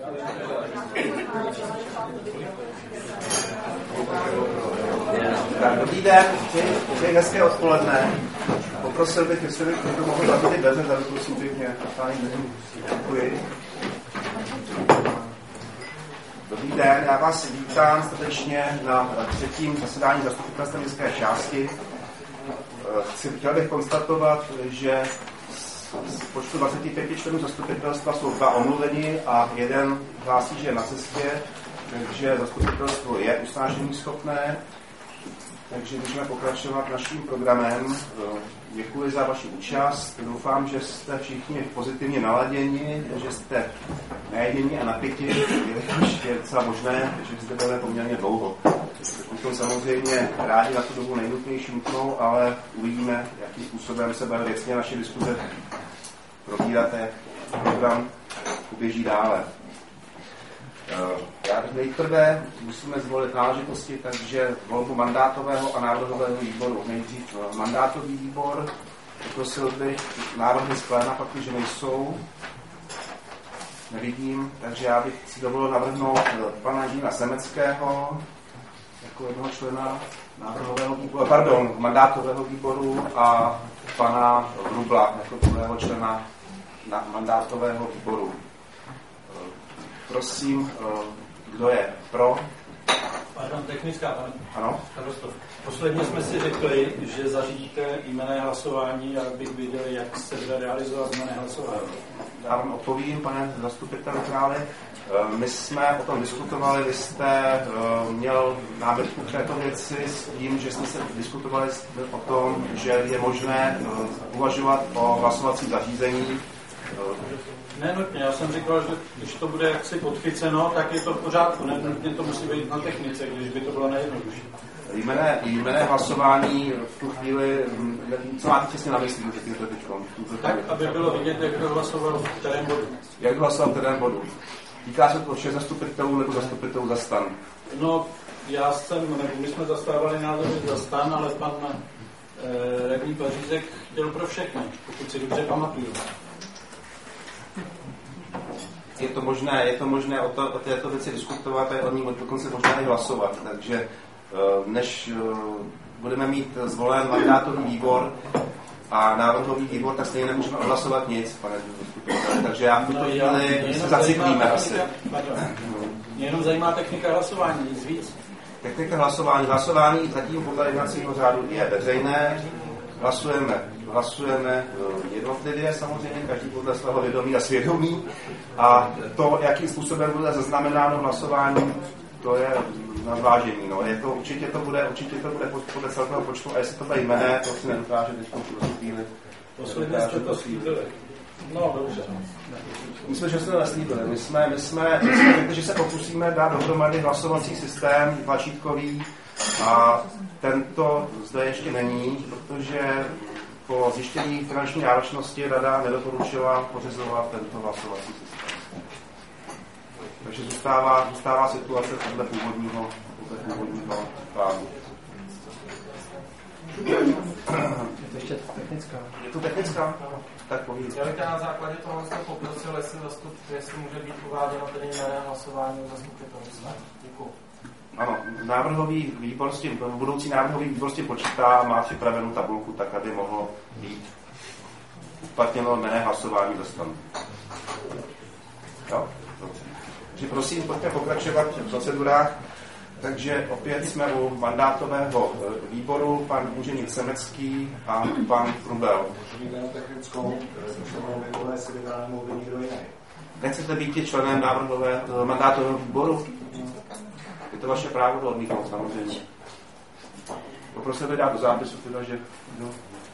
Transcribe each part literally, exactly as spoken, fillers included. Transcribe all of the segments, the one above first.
Dobrý den, přeji hezké odpoledne. Poprosil bych, jestli bych to mohl zavřít ty dveře, tady prosím pěkně. Děkuji. Dobrý den, já vás vítám srdečně na třetím zasedání zastupitelstva městské části. Chtěl bych konstatovat, že z počtu dvaceti pěti členů zastupitelstva jsou dva omluveni a jeden hlásí, že je na cestě, takže zastupitelstvo je usnášení schopné. Takže můžeme pokračovat naším programem. Děkuji za vaši účast. Doufám, že jste všichni pozitivně naladěni, že jste najedení a napětí, jelikož je docela možné, že zde budeme poměrně dlouho. Jsme samozřejmě rádi na tu dobu nejnutnější nutnou, ale uvidíme, jakým způsobem se bude věcně naše diskuze probírat, jak program uběží dále. Já nejprve musíme zvolit náležitosti, takže volbu mandátového a návrhového výboru. Nejdřív mandátový výbor, poprosil bych návrhy z pléna, pak, že nejsou. Nevidím, takže já bych si dovolil navrhnout pana Žína Semeckého jako jednoho člena návrhového výboru, pardon, mandátového výboru a pana Hrubla jako druhého člena mandátového výboru. Prosím, kdo je pro? Pardon, technická, pane. Ano. Posledně jsme si řekli, že zařídíte jmenné hlasování, a bych věděl, jak se bude realizovat jmenné hlasování. Já vám odpovím, pane zastupiteli Králi. My jsme o tom diskutovali, vy jste měl námitku k této věci s tím, že jsme se diskutovali o tom, že je možné uvažovat o hlasovacím zařízení. Ne nutně, já jsem říkal, že když to bude jaksi podchyceno, tak je to v pořádku, ne nutně to musí být na technice, když by to bylo nejjednodušší. Jmené, jmené hlasování v tu chvíli, co máte přesně na mysli, tak, aby bylo vidět, jak kdo hlasoval v kterém bodu. Jak hlasoval v kterém bodu? Týká se to všech zastupitelů nebo zastupitelů za STAN? No, já jsem, nebo my jsme zastávali názory za STAN, ale pan eh, radní Pařízek chtěl pro všechny, pokud si dobře pamatuju. Je to možné, je to možné o, to, o této věci diskutovat a o ní dokonce možná i hlasovat. Takže než budeme mít zvolen mandátový výbor a návrhový výbor, tak stejně nemůžeme odhlasovat nic, pane zastupiteli. Takže já v tuto chvíli se zacyklíme asi. Mě jenom zajímá technika hlasování, nic víc. Technika hlasování. Hlasování zatím podle jednacího řádu je veřejné. Hlasujeme, hlasujeme jednotlivě samozřejmě, každý podle svého vědomí a svědomí. A to, jakým způsobem bude zaznamenáno hlasování, to je na zvážení. No. Je to, určitě to bude, určitě to bude podle celkového počtu, a jestli to bude jmené, to si nedokáže teď v tuto chvíli. Posledně jste to slíbili. No, dobře. Myslím, že jsme to neslíbili. My jsme, my jsme, my jsme řekli, že se pokusíme dát dohromady hlasovací systém tlačítkový a tento zde ještě není, protože po zjištění finanční náročnosti rada nedoporučila pořizovat tento hlasovací systém. Takže zůstává, zůstává situace podle původního, podle původního plánu. Ještě technická. Je to technická? Tak povídej. Já bych na základě toho jste poprosil, jestli, zastup, jestli může být uváděno tedy jméno hlasování o zastupitelstvu. Děkuji. Ano, návrhový výbor s tím, budoucí návrhový výbor s tím počítá, má připravenou tabulku tak, aby mohlo být uplatněno jméno hlasování za stanu. Jo? Dobře. Takže prosím, pojďme pokračovat v procedurách. Takže opět jsme u mandátového výboru, pan inženýr Semecký a pan Prubel. Nechcete být členem návrhového mandátového výboru? Je to vaše právo to odmítnout, samozřejmě. Poprosil bych dát do zápisu, teda, že no,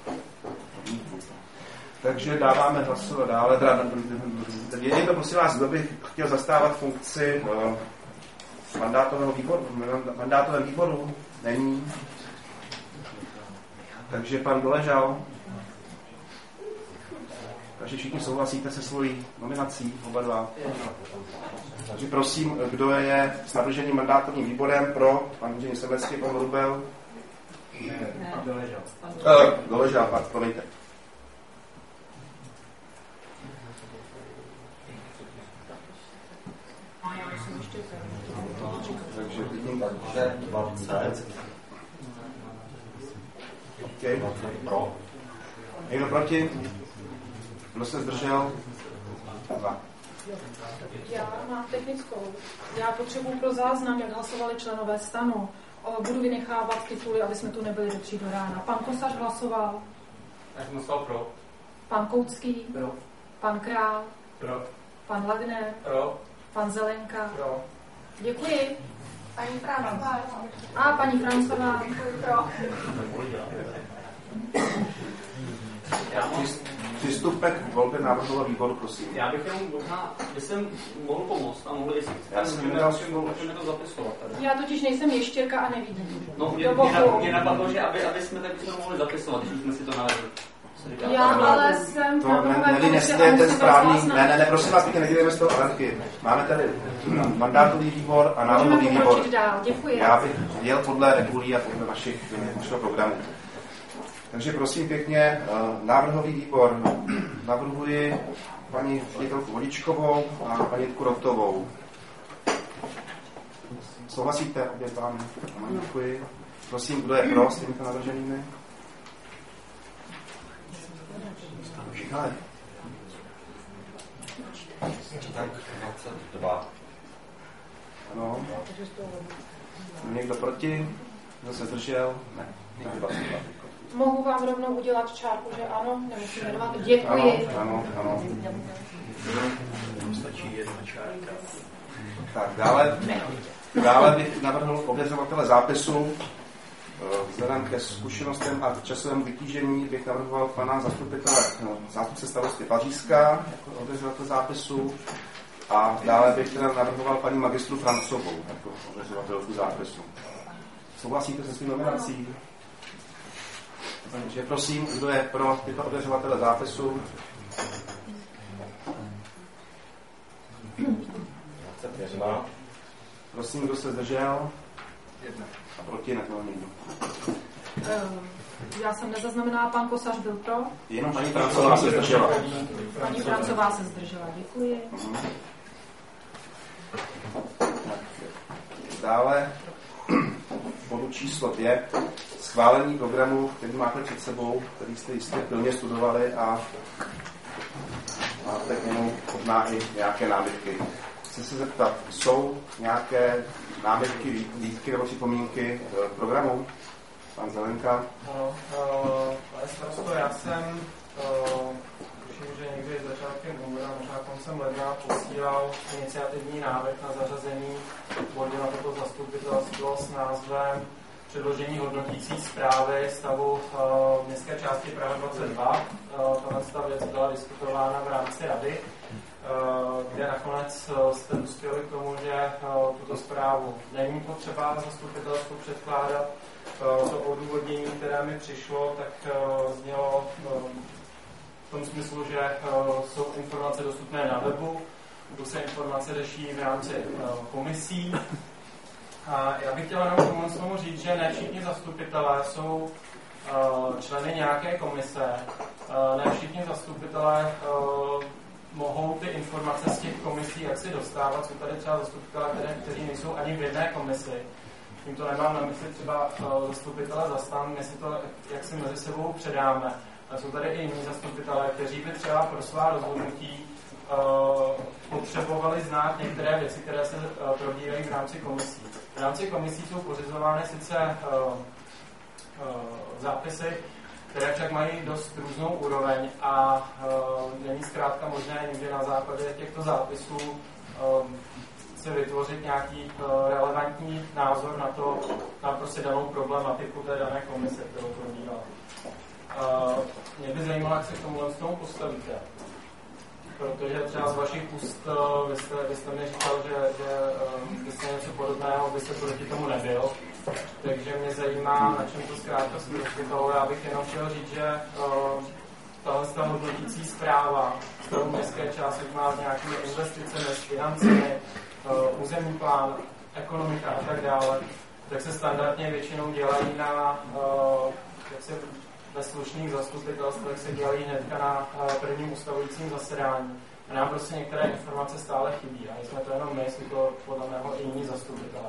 takže dáváme hlasovat dále. Je to, prosím vás, kdo by chtěl zastávat funkci uh, mandátového výboru, mandátovém výboru? Není. Takže pan Doležal. Takže všichni souhlasíte se svojí nominací, oba dva. Takže prosím, kdo je s navrženým mandátovým výborem pro pan inženýr Semecký, pan Rubel? Doležal. Uh, Doležal, pak, promiňte. Takže vidím tak, že dvacet. Okay. Pro. Někdo proti? Kdo se zdržel? Dva. Já mám technickou. Já potřebuji pro záznam, jak hlasovali členové STANu. Budu vynechávat tituly, aby jsme tu nebyli do tří do rána. Pan Kosař hlasoval. Já jsem hlasoval pro. Pan Koucký. Pro. Pan Král. Pro. Pan Lagner. Pro. Pan Zelenka. Pro. Děkuji. Paní Francová. A paní Francová. Pro. Přistupme k volbě návrhového výboru, prosím. Já bych jenom možná, jestli jsem mohl pomoct a mohl, jestli můžeme to zapisovat tady. Já totiž nejsem ještěrka a nevidím. No, mě, mě napadlo, že aby, aby jsme taky to mohli zapisovat, když jsme si to nalezli. Já ale jsem... To nevyneste ten správný... Ne, ne, ne, prosím vás, pěkně nedělejme z toho Alenky. Máme tady mandátový výbor a návrhový výbor. Děkuji. Já bych jel podle regulí a podle našich, našeho programu. Takže prosím pěkně, návrhový výbor. Navrhuji paní ředitelku Vodičkovou a paní Jitku Routovou. Souhlasíte obě pány? Děkuji. Prosím, kdo je pro s těmito navrženými? Ale. Tak dvacet dva. Ano. Někdo proti? Kdo se zdržel? Ne. dvacet dva. Mohu vám rovnou udělat čárku, že ano? Nemusím jmenovat. Děkuji. Ano, ano, ano. Stačí jedna čárka. Tak, dále, dále bych navrhl ověřovatele zápisu. Vzhledem ke zkušenostem a časovému vytížení bych navrhoval pana zastupitele zástupce starosty Pařížská jako ověřovatel zápisu a dále bych teda navrhoval paní magistru Francovou jako ověřovatelku zápisu. Souhlasíte se svým nominací? Takže prosím, kdo je pro tyto ověřovatele zápisu? Prosím, kdo se zdržel? A proti nebyl nikdo. Já jsem nezaznamenala, pan Kosař byl pro. Jenom paní Francová se zdržela. Paní Francová se zdržela, děkuji. Mhm. Dále bodu číslo dvě. Schválení programu, který máte před sebou, který jste jistě plně studovali a máte k němu možná i nějaké námitky. Chci se zeptat, jsou nějaké námitky, výtky nebo připomínky k programu? Pan Zelenka. Ano, pane starosto, já jsem, tuším, že někdy začátkem února, možná koncem ledna, posílal iniciativní návrh na zařazení bodu na toto zastupitelstvo s názvem předložení hodnotící zprávy stavu městské části Praha dvacet dva. Tato věc byla diskutována v rámci rady, kde nakonec jste dospěli k tomu, že tuto zprávu není potřeba zastupitelstvu předkládat. To odůvodnění, které mi přišlo, tak znělo v tom smyslu, že jsou informace dostupné na webu, kde se informace řeší v rámci komisí. A já bych chtěl jenom tomu slovu říct, že ne všichni zastupitelé jsou členy nějaké komise, ne všichni zastupitelé mohou ty informace z těch komisí jak si dostávat. Jsou tady třeba zastupitelé, které, kteří nejsou ani v jedné komisi. Tímto nemám na mysli třeba zastupitele za STAN, my si to jak si mezi sebou předáme. A jsou tady i jiní zastupitelé, kteří by třeba pro svá rozhodnutí potřebovali znát některé věci, které se probírají v rámci komisí. V rámci komisí jsou pořizovány sice zápisy, které však mají dost různou úroveň a není zkrátka možné někdy na základě těchto zápisů si vytvořit nějaký relevantní názor na to, na prostě danou problematiku té dané komise, kterou probíhá. Mě by zajímalo, jak se k tomuhle z tomu postavíte. Protože třeba z vašich úst vy jste, vy jste mi říkal, že, že byste něco podobného, byste proti tomu nebyl. Takže mě zajímá, na čem to zkrátka zprostředalo. Já bych jenom chtěl říct, že tahle ta hodnotící zpráva, kterou městské části má s nějakými investicemi, s financemi, územní plán, ekonomika a tak dále, tak se standardně většinou dělají na, jak se ve slušných zastupitelstvech se dělají hnedka na prvním ustavujícím zasedání. A nám prostě některé informace stále chybí. A jsme to jenom my, jsou to podle mého i jiní zastupitelé.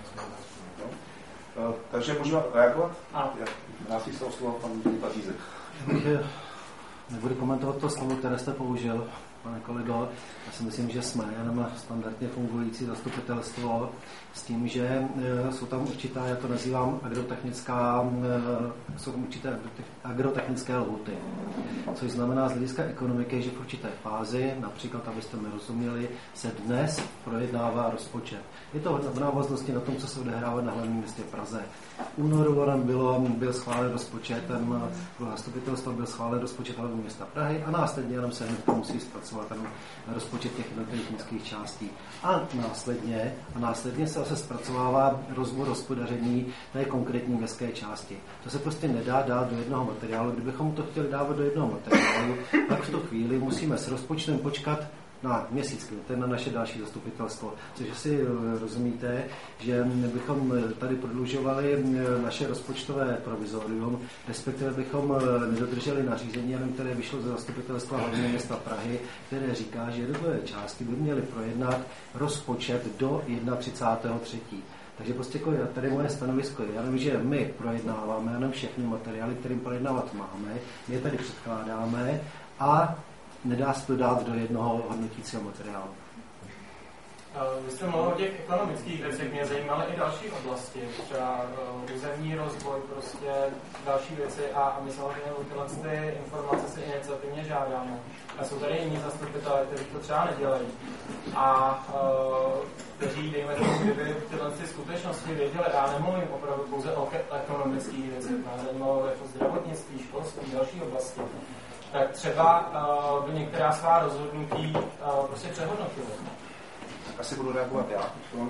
No. Takže můžeme reagovat? Ano. Hlásí se o slovo pan Pařízek. Nebudu komentovat to slovo, které jste použil, pane kolego. Já si myslím, že jsme jenom standardně fungující zastupitelstvo s tím, že jsou tam určitá, já to nazývám agrotechnická, jsou tam určité agrotechnické lhuty. Což znamená z hlediska ekonomiky, že v určité fázi, například, abyste mi rozuměli, se dnes projednává rozpočet. Je to v návaznosti na tom, co se odehrává na hlavním městě Praze. V únoru bylo, byl schválen rozpočet, ten zastupitelstvo byl schválen rozpočet hlavního města Prahy a následně jenom se hned musí zpracovat ten rozpočet těch jednotlivých městských částí. A následně, a následně se zase zpracovává rozbor hospodaření té konkrétní městské části. To se prostě nedá dát do jednoho materiálu. Kdybychom to chtěli dávat do jednoho materiálu, tak v tu chvíli musíme s rozpočtem počkat na měsíc, to je na naše další zastupitelstvo. Což si rozumíte, že bychom tady prodlužovali naše rozpočtové provizorium, respektive bychom nedodrželi nařízení, které vyšlo ze zastupitelstva hlavního města Prahy, které říká, že jednotlivé části by měly projednat rozpočet do třicátého třetího Takže prostě tady moje stanovisko je, já nevím, že my projednáváme, já nevím všechny materiály, kterým projednávat máme, my je tady předkládáme a nedá se to dát do jednoho hodnotícího materiálu. Vy jste mluvil o těch ekonomických věcech, mě zajímaly i další oblasti, třeba územní rozvoj, prostě další věci a, a my samozřejmě tyhle ty informace si iniciativně žádáme. A jsou tady jiní zastupitelé, kteří to třeba nedělají. A kteří, dejme tomu, kdyby tyhle ty skutečnosti věděli, já nemluvím opravdu pouze o ekonomických věcech, mě zajímalo jako zdravotnictví, školství, další oblasti, tak třeba uh, by některá svá rozhodnutí uh, prostě přehodnotili. Tak asi budu reagovat já.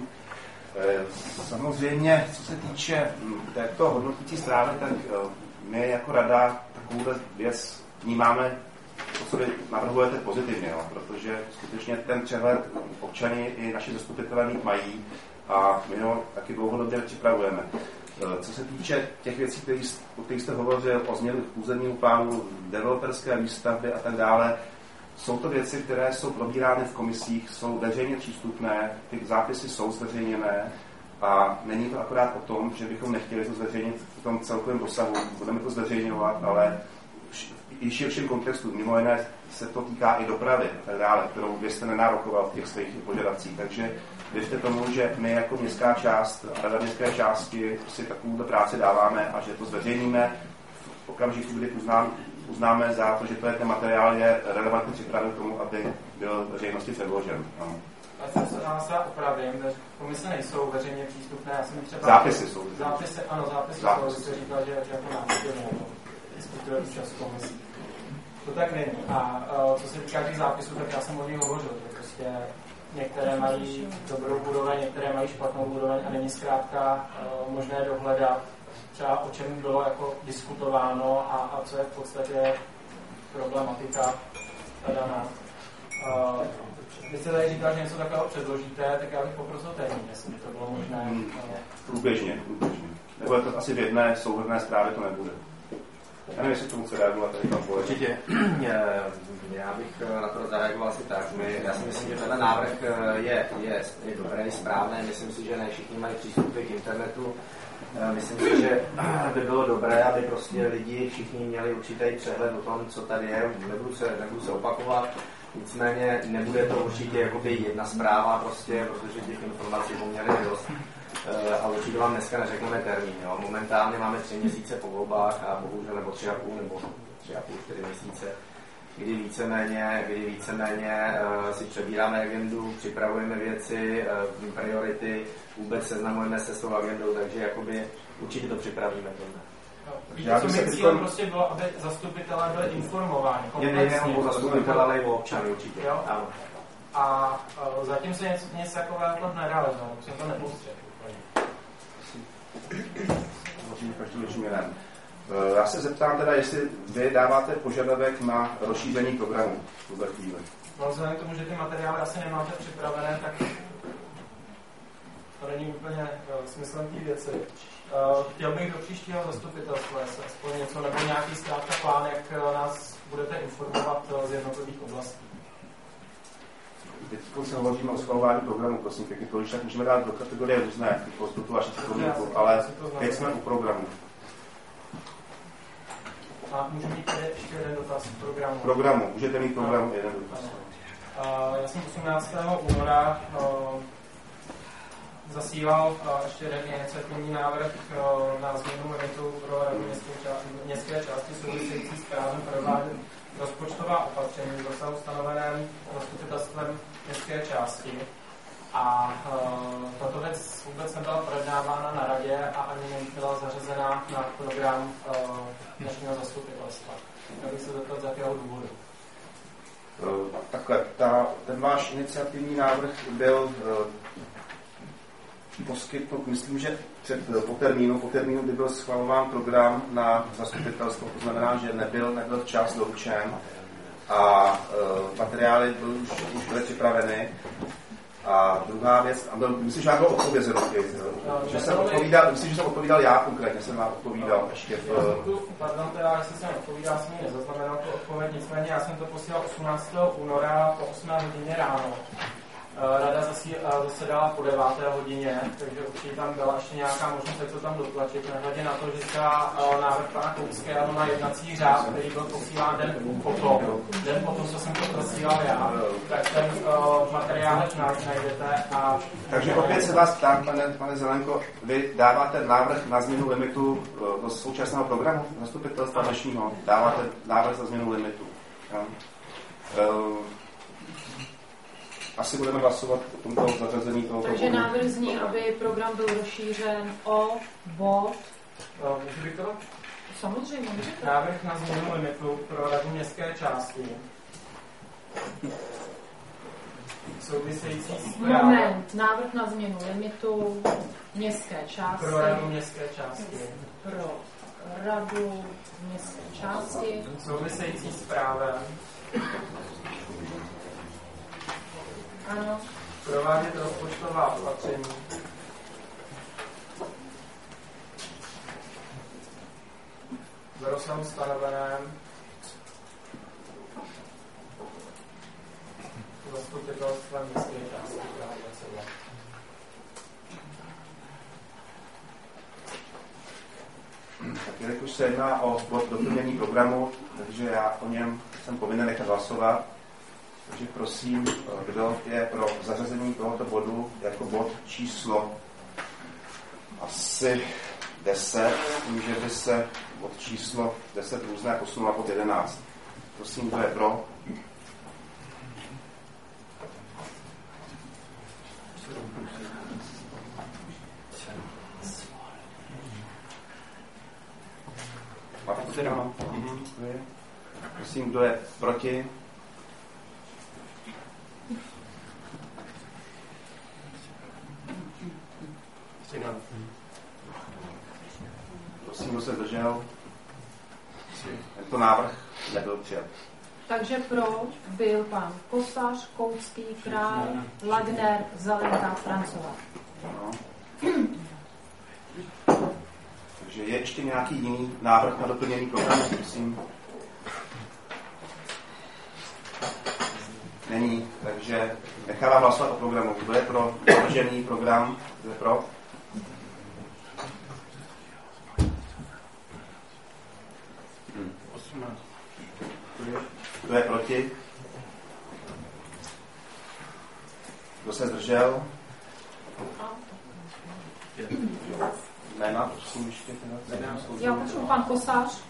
Samozřejmě, co se týče této hodnotící zprávy, tak my jako rada takovouhle věc vnímáme, to, co vy navrhujete pozitivně, no, protože skutečně ten přehled občany i naši zastupitelé mít mají a my ho taky dlouhodobě připravujeme. Co se týče těch věcí, který, o kterých jste hovořil, o změně územního plánu, developerské výstavby a tak dále, jsou to věci, které jsou probírány v komisích, jsou veřejně přístupné, ty zápisy jsou zveřejněné a není to akorát o tom, že bychom nechtěli to zveřejnit v tom celkovém dosahu, budeme to zveřejňovat, ale i širším kontextu, mimo jiné se to týká i dopravy a tak dále, kterou vy jste nenárokoval v těch svých požadavcích, takže věřte tomu, že my jako městská část a rada městské části si takovouhle práci dáváme a že to zveřejníme v okamžiku, kdy uznám, uznáme za to, že to je ten materiál je relevantně připraven k tomu, aby byl veřejnosti předložen. No. Já se já opravím, že komise nejsou veřejně přístupné. Já jsem třeba... Zápisy jsou. Zápisy, ano, zápisy, zápisy. jsou. Jste říkal, že jako návštěvně diskutuje účast komisí. To tak není. A uh, co se týká těch zápisů, tak já jsem o nich hovořil, že prostě některé mají dobrou úroveň, některé mají špatnou úroveň a není zkrátka uh, možné dohledat třeba o čem bylo jako diskutováno a, a co je v podstatě problematika daná. Uh, Vy jste tady říkal, že něco takového předložíte, tak já bych poprosil termín, jestli by to bylo možné. Hmm. Průběžně, průběžně. Nebo je to asi v jedné souhrnné zprávě, to nebude. Já nevím, jestli k tomu chce reagovat tady tam pojede. Určitě. Já bych na to zareagoval asi tak. My, já si myslím, že tenhle návrh je, je, je dobrý, správný. Myslím si, že ne všichni mají přístup k internetu. Myslím si, že by bylo dobré, aby prostě lidi všichni měli určitý přehled o tom, co tady je. Nebudu se, nebudu se opakovat. Nicméně nebude to určitě jakoby jedna zpráva prostě, protože těch informací poměrně dost. A určitě vám dneska neřekneme termín. Jo. Momentálně máme tři měsíce po volbách a bohužel nebo tři a půl nebo tři a půl, čtyři měsíce, kdy víceméně, kdy víceméně uh, si přebíráme agendu, připravujeme věci, uh, priority, vůbec seznamujeme se s tou agendou, takže jakoby určitě to připravíme tohle. Víte, co mi cílem prostě bylo, aby zastupitelé byli informováni komplexně. Je nejenom o zastupitelé, ale i o občany určitě. Jo? Ano. A uh, zatím se něco, něco takového nerealizovalo, jsem to nepostřehl. Já se zeptám teda, jestli vy dáváte požadavek na rozšíření programu v tuhle chvíli. No, vzhledem k tomu, že ty materiály asi nemáte připravené, tak to není úplně uh, smyslem té věci. Uh, chtěl bych do příštího zastupitelstva, jestli aspoň něco, nebo nějaký zkrátka plán, jak uh, nás budete informovat uh, z jednotlivých oblastí. teď se hovoříme o schvalování programu, prosím pěkně, to už tak můžeme dát do kategorie různé, postupu a připomínku, ale teď jsme u programu. A můžu mít ještě jeden dotaz k programu. Programu, můžete mít programu jeden dotaz. Uh, já jsem osmnáctého února uh, zasílal uh, ještě jeden iniciativní návrh uh, na změnu limitu pro radu městské, ča- městské části související s právem provádět rozpočtová opatření v rozsahu stanoveném zastupitelstvem městské části. A uh, tato věc vůbec nebyla projednávána na radě a ani nebyla zařazena na program uh, dnešního zastupitelstva. Já bych se zeptat, z jakého důvodu. Uh, takhle, ta, ten váš iniciativní návrh byl uh, poskytnut, myslím, že před, uh, po termínu, po termínu, kdy byl schvalován program na zastupitelstvo, to znamená, že nebyl, nebyl včas doručen a uh, materiály byly už, už byly připraveny. A druhá věc, a byl, myslím, že já byl odpovězeno, že jsem odpovídal, myslím, že jsem odpovídal já konkrétně, jsem vám odpovídal ještě v... Pardon, teda, jestli jsem odpovídal, jsem ji nezaznamenal tu odpověď, nicméně já jsem to posílal osmnáctého února po osmé hodině ráno. Rada zasedala po deváté hodině, takže určitě tam byla ještě nějaká možnost, jak to tam dotlačit, nehledě na to, že se návrh pana Koupského na jednací řád, který byl posílán den potom, den potom, co jsem to posílal já, tak ten uh, materiál najdete. A... Takže opět se vás ptám, pane, pane Zelenko, vy dáváte návrh na změnu limitu do současného programu zastupitelstva dnešního, dáváte návrh za změnu limitu. Ja? Uh, Asi budeme hlasovat o tomto zařazení tohoto bodu. Takže návrh zní, aby program byl rozšířen o bod. Můžu bych to? Samozřejmě, můžete. Návrh na změnu limitu pro radu městské části. Související s právem. Moment, návrh na změnu limitu městské části. Pro radu městské části. Pro radu městské části. Související s právem. Ano. Provádět rozpočtová opatření. V rozsahu stanoveném zastupitelstvem městské části. Tak jelikož se jedná o bod doplnění programu, takže já o něm jsem povinen nechat hlasovat. Takže prosím, kdo je pro zařazení tohoto bodu jako bod číslo asi deset, tím, že by se bod číslo deset různé posunula pod jedenáct. Prosím, kdo je pro? Prosím, kdo je proti? Prosím, kdo se zdržel? Tento návrh nebyl přijat. Takže pro byl pan Kosař, Koucký, Král, Lagner, Zelenka, Francová. No. Takže je ještě nějaký jiný návrh na doplnění programu, prosím? Není, takže nechávám hlasovat o programu. Kdo je pro navržený program? Kdo je pro? Hm. Kdo je proti? Kdo se zdržel? Jména, prosím, ještě teda. Já počuji pan Kosař.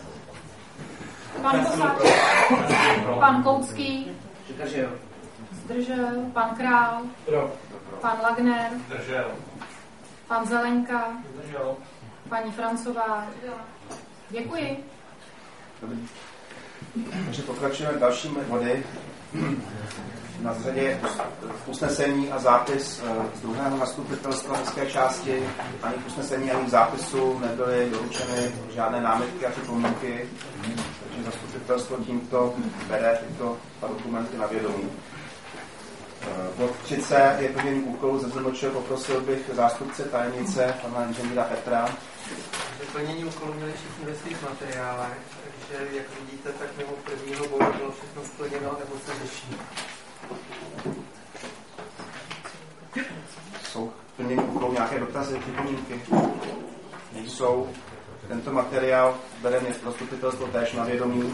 Pan Kosař. Pan Koucký. Zdržel. Zdržel. Pan Král. Pro. Pan Lagner. Zdržel. Pan Zelenka. Zdržel. Paní Francová. Děkuji. Dobrý. Takže pokračujeme dalšími body. Na řadě usnesení a zápis z druhého zastupitelstva městské části. Ani k usnesení, ani k zápisu nebyly doručeny žádné námitky a připomínky, takže zastupitelstvo tímto bere tyto dokumenty na vědomí. Bod třicet je plnění úkolů ze Z M Č. Poprosil bych zástupce tajemnice, pana inženýra Petra. Plnění úkolů měli všichni ve svých materiálech, takže jak vidíte, tak mimo prvního bodu bylo všechno splněno nebo se řeší. jsou k plnění úkolů nějaké dotazy, připomínky? Nejsou. Tento materiál bere město zastupitelstvo též na vědomí.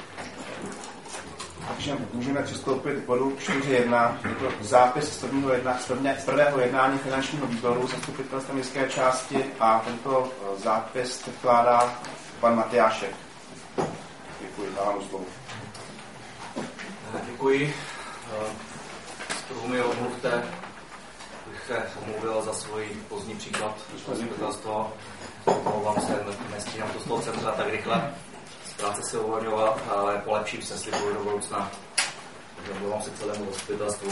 Takže můžeme přistoupit k bodu čtyři jedna. Je to zápis z prvního, jedna, z prvého jednání finančního výboru zastupitelstva městské části a tento zápis předkládá pan Matyášek. Děkuji, dávám slovo. Děkuji. Z toho mi omluvte, bych se omluvil za svůj pozdní příklad zastupitelstva. Omlouvám se, nestínám to z toho centra tak rychle. Z práce se uvolňovat, ale polepším se, slibuji do budoucna. Takže omlouvám se celému zastupitelstvu.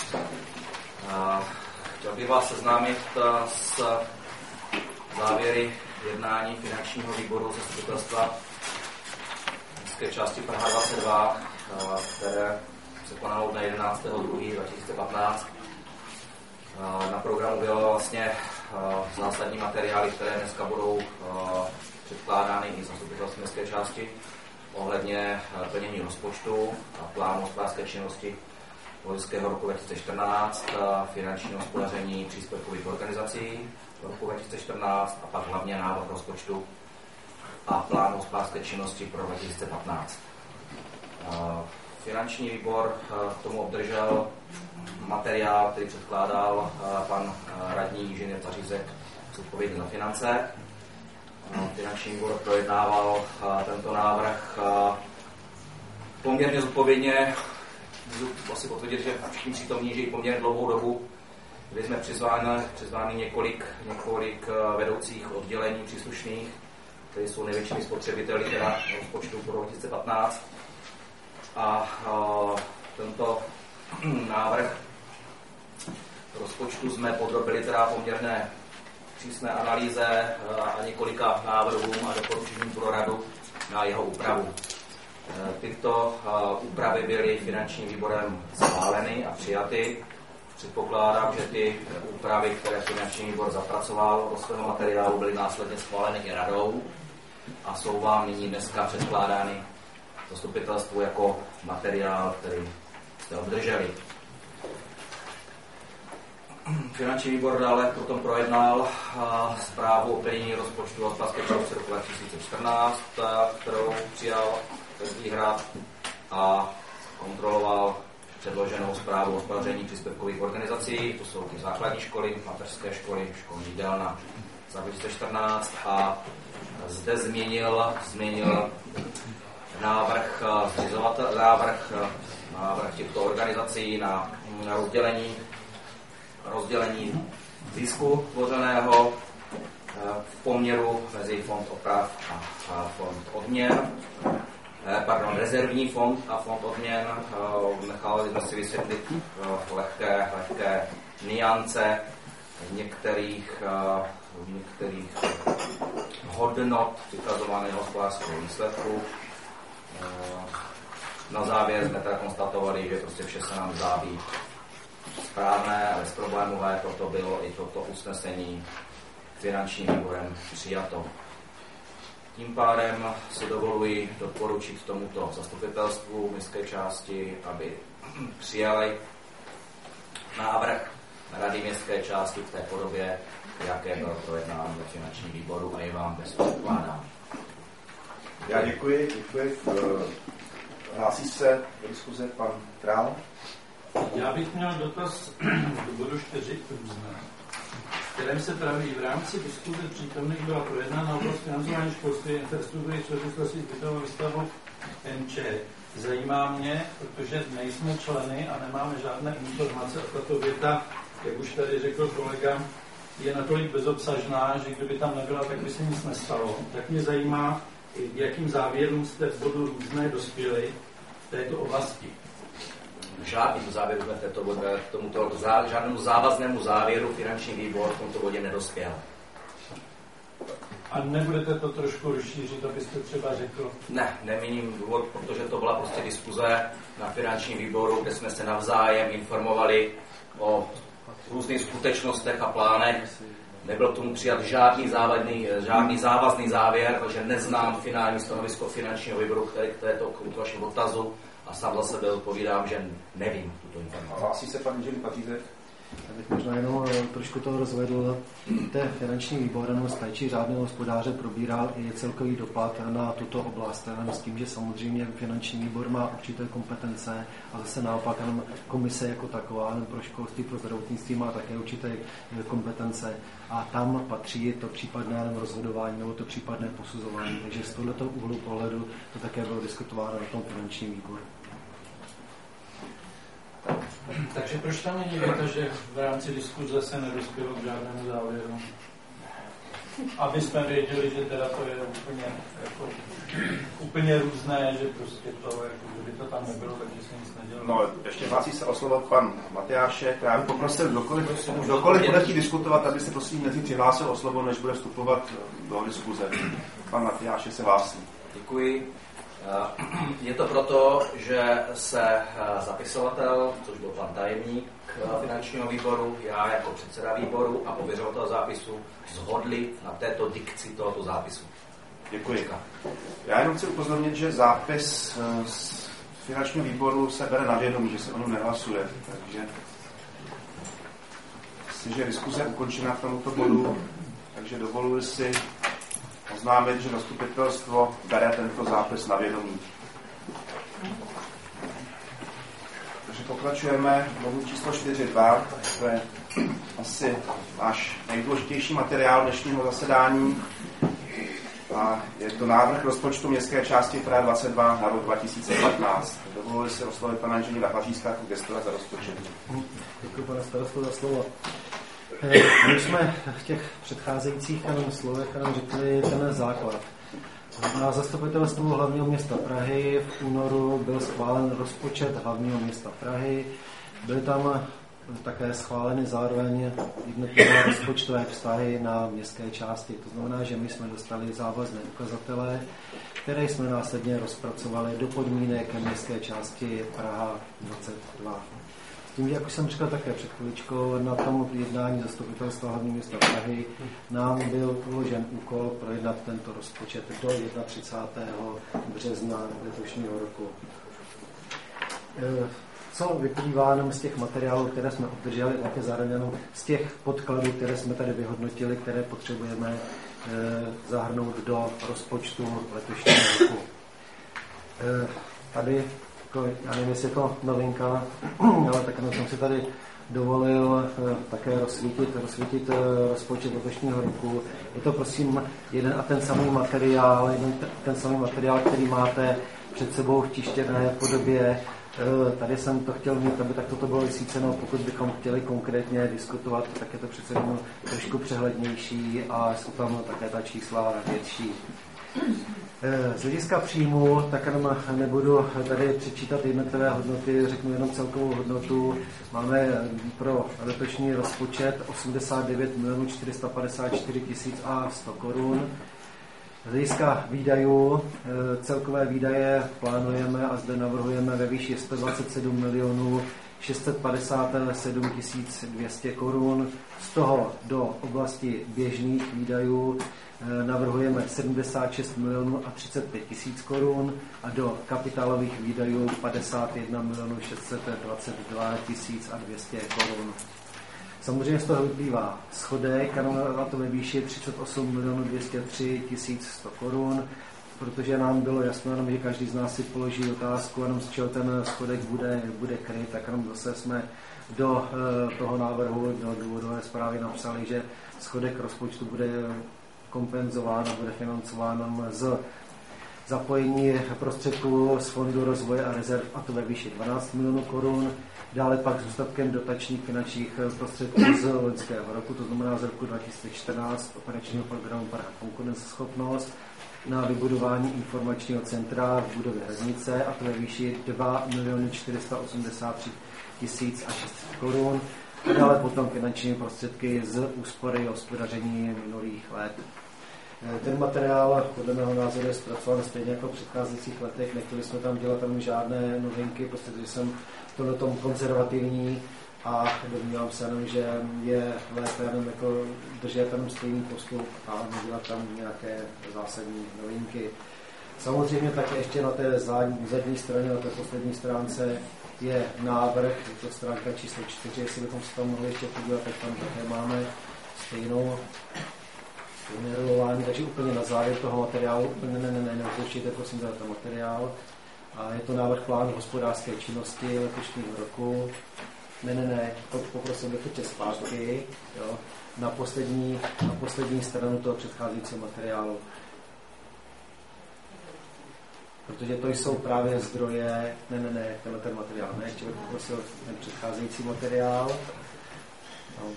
Chtěl bych vás seznámit s závěry jednání finančního výboru zastupitelstva městské části Praha dvacet dva, které se konalo dne jedenáctého druhého dva tisíce patnáct. Na programu bylo vlastně zásadní materiály, které dneska budou předkládány i zastupitelství městské části ohledně plnění rozpočtu a plánu hospodářské činnosti loňského roku dva tisíce čtrnáct, finančního hospodaření příspěvkových organizací roku dva tisíce čtrnáct a pak hlavně návrh rozpočtu a plánu hospodářské činnosti pro dva tisíce patnáct. Finanční výbor k tomu obdržel materiál, který předkládal pan radní inženýr Pařízek, zodpovědný za finance. Finanční výbor projednával tento návrh poměrně zodpovědně. Můžu asi potvrdit, že všichni přítomní žijí poměrně dlouhou dobu, kdy jsme přizváni, přizváni několik, několik vedoucích oddělení příslušných, kteří jsou největšími spotřebiteli teda rozpočtu pro dva tisíce patnáct. A, a tento návrh rozpočtu jsme podrobili teda poměrné přísné analýze a několika návrhům a doporučením pro radu na jeho úpravu. Tyto úpravy byly finančním výborem schváleny a přijaty. Předpokládám, že ty úpravy, které finanční výbor zapracoval do svého materiálu, byly následně schváleny i radou a jsou vám nyní dneska předkládány zastupitelstvu jako materiál, který jste obdrželi. Finanční výbor dále potom projednal zprávu o plnění rozpočtu hospodářské činnosti roku dva tisíce čtrnáct, kterou přijal každý hrad a kontroloval předloženou zprávu o hospodaření příspěvkových organizací. To jsou ty základní školy, mateřské školy, školní jídelna za dva tisíce čtrnáct a zde změnil, změnil návrh zřizovatel, návrh, návrh těchto organizací na, na rozdělení, rozdělení zisku tvořeného v poměru mezi fond oprav a fond odměn, pardon, rezervní fond a fond odměn. Nechali jsme si vysvětlit lehké, lehké niance některých, některých hodnot vykazovaného hospodářského výsledku. Na závěr jsme teda konstatovali, že prostě vše se nám zdá být správné a bezproblémové, proto bylo i toto usnesení finančním výborem přijato. Tím pádem si dovoluji doporučit tomuto zastupitelstvu městské části, aby přijali návrh Rady městské části v té podobě, jaké bylo projednáno ve finančním výboru a je vám bez předkládám. Já děkuji, děkuji. Hlásí se do diskuze pan Král. Já bych měl dotaz do bodu čtyři, v kterém se praví v rámci diskuze přítomných byla projednána oblast financování školství a infrastruktury v souvislosti s bytovou výstavou N Č. Zajímá mě, protože nejsme členy a nemáme žádné informace a tato věta, jak už tady řekl kolega, je natolik bezobsažná, že kdyby tam nebyla, tak by se nic nestalo. Tak mě zajímá, jakým závěrům jste v bodu různé dospěli v této oblasti. Žádným závěru jsme v této bodě, k tomuto žádnému závaznému závěru finanční výbor v tomto bodě nedospěl. A nebudete to trošku rozšířit, abyste třeba řekl? Ne, nemíním důvod, protože to byla prostě diskuze na finančním výboru, kde jsme se navzájem informovali o různých skutečnostech a plánech. Nebyl k tomu přijat žádný, závadný, žádný závazný závěr, takže neznám finální stanovisko finančního výboru, který k této k vašemu dotazu a sám za sebe odpovídám, že nevím tuto informaci. Hlásí se pan inženýr Pařízek? Já bych možná jenom trošku to rozvedl. Ten finanční výbor jenom z péči řádného hospodáře probíral i celkový dopad na tuto oblast. Jenom s tím, že samozřejmě finanční výbor má určité kompetence a zase naopak jenom komise jako taková, jenom pro školství, pro zdravotnictví má také určité kompetence a tam patří to případné rozhodování nebo to případné posuzování. Takže z tohoto úhlu pohledu to také bylo diskutováno na tom finančním výboru. Takže proč tam není věta, že v rámci diskuze se nedospělo k žádnému závěru? Aby jsme věděli, že teda to je úplně, jako, úplně různé, že prostě to, jako, kdyby to tam nebylo, takže se nic nedělo. No, ještě hlásí se o slovo pan Matyášek. Já bych poprosil, kdokoliv, kdokoliv bude chtít diskutovat, aby se prosím nejdřív přihlásil o slovo, než bude vstupovat do diskuze. Pan Matyášek se hlásí. Děkuji. Je to proto, že se zapisovatel, což byl pan tajemník finančního výboru, já jako předseda výboru a pověřovatel zápisu shodli na této dikci tohoto zápisu. Děkuji. Já jenom chci upozornit, že zápis z finančního výboru se bere na vědomí, že se o něm nehlasuje. Takže jestliže diskuze je ukončena k tomuto bodu, takže dovoluji si oznámit, že zastupitelstvo bere tento zápis na vědomí. Takže pokračujeme bodu číslo čtyři dva, to je asi náš nejdůležitější materiál dnešního zasedání. A je to návrh rozpočtu městské části Praha dvacet dva na rok dva tisíce patnáct. Dovoluji si oslovit pana inženýra Hlaříska jako gestora za rozpočet. Děkuji, pane starosto, za slovo. My jsme v těch předcházejících jenom slovech jenom řekli ten základ. Na zastupitelstvu hlavního města Prahy v únoru byl schválen rozpočet hlavního města Prahy. Byly tam také schváleny zároveň jednotlivé rozpočtové vztahy na městské části. To znamená, že my jsme dostali závazné ukazatele, které jsme následně rozpracovali do podmínek městské části Praha dvacet dva. Tím, jak už jsem říkal také před chviličkou, na tom jednání zastupitelstva hlavního města Prahy nám byl uložen úkol projednat tento rozpočet do třicátého prvního března letošního roku. Co vyplývá nám z těch materiálů, které jsme obdrželi, také zároveň z těch podkladů, které jsme tady vyhodnotili, které potřebujeme zahrnout do rozpočtu letošního roku. Tady já nevím, jestli je to novinka, ale tak jsem si tady dovolil také rozsvítit, rozsvítit rozpočet letošního roku. Je to prosím jeden a ten samý materiál, jeden ten samý materiál, který máte před sebou v tištěné podobě. Tady jsem to chtěl mít, aby tak toto bylo vysvíceno, pokud bychom chtěli konkrétně diskutovat, tak je to přece jenom trošku přehlednější a jsou tam také ta čísla větší. Z hlediska příjmu, tak jenom nebudu tady přečítat jednotlivé hodnoty, řeknu jenom celkovou hodnotu. Máme pro letošní rozpočet osmdesát devět milionů čtyři sta padesát čtyři tisíc a sto korun. Z hlediska výdajů, celkové výdaje plánujeme a zde navrhujeme ve výši sto dvacet sedm milionů šest set padesát sedm tisíc dvě stě korun. Z toho do oblasti běžných výdajů navrhujeme sedmdesát šest milionů a třicet pět tisíc korun a do kapitálových výdajů padesát jedna milionů šest set dvacet dva tisíc a dvě stě korun. Samozřejmě z toho vyplývá schodek, a to ve výši třicet osm milionů dvě stě tři tisíc sto korun, protože nám bylo jasno, jenom, že každý z nás si položí otázku, jenom z čeho ten schodek bude, bude kryt, tak jenom zase jsme do toho návrhu, do důvodové zprávy napsali, že schodek rozpočtu bude kompenzován a bude financován z zapojení prostředků z Fondu rozvoje a rezerv, a to ve výši dvanáct milionů korun. Dále pak zůstatkem dotačních finančních prostředků z loňského roku, to znamená z roku dva tisíce čtrnáct operačního programu Praha konkurenceschopnost na vybudování informačního centra v budově Hradnice, a to ve výši dva miliony čtyři sta osmdesát tři tisíc a šest set korun. A dále potom finanční prostředky z úspory hospodaření minulých let. Ten materiál podle mého názoru je zpracován stejně jako v předcházejících letech. Nechtěli jsme tam dělat tam žádné novinky, protože jsem to na tom konzervativní a domnívám se jenom, že je lépe jenom jako držet tam stejný postup a nedělat tam nějaké zásadní novinky. Samozřejmě také ještě na té zadní straně, na té poslední stránce je návrh, je to stránka číslo čtyři, jestli bychom se tam mohli ještě podívat, tak tam také máme stejnou stejné rolování, takže úplně na závěr toho materiálu, úplně ne, ne, ne, neodlučujte prosím za ten materiál. A je to návrh plánu hospodářské činnosti letošního roku. Ne, ne, ne, poprosím bych to zpátky, jo, na poslední, na poslední stranu toho předcházejícího materiálu. Protože to jsou právě zdroje, ne, ne, ne, tenhle ten materiál, ne, ještě bych poprosil ten předcházející materiál. No.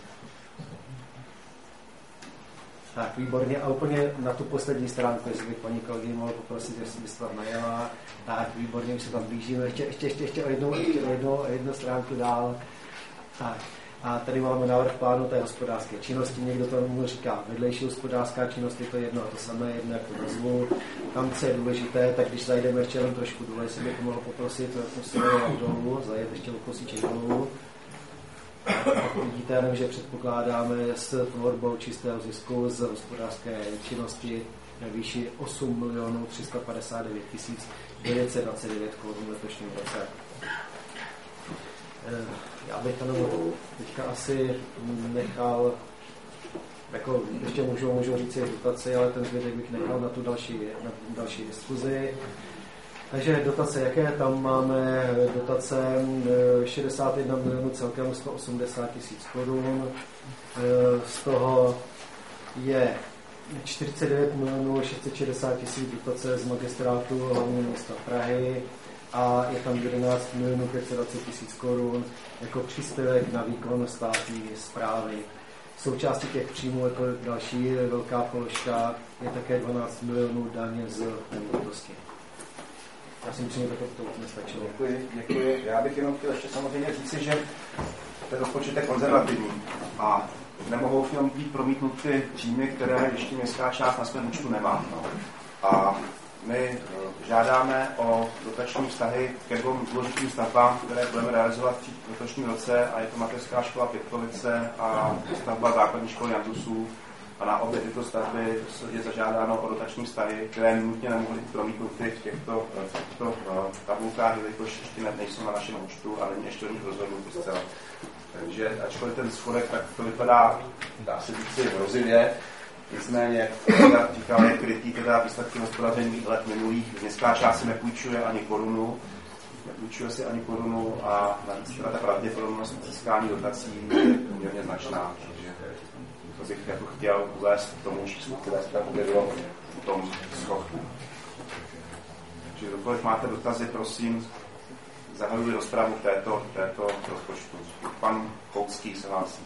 Tak, výborně. A úplně na tu poslední stránku, jestli bych paní kolegyni mohl poprosit, jestli byste tam najela. Tak, výborně, už se tam blížíme. Ještě, ještě, ještě, ještě o jednu, ještě o jednu, o jednu stránku dál. Tak. A tady máme návrh plánu té hospodářské činnosti. Někdo tomu říká vedlejší hospodářská činnost, je to jedno a to samé, jedno jako nazvu. Tam, co je důležité, tak když zajdeme ještě jenom trošku důle, jestli bych mohl poprosit, musíme jít dolů, zajet ještě o kousíček dolů. Vidíte jenom, že předpokládáme s tvorbou čistého zisku z hospodářské činnosti ve výši osm milionů tři sta padesát devět tisíc devět set dvacet devět korun v letošním roce. Já bych tam teďka asi nechal, jako ještě můžu, můžu říct si dotaci, ale ten zbytek bych nechal na tu další, na další diskuzi. Takže dotace, jaké tam máme? Dotace šedesát jedna milionů, celkem sto osmdesát tisíc korun. Z toho je čtyřicet devět milionů šest set šedesát tisíc dotace z magistrátu hlavního města Prahy a je tam jedenáct milionů pět set dvacet tisíc korun jako příspěvek na výkon státní správy. Součástí těch příjmů jako další velká položka je také dvanáct milionů daně z nemovitosti. Já si myslím, že to nestačilo. Děkuji, děkuji. Já bych jenom chtěl ještě samozřejmě říci, že ten rozpočet je konzervativní a nemohou v něm být promítnuty příjmy, které ještě městská část na svém účtu nemá. No. A my žádáme o dotační vztahy ke dvou důležitým stavbám, které budeme realizovat v letošním roce, a je to mateřská škola Pětkovice a stavba základní školy Jandusů. A na obě tyto stavby je zažádáno o dotační vztahy, které nutně nemohly být promítnuty v těchto, v těchto tabulkách, jelikož ještě nejsou na našem účtu a není ještě o nich rozhodnutí zcela. Takže ačkoliv ten schodek, tak to vypadá, dá se říct si hrozivě, nicméně, jak říkal, je krytý teda výsledky hospodaření let minulých. Městská část si nepůjčuje ani korunu, nepůjčuje si ani korunu a navíc teda ta pravděpodobnost získání dotací je poměrně značná. To bych jako chtěl uvést tomu číslu, které se tam objevilo v tom schodku. Takže dokoliv máte dotazy, prosím, zahajuji rozpravu této, této rozpočtu. Pan Koucký se hlásí.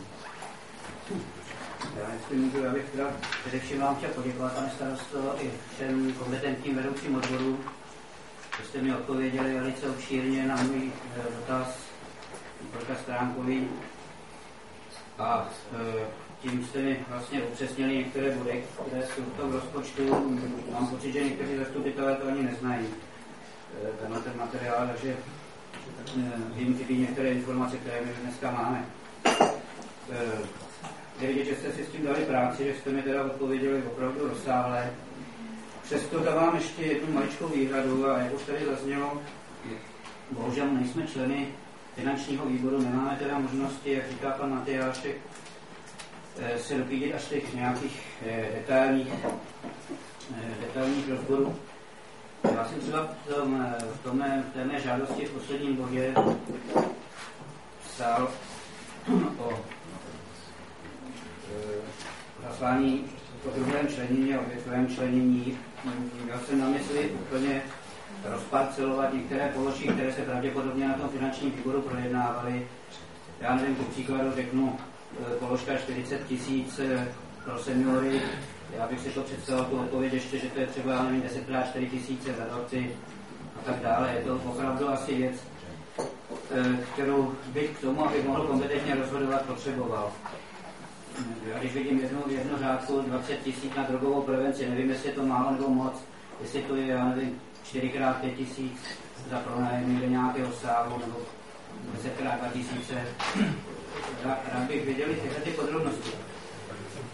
Já, jestli můžu, já bych teda především vám chtěl poděkovat, pane starosto, i všem kompetentním vedoucím odborů, že jste mi odpověděli velice obšírně na můj dotaz, několika stránkový. A e, tím jste mi vlastně upřesnili některé body, které jsou v tom rozpočtu. Mám pocit, že někteří zastupitelé to ani neznají, tenhle ten materiál, takže jim chybí některé informace, které my dneska máme. Je vidět, že jste si s tím dali práci, že jste mi teda odpověděli opravdu rozsáhle. Přesto dávám ještě jednu maličkou výhradu a jak už tady zaznělo, bohužel nejsme členy finančního výboru, nemáme teda možnosti, jak říká pan Matyášek, se dopídit až těch nějakých detailních, detailních rozborů. Já jsem třeba v, tom, v, tom, v té mé žádosti v posledním bodě psal o hlasování o druhém členění a obětovém členění. Měl jsem na mysli úplně rozparcelovat některé položky, které se pravděpodobně na tom finančním výboru projednávaly. Já nevím, po příkladu řeknu položka čtyřicet tisíc pro seniory. Já bych si to představil tu odpověď ještě, že to je třeba, nevím, deset krát čtyři tisíce za roky a tak dále. Je to opravdu asi věc, kterou bych k tomu, abych mohl kompetentně rozhodovat, potřeboval. Já když vidím jednu, jednu řádku dvacet tisíc na drogovou prevenci, nevím, jestli je to málo nebo moc, jestli to je, já nevím, čtyři krát pět tisíc za pronájem do nějakého sálu, nebo deset krát dva tisíce. Rád bych věděli tyhle ty podrobnosti.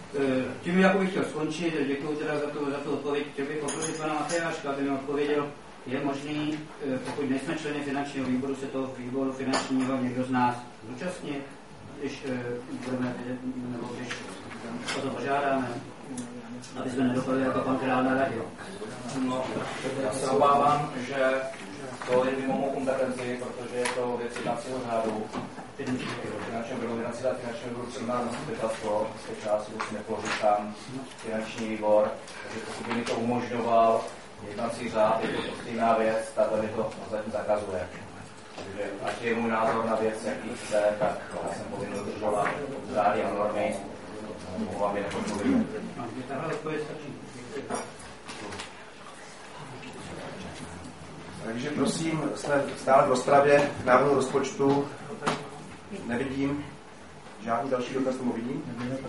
Tím, jak bych chtěl skončit, děkuji teda za tu, za tu odpověď. Chtěl bych poprosit pana Matyáška, aby mi odpověděl je možný, pokud nejsme členy finančního výboru, se toho výboru finančního někdo z nás zúčastnit, když budeme vědět, nebo když o to požádáme, aby jsme nedopadli jako pan král na radě. No, já se obávám, že to je mimo mou kompetenci, protože je to věc jednacího řádu. Finančního výboru, finančního výboru přijímá zastupitelstvo, z části si nepoložit tam finanční výbor, takže pokud by mi to umožňoval jednací řád, je to stejná věc, takhle mi to zatím zakazuje. Takže ať je můj názor na věc, jaký chce, tak já jsem povinen dodržovat řády a normy, mohu vám je nepočuli. Takže prosím, jsme stále v rozpravě k návrhu rozpočtu. Nevidím žádný další dotaz, tomu vidím.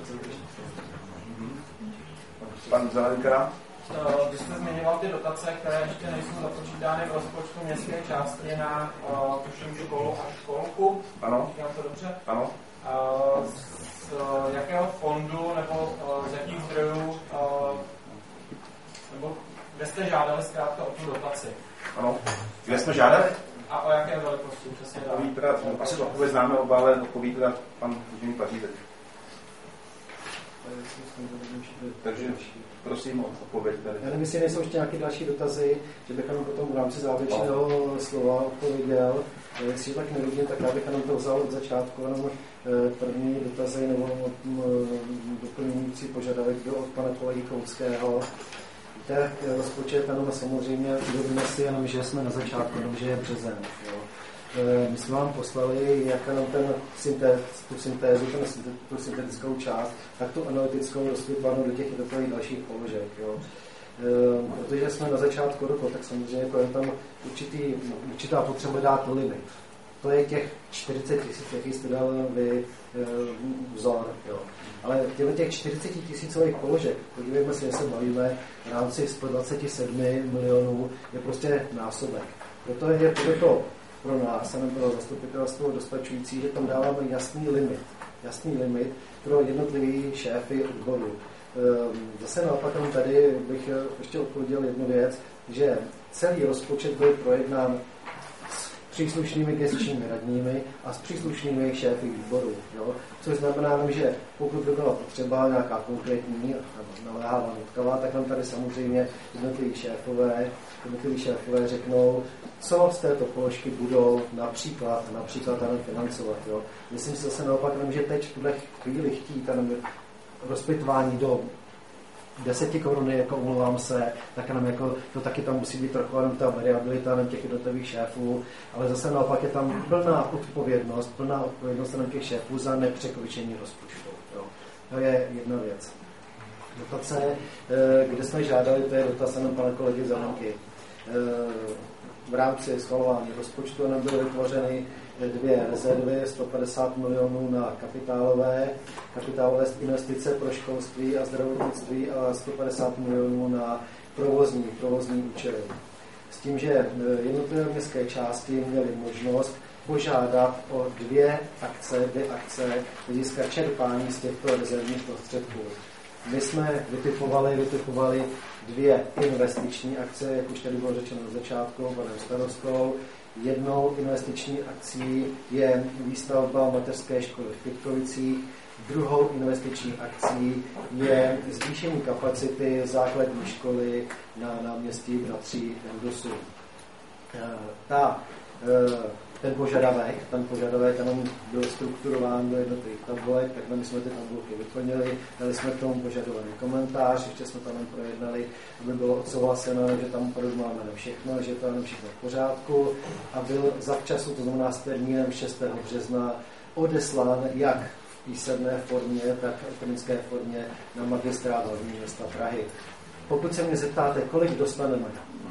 Pan Zelenka. Když jste zmiňoval ty dotace, které ještě nejsou započítány v rozpočtu městské části na uh, tuším školu a školku. Ano. Říkám to dobře? Ano. Uh, z uh, jakého fondu nebo uh, z jakých zdrojů, uh, nebo kde jste žádali zkrátka o tu dotaci? Ano. Kde jsme žádali? A o jaké velikosti přesně dali? Odpoví teda, asi to odpověď známe oba, ale odpoví teda pan Jiří Pařízek. Takže prosím o odpověď tady. Já nevím, jestli nejsou ještě nějaké další dotazy, že bych jenom potom v rámci závěrečného slova odpověděl. Jestli tak nevidím, tak já bych jenom to vzal od začátku, jenom první dotazy nebo doplňující požadavek byl od pana kolegy Kouckého. Víte, rozpočet, ano, samozřejmě uvědomíme si jenom, že jsme na začátku, jenom, že je březen. Jo. My jsme vám poslali jak jenom ten syntéz, tu syntézu, ten, tu syntetickou část, tak tu analytickou rozklipánu do těch jednotlivých dalších položek. Jo. Protože jsme na začátku roku, tak samozřejmě je tam určitý, určitá potřeba dát limit. To je těch čtyřicet tisíc, jaký jste dal vy vzor. Jo. Ale těmi těch čtyřicet tisícových položek, podívejme se, jestli se bavíme v rámci sto dvacet sedm milionů, je prostě násobek. Proto je proto pro nás a pro zastupitelstvo dostačující, že tam dáváme jasný limit. Jasný limit pro jednotlivý šéfy odboru. Zase naopak tady bych ještě odpověděl jednu věc, že celý rozpočet byl projednán s příslušnými gesčními radními a s příslušnými šéfy výboru. Jo? Což znamená, že pokud by byla potřeba nějaká konkrétní naléhavá nutkavá, tak nám tady samozřejmě jednotliví šéfové, jednotliví šéfové řeknou, co z této položky budou například, například tam financovat. Jo? Myslím si zase naopak, že teď v tuhle chvíli chtít tam rozpitvání do deseti koruny, jako omlouvám se, tak nám jako, to taky tam musí být trochu jenom ta variabilita nem těch jednotlivých šéfů, ale zase naopak je tam plná odpovědnost, plná odpovědnost nem těch šéfů za nepřekročení rozpočtu. Jo. To je jedna věc. Dotace, kde jsme žádali, to je dotaz jenom pana kolegy Zelenky. V rámci schvalování rozpočtu nám byly vytvořeny dvě rezervy, sto padesát milionů na kapitálové, kapitálové investice pro školství a zdravotnictví a sto padesát milionů na provozní, provozní účely. S tím, že jednotlivé městské části měly možnost požádat o dvě akce, dvě akce hlediska čerpání z těchto rezervních prostředků. My jsme vytipovali, vytipovali dvě investiční akce, jak už tady bylo řečeno na začátku panem starostou. Jednou investiční akcí je výstavba mateřské školy v Pětkovicích, druhou investiční akcí je zvýšení kapacity základní školy na náměstí Bratří Endosu. Ta, ten požadavek, ten požadavek jenom byl strukturován do jednotlivých tabulek, tak my jsme ty tabulky vyplnili, dali jsme k tomu požadovaný komentář, ještě jsme tam projednali, aby bylo odsouhlaseno, že tam opravdu máme na všechno, že to je všechno v pořádku a byl zavčasu, to znamená s termínem šestého března, odeslán jak v písemné formě, tak v elektronické formě na magistrát hlavního města Prahy. Pokud se mě zeptáte, kolik dostaneme,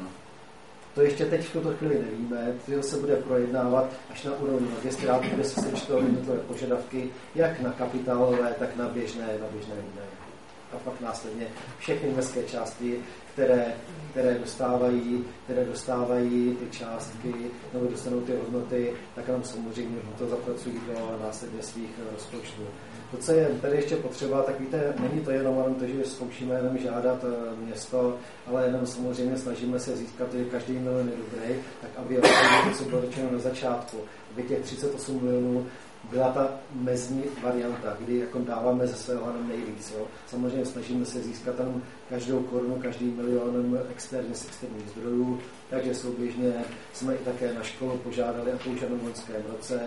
to ještě teď v tuto chvíli nevíme, to se bude projednávat až na úrovni magistrátu, kde se sečtou jednotlivé požadavky, jak na kapitálové, tak na běžné, na běžné výdaje. A pak následně všechny městské části, které, které, dostávají, které dostávají ty částky, nebo dostanou ty hodnoty, tak nám samozřejmě to zapracují do následně svých rozpočtů. To, co je tady ještě potřeba, tak víte, není to jenom to, že zkoušíme jenom žádat město, ale jenom samozřejmě snažíme se získat, že každý milion je dobrý, tak aby co bylo řečeno na začátku, aby těch třicet osm milionů byla ta mezní varianta, kdy jako dáváme ze svého hanem nejvíc. Jo. Samozřejmě snažíme se získat tam každou korunu, každý milion externě z externích zdrojů, takže souběžně jsme i také na školu požádali a použádali v loňském roce.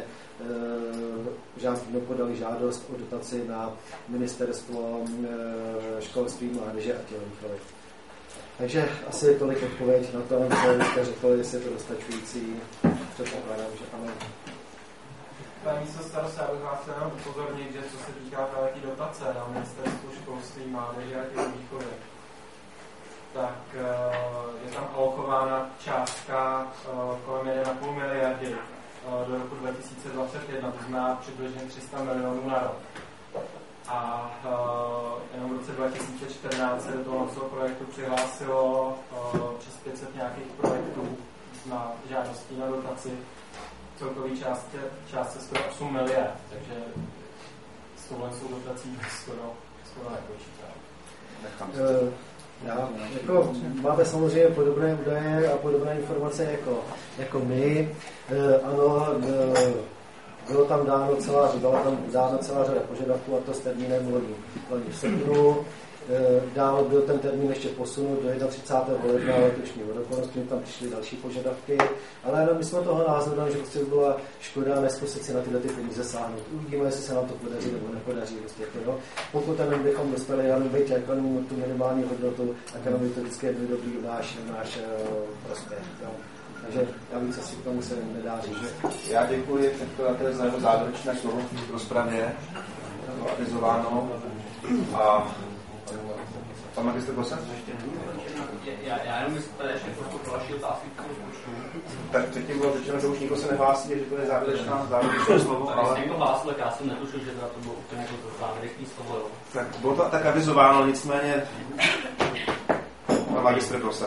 Žáci podali žádost o dotaci na ministerstvo školství, mládeže a tělovýchovy. Takže asi tolik odpověď na to, co jste řekli, jestli je to dostačující. Předpokládám, že ano. Pane místostarosto, já bych vás chtěl jenom upozornit, že co se týká právě té dotace na ministerstvu školství, mládeže a tělovýchovy, tak je tam alokována částka kolem jedna celá pět miliardy do roku dva tisíce dvacet jedna, to znamená přibližně tři sta milionů na rok. A jenom v roce dva tisíce čtrnáct se do toho projektu přihlásilo přes pět set nějakých projektů na žádostí na dotaci. Celkový částce, částce skoro osm miliard, takže s touhle dotací skoro, skoro nepočítá. Uh, já, jako, máme samozřejmě podobné údaje a podobné informace jako, jako my. Uh, ano, uh, bylo tam dáno celá, byla tam dána celá řada požadavků, a to s termínem loni, loni v srpnu. Dále byl ten termín ještě posunut do třicátého prvního ledna letošního roku, vlastně tam přišly další požadavky, ale my jsme toho názoru, že prostě byla škoda neskusit si na tyhle ty peníze sáhnout. Uvidíme, jestli se nám to podaří nebo nepodaří. Prostě, no. Pokud tam bychom dostali jenom být jako tu minimální hodnotu, tak jenom by to vždycky byl dobrý náš, náš prospěch. No. Takže já víc asi k tomu se nedá říct. Já děkuji předkladateli za jeho závěrečné slovo v rozpravě, bylo avizováno. A pan magistr Bosa? Já, já jenom myslím, ještě prostě pro vaši otázky k tomu zkušu. Tak předtím bylo řečeno, že už nikdo se nehlásí, že to je závěrečná závěrečné slovo. Ale když někdo hlásil, tak já jsem netušil, že to bylo úplně jako to závěrečné slovo. Jo. Tak bylo to tak avizováno, nicméně pan magistr Bosa.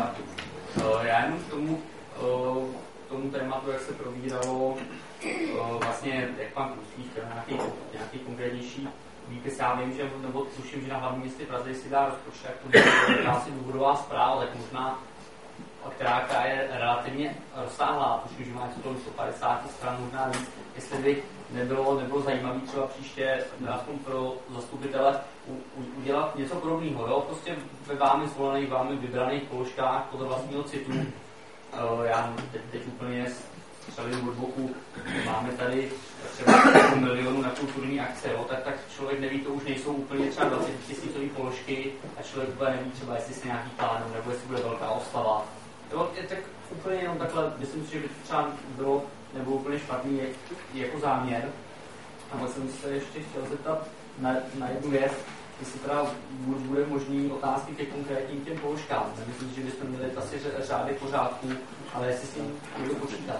Já jenom k tomu, k tomu tématu, jak se probíralo, vlastně, jak pan Kruslík, nějaký, nějaký konkrétnější výpis, já vím, že, nebo tuším, že na hlavním městě Praze si dá rozpočet, jak to je asi důvodová zpráva, tak možná, která, která je relativně rozsáhlá, tuším, že má něco kolem sto padesát stran, možná víc, jestli by nebylo, nebylo zajímavé třeba příště, aspoň pro zastupitele, u, u, udělat něco podobného, jo? Prostě ve vámi zvolených, vámi vybraných položkách podle vlastního citu. Uh, já teď, teď úplně střelím od boku, máme tady třeba milionu na kulturní akce, jo? Tak, tak člověk neví, to už nejsou úplně třeba dvacet tisícové položky a člověk úplně neví třeba, jestli se nějaký plán, nebo jestli bude velká oslava. Jo? Je tak úplně jenom takhle, myslím si, že by to třeba bylo nebo úplně špatný jako záměr. A pak jsem se ještě chtěl zeptat na, na jednu věc, jestli teda bude možný otázky ke konkrétním těm položkám. Nemyslím, že bychom měli asi řády pořádků, ale jestli s tím někdo počítá.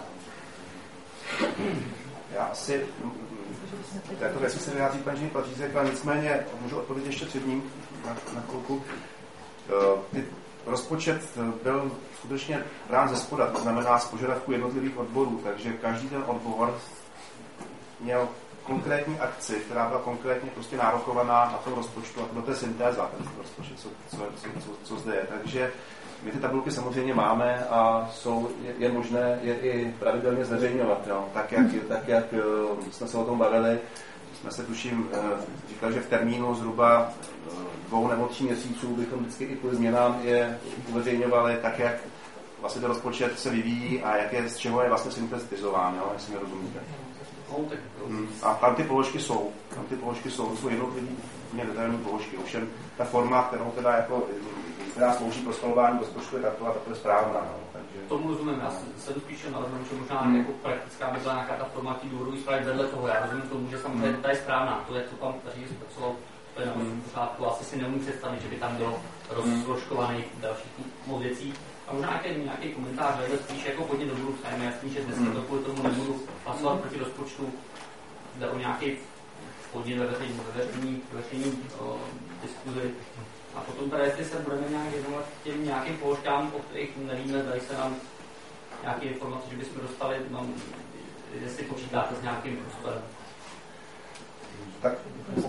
Já asi této věci se vyjádří pan Žení Patřízek, ale nicméně můžu odpovědět ještě před ním na, na chvilku. Ty rozpočet byl skutečně brán ze spoda, to znamená z požadavku jednotlivých odborů, takže každý ten odbor měl konkrétní akci, která byla konkrétně prostě nárokovaná na tom rozpočtu a to byla syntéza, ten rozpočet, co, co, co, co zde je. Takže my ty tabulky samozřejmě máme a jsou, je, je možné je i pravidelně zveřejňovat. Jo. Tak, jak, tak jak jsme se o tom bavili, jsme se tuším říkali, že v termínu zhruba dvou nebo tří měsíců bychom vždycky i kvůli změnám je uveřejňovali tak, jak vlastně ten rozpočet se vyvíjí a jak je, z čeho je vlastně syntetizován, jo, jestli mi rozumíte. Hmm. A tam ty položky jsou. Tam ty položky jsou, to jsou jednotlivé detailní položky. Ovšem ta forma, kterou teda jako, která slouží pro schvalování rozpočtu, je taková, taková správná. No. Takže... Tomu rozumím, já jsem spíše naleznu, že možná hmm. jako praktická by byla nějaká ta forma tý důvodový zprávy vedle toho. Já rozumím tomu, že samozřejmě hmm. ta je správná. To je, co pan Tařík zpracoval, to je na hmm. pořádku. Asi si neumím představit, že by tam bylo rozložkovaných dalších moc věcí. A možná nějaký, nějaký komentář, ale spíš jako podnět do budoucna. Je mi jasný, že dneska to kvůli tomu nebudu hlasovat proti rozpočtu. Jde o nějaký podnět ve veřejní, veřejní, veřejní diskuzi. A potom tady, jestli se budeme nějak věnovat těm nějakým položkám, o kterých nevíme, dají se nám nějaké informace, že bychom dostali, mám, jestli počítáte s nějakým prostorem. Tak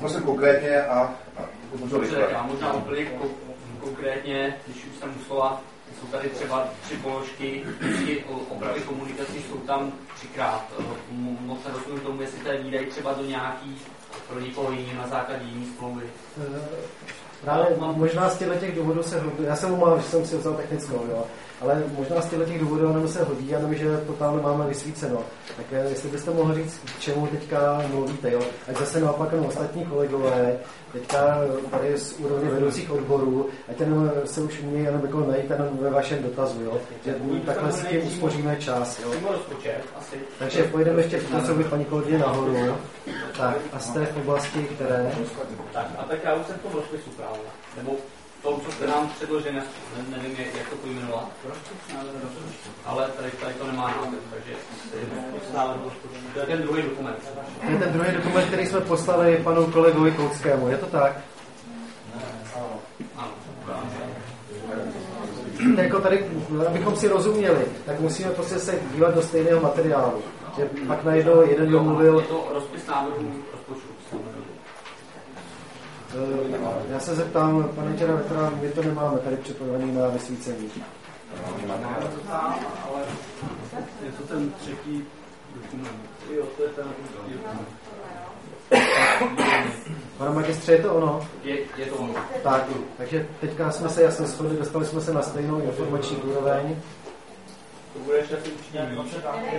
poprosím konkrétně a, a můžu rychle. Já možná úplně konkrétně, když už jsem u slova, jsou tady třeba tři položky, opravy komunikací jsou tam třikrát. Moc se rozumím tomu, jestli tady výdají třeba do nějaký pro někoho jiný na základě jiný smlouvy. Právě možná z těch důvodů se hodí, já jsem umál, že jsem si vzal technickou, jo, ale možná z těch důvodů nám se hodí, jenom že to tam máme vysvíceno. Tak jestli byste mohli říct, k čemu teďka mluvíte, jo, ať zase naopak no, ostatní kolegové, teďka tady z úrovně vedoucích odborů, ať ten se už umí jenom jako najít ten ve vašem dotazu, jo, že takhle si tím uspoříme čas, jo. Takže pojedeme ještě v co by paní kolegyně nahoru, tak a jste v oblasti, které... Tak a tak já už jsem v tom rozpisu právě, nebo to, co jste nám předložili, nevím, jak to pojmenovat, ale tady, tady to nemá název, takže to je ten druhý dokument. To je ten druhý dokument, který jsme poslali panu kolegovi Kouckému, je to tak? Ano. Jako tady, abychom si rozuměli, tak musíme prostě se dívat do stejného materiálu. Že pak najednou jeden domluvil... Je to rozpis návrhu rozpočtu. Já se zeptám, pane Čera Vetra, my to nemáme tady připravený na vysvícení. Ale je to ten třetí dokument. Jo, to je ten Pane magistře, je to ono? Je, je to ono. Tak, takže teďka jsme se jasně shodli, dostali jsme se na stejnou informační úroveň. To bude ještě asi určitě víc.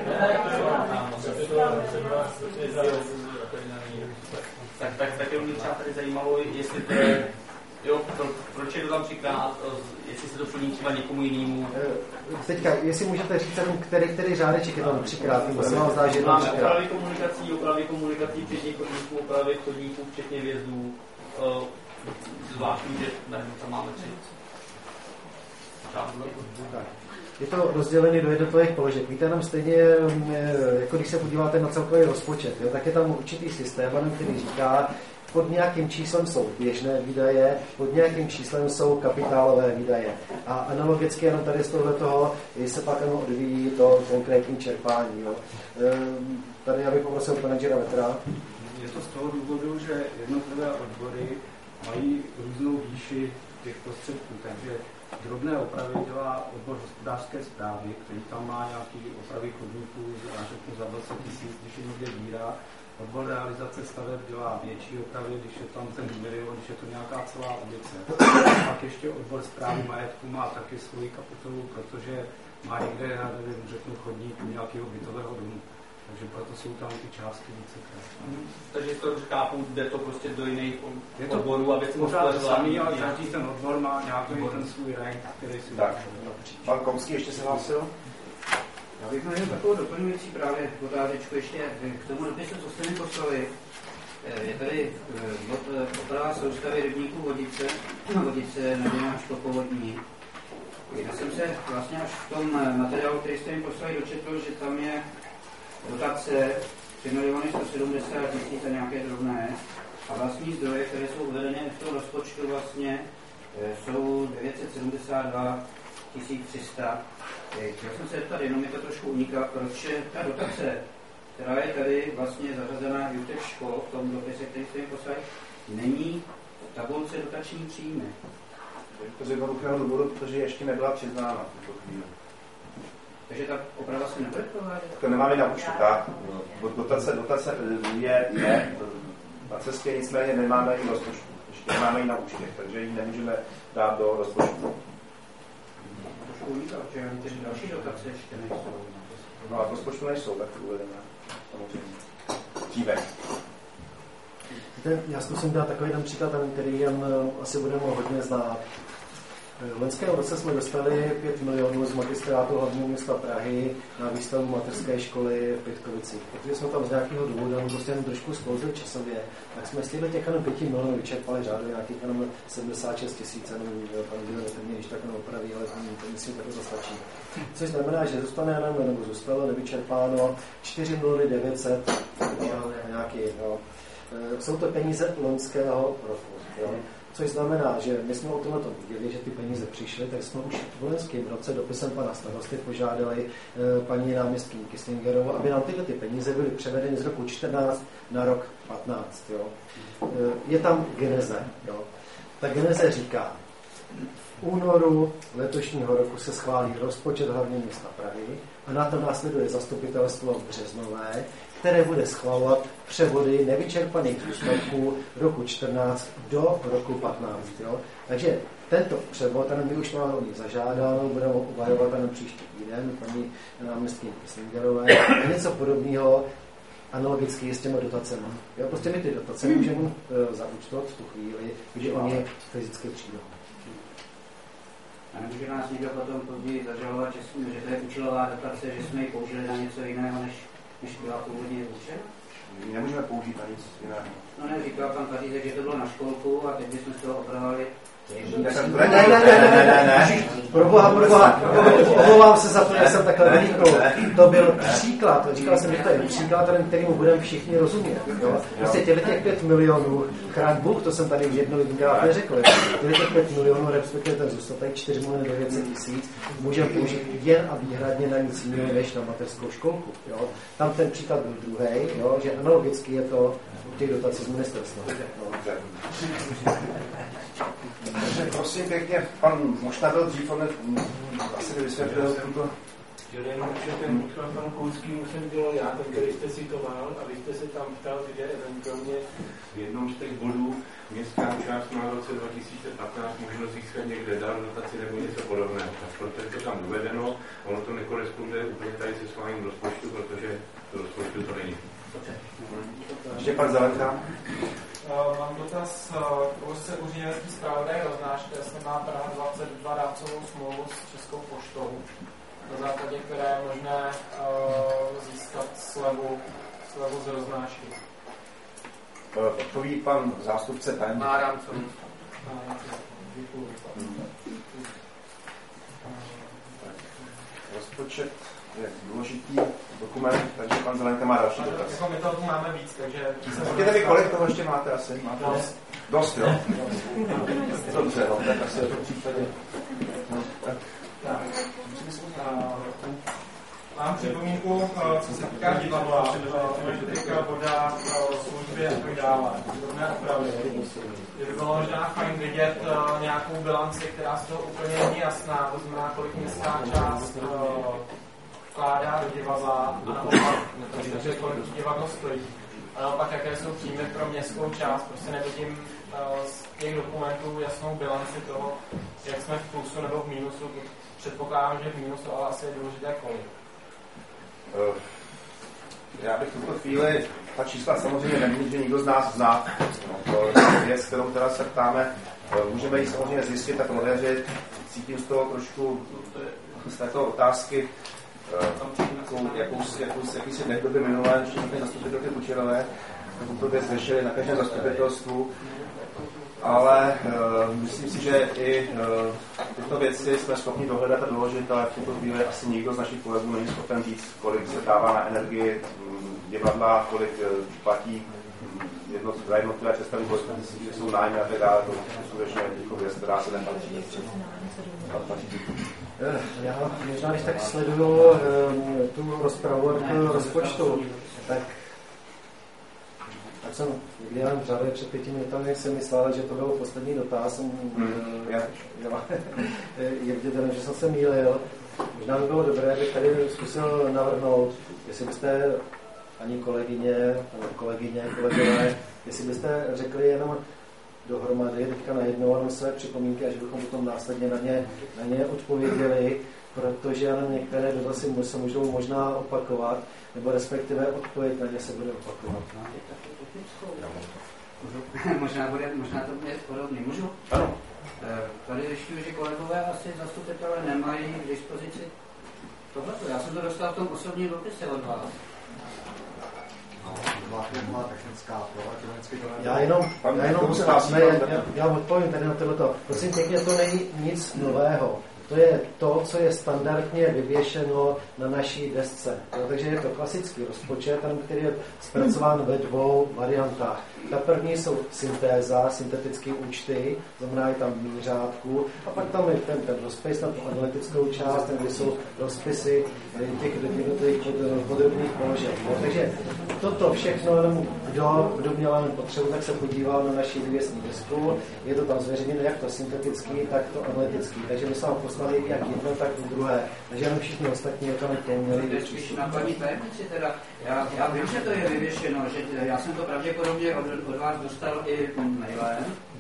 Tak, tak, tak mě třeba tady zajímalo, jestli to je, jo, pro, proč je to tam třikrát, jestli se to plní třeba někomu jinému. Teďka, jestli můžete říct, který, který řádeček je tam třikrát, nebo se vám zdá, že je tam třikrát. Opravy komunikací, opravy komunikací, včetně chodníků, opravy chodníků, včetně vjezdů, uh, zvláštní, že nevím, tam máme tři. Tak. Je to rozdělené do jednotlivých položek. Víte, nám stejně, jako když se podíváte na celkový rozpočet, jo, tak je tam určitý systém, který říká, pod nějakým číslem jsou běžné výdaje, pod nějakým číslem jsou kapitálové výdaje. A analogicky jenom tady z tohoto se pak odvíjí to konkrétní čerpání. Jo. Tady já bych poprosil pana Čera Vetra. Je to z toho důvodu, že jednotlivé odbory mají různou výši těch prostředků, takže drobné opravy dělá odbor hospodářské správy, který tam má nějaký opravy chodníků, já řeknu za dvacet tisíc, když je někde díra. Odbor realizace staveb dělá větší opravy, když je tam ten milion, když je to nějaká celá ulice. Pak ještě odbor správy majetku má taky svoji kapitolu, protože má někde, já nevím, řeknu chodník nějakého bytového domu. Takže proto jsou tam ty částky vícekrát. Mm. Takže to chápu, jde to prostě do jiných odborů, aby se pořád to samý, ale každý ten odbor má nějaký ten svůj rank, který si... Tak, pan Komský ještě se hlásil? Já bych měl takovou doplňující právě otázečku ještě k tomu dopisu, co jste mi poslali. Je tady oprava soustavy rybníků Vodice, Vodice Nadějná škopovodní. Já jsem se vlastně až v tom materiálu, který jste mi poslali, dočetl, že tam je dotace tři miliony sto sedmdesát tisíc a nějaké drobné a vlastní zdroje, které jsou uvedené v tom rozpočtu vlastně jsou devět set sedmdesát dva tisíc tři sta. Chtěl jsem se zeptat, jenom mi to trošku uniká, proč ta dotace, která je tady vlastně zařazená v těch škol, v tom dopise, který jste mi poslali, není v tabulce dotační příjmy. To z jednoduchého důvodu, protože ještě nebyla přiznána v tuto chvíli. Takže ta oprava se nebude provádět? To nemáme na účtu, tak. Dotace, dotace je, je na cestě, nicméně nemáme ji v rozpočtu. Ještě nemáme ji na účtě, takže ji nemůžeme dát do rozpočtu. Trošku uniká, že ty další dotace ještě nejsou. No a v rozpočtu nejsou tak uvedené, samozřejmě. Dříve. Já zkusím dát takový jeden příklad, který jen asi budeme hodně znát. V loňském roce jsme dostali pět milionů z magistrátu hlavního města Prahy na výstavu mateřské školy v Pětkovicích. Protože jsme tam z nějakého důvodu prostě jenom trošku sklouzli časově, tak jsme z těch jenom pěti milionů vyčerpali řádu nějakých jenom sedmdesát šest tisíc, jenom pan Dílek mě když tak neopraví, ale to myslím, že to zastačí. Což znamená, že zůstane nám, nebo zůstalo nevyčerpáno čtyři miliony devět set nějaký, jo. jsou to peníze loňského roku. Jo? Což znamená, že my jsme o tomhle to viděli, že ty peníze přišly, tak jsme už v loňském roce dopisem pana starosty požádali paní náměstkyni Kislingerovou, aby nám tyhle ty peníze byly převedeny z roku čtrnáct na rok patnáct. Jo? Je tam geneze. Jo? Ta geneze říká, v únoru letošního roku se schválí rozpočet hlavního města Prahy a na to následuje zastupitelstvo Březnové, které bude schvalovat převody nevyčerpaných zůstatků roku čtrnáct do roku patnáct. Jo? Takže tento převod, ten my už máme od nich zažádáno, budeme obhajovat ten příští týden, paní náměstkyni Kislingerové, a něco podobného analogicky s těmi dotacemi. Jo? Prostě my ty dotace můžeme uh, zaúčtovat v tu chvíli, kdy oni fyzicky přijdou. A nemůže nás někdo potom později zažalovat, že, jsme, že to je účelová dotace, že jsme ji použili na něco jiného, než, než byla původně určena? Nemůžeme použít na nic jiného. No ne, říkal pan Kařízek, že to bylo na školku a teď bychom z toho opravovali. Ne, ne, ne, ne, ne, ne. Pro boha, pro boha, omlouvám se za to, že jsem takhle vyniknul. To byl příklad, říkal jsem, že to je příklad, kterému budeme všichni rozumět. Jo? Prostě těchto těch pět milionů, chráň Bůh, to jsem tady už jednou jednou neřekl, těchto těch pět milionů, respektive ten zůstatek čtyři miliony devět set tisíc, můžeme použít jen a výhradně na nic jiného než na mateřskou školku. Jo? Tam ten příklad byl druhý, že analogicky je to u těch dotací z ministerstva. Takže prosím pěkně, pan možná byl dřív, on asi vysvětlil tuto... Že jenom, že ten účel panu Kouskýmu jsem dělal já, ten, který jste citoval, a vy jste se tam ptal, že eventuálně v jednom z těch bodů městská část má v roce dva tisíce patnáct možnost získat někde dál dotaci nebo něco podobného. Tak proto je to tam uvedeno, ono to nekoresponduje úplně tady se schválením rozpočtu, protože to rozpočtu to není. Ještě pan Zelenka. Uh, mám dotaz, uh, už se úřednický zpravodaj roznášky, jestli má Praha dvacet dva dávcovou smlouvu s Českou poštou, na základě které je možné uh, získat slevu, slevu z roznášky. Odpoví pan zástupce paní. Má rámcovou. Děkuji. Rozpočet je důležitý dokument, takže pan Zelenka má další dotaz. Jako my toho máme víc, takže... Řekněte mi, kolik toho ještě máte asi? Máte dost. Dost, jo? Dobře, no, tak asi je to v případě. No, tak. Tak. Mám připomínku, co se týká divadla, teďka voda, služby a tak dále, podobné opravy. Kdyby bylo možná fajn vidět nějakou bilanci, která z toho úplně není jasná, to znamená, kolik městská část vkládá do divadla a naopak, takže kolik divadlo stojí. A naopak, jaké jsou příjmy pro městskou část, prostě nevidím z těch dokumentů jasnou bilanci toho, jak jsme v plusu nebo v mínusu. Předpokládám, že v mínusu, ale asi je důležité kolik. Já bych v tuto chvíli, ta čísla samozřejmě nemůže, že nikdo z nás zná. No, to je věc, kterou teda se ptáme. Můžeme ji samozřejmě zjistit a prověřit. Cítím z toho trošku z této otázky jakou, jakou, jakou, jaký si v době minulé, ještě na zastupitelky Kučerové, tuto věc řešili na každém zastupitelstvu. Ale uh, myslím si, že i uh, tyto věci jsme schopni dohledat a doložit, ale v tuto chvíli asi nikdo z našich kolegů není schopen říct, kolik se dává na energii um, divadla, kolik uh, platí um, jedno, za jednotlivé představy, kolik jsou nájmy a tak dále. To skutečně jako věc, která se nepatří. Já možná, když tak sleduju um, tu rozpravu o rozpočtu, tak tak jsem někdy jenom řadě před pěti minutami jsem myslel, že to byl poslední dotaz. Mm, já, je vidět, že jsem se mýlil. Možná by bylo dobré, bych tady zkusil navrhnout, jestli byste ani kolegyně, kolegyně, kolegové, jestli byste řekli jenom dohromady, teďka najednou jenom své připomínky a že bychom potom následně na ně, na ně odpověděli, protože jenom některé dotazy se můžou možná opakovat, nebo respektive odpověď na ně se bude opakovat. možná, bude, možná to bude podobný. Můžu? Ano. Tady zjišťuji, že kolegové asi zastupitelé nemají k dispozici tohleto. Já jsem to dostal v tom osobním dopise od vás. Já jenom, já jenom ne, já, já odpovím tady na tohleto. Prosím pěkně, to není nic nového. To je to, co je standardně vyvěšeno na naší desce. No, takže je to klasický rozpočet, který je zpracován ve dvou variantách. Ta první jsou syntéza, syntetické účty, znamená je tam mířátku, a pak tam je ten, ten rozpis na tu analytickou část, kde jsou rozpisy těch jednotlivých podrobných položek. No, takže toto všechno, kdo, kdo měl potřebu, tak se podíval na naší vývěsní desku. Je to tam zveřejněno jak to syntetický, tak to analytický. Takže my jsme vám poslali jak jedno, tak i druhé. Takže jenom všichni ostatní tam to měli. Spíš na paní tajemnici teda. Já, já vím, že to je vyvěšeno, že já jsem to pravděpodobně od, od vás dostal i mailem,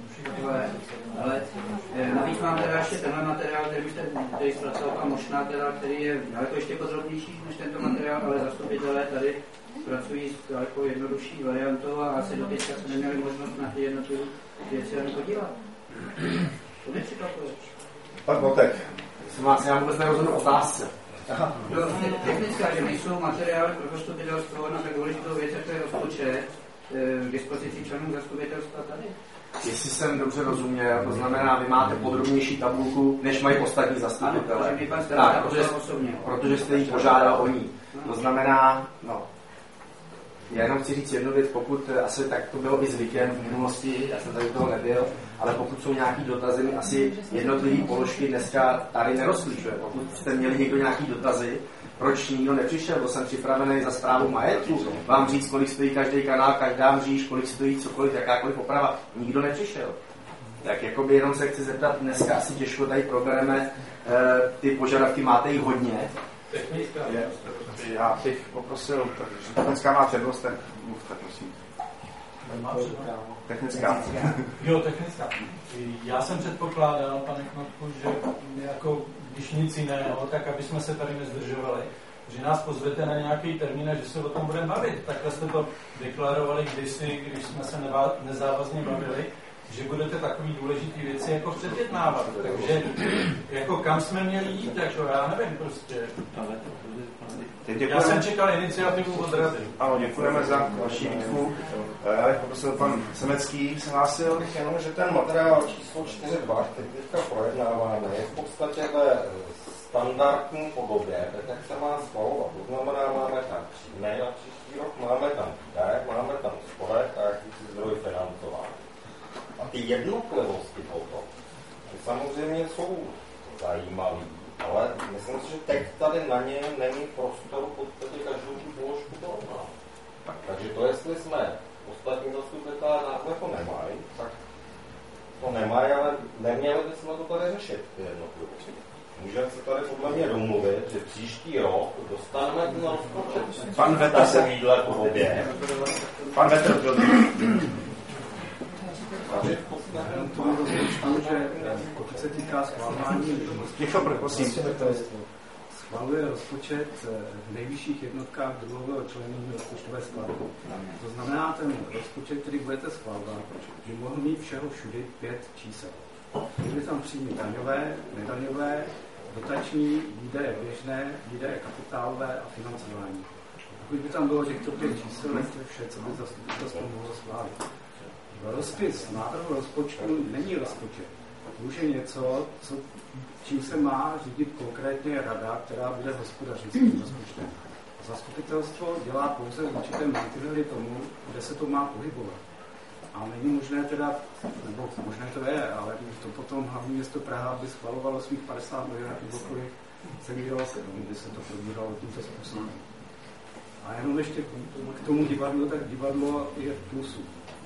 ale navíc mám teda ještě tenhle materiál, který jste tady zpracoval, a možná teda, který je daleko ještě podrobnější než tento materiál, ale zastupitelé tady pracují s daleko jednodušší variantou a asi do teďka se neměli možnost na ty jednotlivé věci ani podívat. To mě překvapuje. Pan Botek. Jsem vás, já vůbec nerozumím otázce. Technická, že nejsou materiály pro zastupitelstvo na tak důležitou věc, jako je rozpočet, k dispozici členů zastupitelstva tady. Jestli jsem dobře rozuměl, to znamená, vy máte podrobnější tabulku, než mají ostatní zastupitelé. Ano, protože, tak, protože, protože jste jí požádal o ní. To znamená, no, já jenom chci říct jednu věc, pokud asi tak to bylo i zvykem v minulosti, já jsem tady toho nebyl, ale pokud jsou nějaký dotazy, my asi jednotlivé položky dneska tady nerozklíčuje. Pokud jste měli někdo nějaký dotazy, proč nikdo nepřišel, byl jsem připravený za správu majetku, vám říct, kolik stojí každý kanál, každá mříž, kolik stojí cokoliv, jakákoliv oprava, nikdo nepřišel. Tak jakoby jenom se chci zeptat, dneska asi těžko tady probereme, e, ty požadavky máte jich hodně. Technická. Já bych poprosil, technická má přednost, tak mluvte, prosím. Technická. Jo, technická. Já jsem předpokládal, pane Knopku, že jako, když nic jiného, tak aby jsme se tady nezdržovali, že nás pozvete na nějaký termín a že se o tom budeme bavit. Takhle jste to deklarovali kdysi, když jsme se nezávazně bavili, že budete takový důležitý věci jako předjednávat. Takže jako kam jsme měli jít, jako já nevím prostě. Já jsem čekal iniciativu od Rady. Ano, děkujeme za vaši výtku. Já bych poprosil, pan Semecký se hlásil. Bych jenom, že ten materiál číslo čtyři dva, který teďka projednáváme, je v podstatě ve standardní podobě, tak jak se má schvalovat. To znamená, máme tam příjmy na příští rok, máme tam výdaje, máme tam schodek a jakýsi zdroj financování. A ty jednotlivosti toho samozřejmě jsou zajímavé, ale myslím si, že teď tady na ně není prostor v podstatě každou tu položku porovnat. Takže to, jestli jsme ostatní zastupitelé náhle to nemají, tak to nemají, ale neměli bychom to tady řešit, ty jednotlivosti. Můžeme se tady podle mě domluvit, že příští rok dostaneme ten rozpočet. Pan Vetr se výdle podobě. Pan Vetr byl že pokud se týká schvalování, schvaluje rozpočet v nejvyšších jednotkách druhového členění rozpočtové skladby. To znamená, ten rozpočet, který budete schvalovat, že mohl mít všeho všudy pět čísel. Byly tam příjmy daňové, nedaňové, dotační, výdaje běžné, výdaje kapitálové a financování. Pokud by tam bylo těchto pět čísel, to je vše, co by zastupitelstvo mohlo schválit. Rozpis návrhu rozpočtu není rozpočet. Už je něco, co, čím se má řídit konkrétně rada, která bude hospodařit s tím rozpočtem. Zastupitelstvo dělá pouze určité mantinely tomu, kde se to má pohybovat. A není možné teda, nebo možné to je, ale to potom hlavní město Praha by schvalovalo svých padesát miliard nebo kolik se vydalo se, kdyby se to probíralo tímto způsobem. A jenom ještě k tomu divadlu, tak divadlo je v plusu.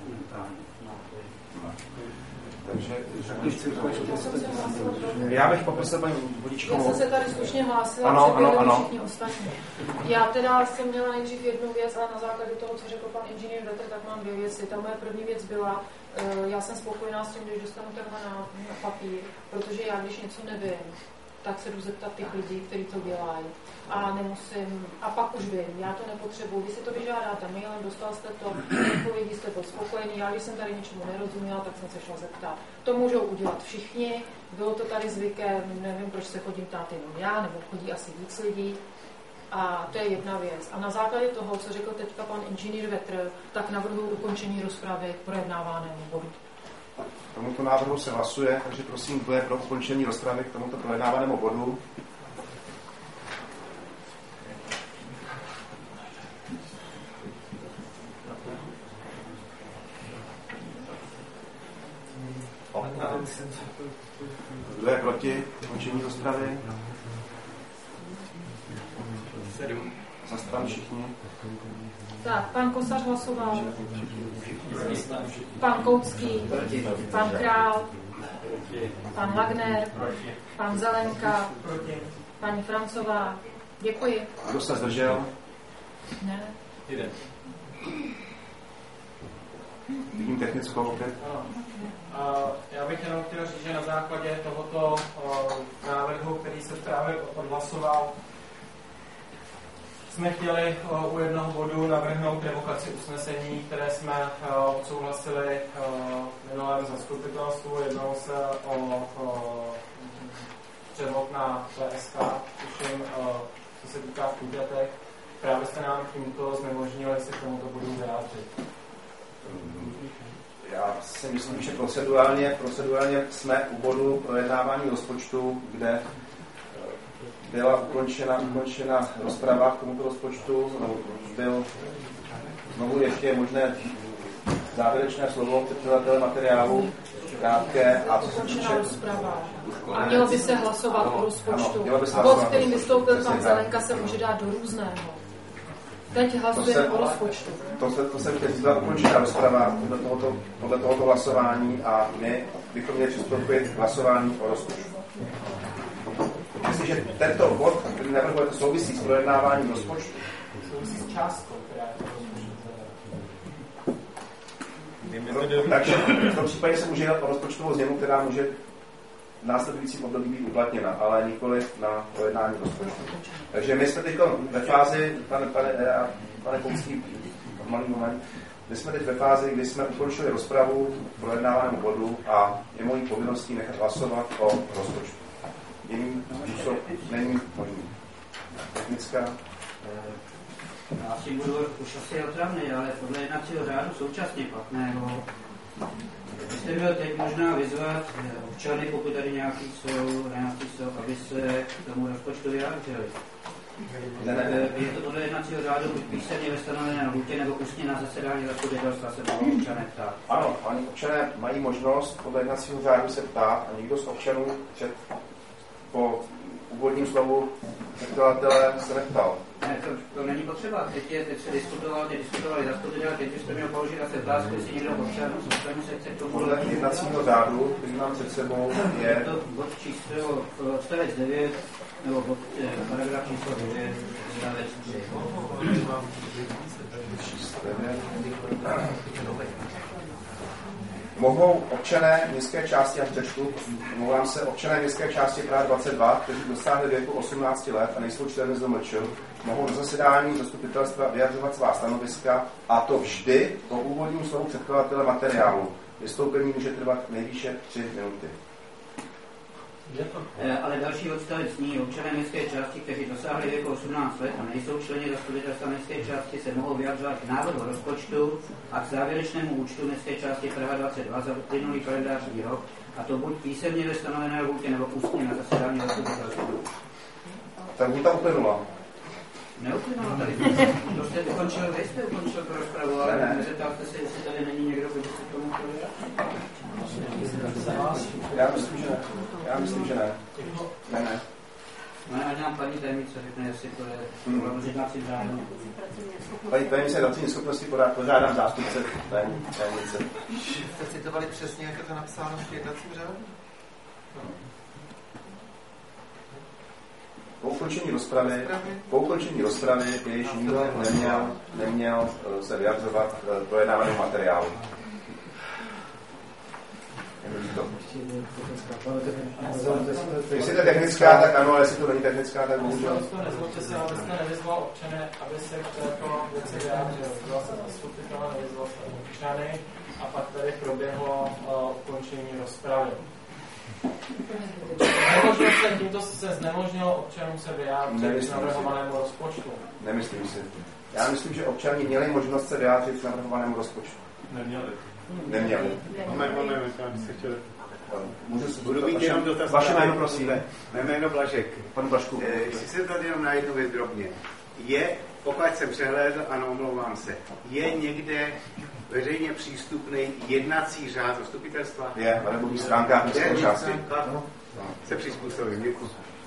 Takže já bych poprosil paní Vodičkovou. Já jsem se tady slušně hlásila, ano, ano, ano. Všichni ostatní. Já teda jsem měla nejdřív jednu věc, ale na základě toho, co řekl pan inženýr Vetr, tak mám dvě věci. Ta moje první věc byla, já jsem spokojená s tím, když dostanu tenhle na, na papír, protože já, když něco nevím, tak se jdu zeptat těch lidí, kteří to dělají. A nemusím, a pak už vím, já to nepotřebuji. Vy si to vyžádáte mailem, dostal jste to, odpovědí jste byl spokojený. Já, když jsem tady něčemu nerozuměla, tak jsem se šla zeptat. To můžou udělat všichni, bylo to tady zvykem, nevím, proč se chodím ptát jenom já, nebo chodí asi víc lidí. A to je jedna věc. A na základě toho, co řekl teďka pan inženýr Vetr, tak navrhuji ukončení rozpravy k projednávanému bodu. tomuto návrhu se hlasuje, takže prosím, kdo je pro ukončení rozpravy k tomuto projednávanému bodu. Kdo je proti ukončení rozpravy? Sedm. Zastran všichni. Tak, pan Kosař hlasoval. Pan Koucký. Pan Král. Pan Wagner. Pan Zelenka. Paní Francová. Děkuji. Kdo se zdržel? Ne. Jeden. Vidím technickou opět. Já bych jenom chtěl říct, že na základě tohoto návrhu, který se právě odhlasoval, jsme chtěli u jednoho bodu navrhnout revokaci usnesení, které jsme odsouhlasili v minulém zastupitelstvu. Jednalo se o, o převod na P S K, tuším, co se týká v Kůtětech. Právě jste nám tímto znemožnili si k tomuto bodu vyjádřit. Já si myslím, že procedurálně, procedurálně jsme u bodu projednávání rozpočtu, kde byla ukončena, ukončena rozprava k tomuto rozpočtu. Byl znovu ještě možné závěrečné slovo předkladatele materiálu, krátké. A co se týče... A mělo by se hlasovat o rozpočtu. Bod, kterým vystoupil pan Zelenka, se může dát do různého. Teď hlasujeme o rozpočtu. To se, to se teď byla ukončena rozprava podle tohoto, podle tohoto hlasování a my bychom měli přistoupit k hlasování o rozpočtu. Jestliže tento bod, který navrhujete, souvisí s projednáváním rozpočtu, souvisí s částkou, která je takže v tom případě se může jednat o rozpočtovou změnu, která může v následujícím období být uplatněna, ale nikoli na projednání rozpočtu. Takže my jsme teď ve fázi, pane, pane, pane Koucký, malý moment, my jsme teď ve fázi, kdy jsme ukončili rozpravu k projednávanému bodu a je mojí povinností nechat hlasovat o rozpočtu. Jiný způsob není možný. Technická. Já si budu už asi otravný, ale podle jednacího řádu současně platného byste měl teď možná vyzvat občany, pokud tady nějaký jsou, nějaký jsou, aby se k tomu rozpočtu vyjádřili. Ne, ne, ne. Je to podle jednacího řádu buď písemně ve stanovené lhůtě nebo ústně na zasedání zastupitelstva se mohou občané ptát. Ano, ani občané mají možnost podle jednacího řádu se ptát a nikdo z občanů před, po úvodním slovu předkladatele se neptal. Ne, to, to není potřeba. Teď, je, teď se diskutoval, teď diskutovali zastupitelé, teď byste měl položit asi otázku, jestli někdo občanů z občanů se chce k tomu... Podle jednacího řádu, který mám před sebou, je... Je to bod číslo odstavec devět, nebo bod eh, paragraf číslo devět, odstavec tři. Mohou občané městské části, až přečtu, mluvám se, občané městské části Praha dvacet dva, kteří dosáhli věku osmnácti let a nejsou členy Z M Č, mohou na zasedání zastupitelstva vyjadřovat svá stanoviska, a to vždy po úvodním slovu předkladatele materiálu. Vystoupení může trvat nejvýše tři minuty. Ale další odstavec zní, občané městské části, kteří dosáhli věku osmnáct let a nejsou členy zastupitelstva městské části, se mohou vyjadřovat k návrhu rozpočtu a k závěrečnému účtu městské části Praha dvacet dva za uplynulý kalendářní rok, a to buď písemně ve stanovené lhůtě nebo ústně na zasedání zastupitelstva. Ta lhůta uplynula. Neuplynula tady. To jste ukončil, vy jste ukončil tu rozpravu, ale ne, nezeptal jste se, jestli tady není někdo, kdo by se k tomu chtěl. Já myslím, že ne. Já myslím, že ne. Ne, ne. No, ať nám paní tajemnice řekne, jestli to je hmm. jednacím řádem. Paní tajemnice docení schopnosti požádám zástupce tajemnice. Jste citovali přesně, jak je to napsáno v jednacím řádu? Po ukončení rozpravy, po ukončení rozpravy je již nikdo neměl, neměl se vyjadřovat k projednávanému materiálu. Jestli to je technická, tak ano, jestli to není technická, tak bohužel. Nezlobte se, abyste nevyzval občany, aby se k této věci vyjádřili. Vyzval se zastupitele, nevyzval se občany a pak tady proběhlo ukončení rozpravy. Se, tímto se znemožnilo občanům se vyjádřit k navrhovanému rozpočtu. Nemyslím si. Já myslím, že občani měli možnost se vyjádřit k navrhovanému rozpočtu. Neměli. Neměli. Moment, moment, já bych se chtěl... Budu mít jenom dotaz. Vaše jméno, prosím. Mé jméno Blažek. Pan Blažku. E, jestli se tady jenom na jednu věc drobně. Je, pokud jsem přehlédl, ano, omlouvám se, je někde veřejně přístupný jednací řád zastupitelstva? Je, na webových stránkách městské části. Se přizpůsobím, děkuji.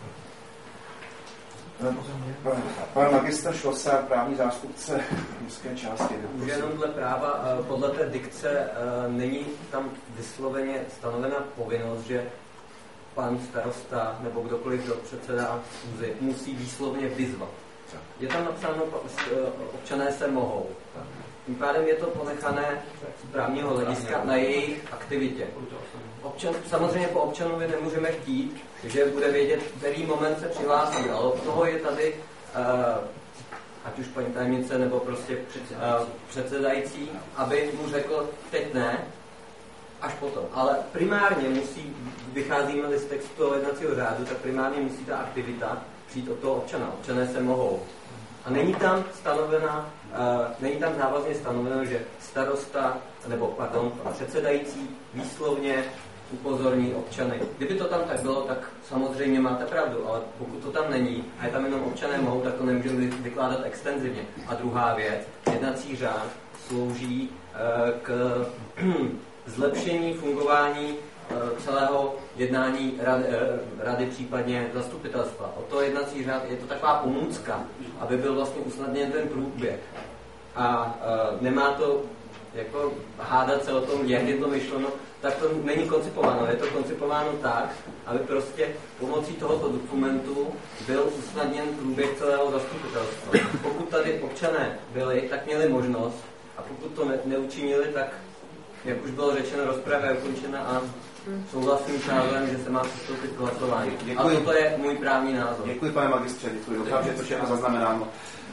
Pan magistr Šlosa, právní zástupce městské části. Už jenom dle práva, podle té dikce není tam vysloveně stanovena povinnost, že pan starosta nebo kdokoliv, kdo předsedá schůzi, musí výslovně vyzvat. Je tam napsáno, občané se mohou. Tím pádem je to ponechané z právního hlediska na jejich aktivitě. Občan, samozřejmě po občanovi nemůžeme chtít, že bude vědět, který moment se přihlásí, ale od toho je tady, uh, ať už paní tajemnice nebo prostě před, uh, předsedající, aby mu řekl, teď ne, až potom. Ale primárně musí, vycházíme z textu toho jednacího řádu, tak primárně musí ta aktivita přijít od toho občana. Občané se mohou. A není tam stanovena, uh, není tam závazně stanoveno, že starosta, nebo pardon, předsedající výslovně upozorní občany. Kdyby to tam tak bylo, tak samozřejmě máte pravdu, ale pokud to tam není a je tam jenom občané mohou, tak to nemůžeme vykládat extenzivně. A druhá věc, jednací řád slouží uh, k zlepšení fungování uh, celého jednání rady, uh, rady, případně zastupitelstva. O to jednací řád je to taková pomůcka, aby byl vlastně usnadněn ten průběh. A uh, nemá to jako hádat se o tom, jak je to myšleno, tak to není koncipováno. Je to koncipováno tak, aby prostě pomocí tohoto dokumentu byl usnadněn průběh celého zastupitelstva. Pokud tady občané byli, tak měli možnost, a pokud to ne- neučinili, tak, jak už bylo řečeno, rozprava je ukončena a souhlasím s názorem, že se má přistoupit k hlasování. Děkuji. A toto je můj právní názor. Děkuji, pane magistře, děkuji. Doufám, že to všechno zaznamenáno.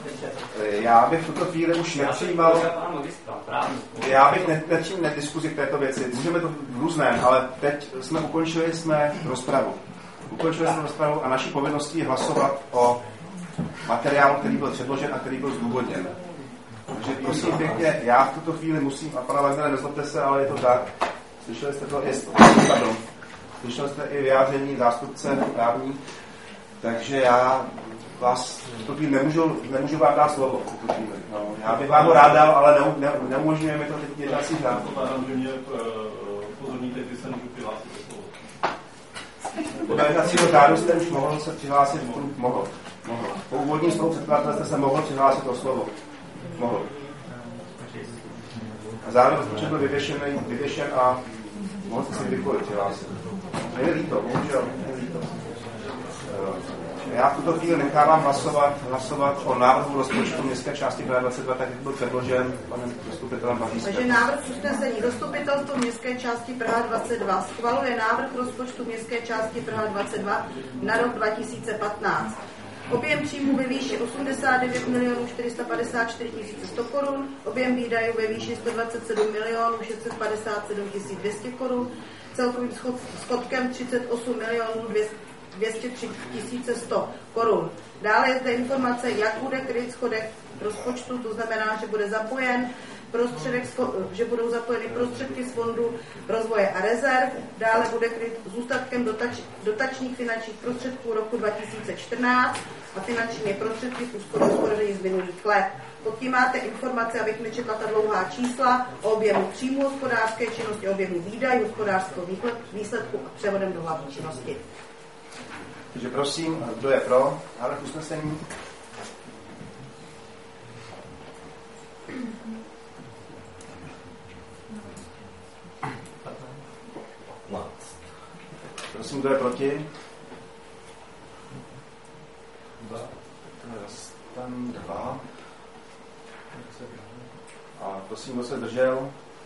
Já bych v tuto chvíli už nepřijímal... Já bych ne, nepřijímal diskuzi k této věci. Můžeme to v různém, ale teď jsme ukončili jsme rozpravu. Ukončili jsme rozpravu a naší povinností je hlasovat o materiálu, který byl předložen a který byl zdůvodněn. Takže prosím pěkně, já v tuto chvíli musím, a pana Wagnera, nezlobte se, ale je to tak. Slyšeli jste to i, pardon, slyšeli jste i vyjádření zástupce právní, takže já vás v tuto chvíli nemůžu, nemůžu vám dát slovo v tuto chvíli. No, já bych vám ho rád dal, ale ne, ne, neumožňuje mi to teď jednací řád. Pokládám, že mě pozorníte, kdy se můžu přihlásit do slovo. Podle jednacího řádu jste už mohl se přihlásit, mohl. mohl. Po úvodním slovu předkladatele jste se mohl přihlásit o slovo. Mohl. A zároveň rozpočet byl vyvěšen, vyvěšen a mohl jste se kdykoliv přihlásit. Není líto, bohužel, není líto. Já v tuto chvíli nechávám hlasovat, hlasovat o návrhu rozpočtu městské části Praha dvacet dva, tak jak byl předložen panem zastupitelem Bavískem. Takže návrh usnesení zastupitelstvo městské části Praha dvacet dva schvaluje návrh rozpočtu městské části Praha dvacet dva na rok dva tisíce patnáct. Objem příjmů ve výši osmdesát devět milionů čtyři sta padesát čtyři tisíce sto korun, objem výdajů ve výši sto dvacet sedm milionů šest set padesát sedm tisíc dvě stě korun, celkovým schodkem třicet osm milionů dvě stě tři tisíce sto korun. Dále je zde informace, jak bude kryt schodek rozpočtu, to znamená, že bude zapojen prostředek, že budou zapojeny prostředky z fondu rozvoje a rezerv, dále bude kryt zůstatkem dotač, dotačních finančních prostředků roku dva tisíce čtrnáct a finanční prostředky v úsporu z minulých let. Pod tím máte informace, abych nečetla ta dlouhá čísla o objemu příjmu hospodářské činnosti, objemu výdajů hospodářského výsledku a převodem do hlavní činnosti. Takže prosím, kdo je pro návrh usnesení? Prosím, kdo je proti? Dva. Tam dva. A prosím, kdo se držel?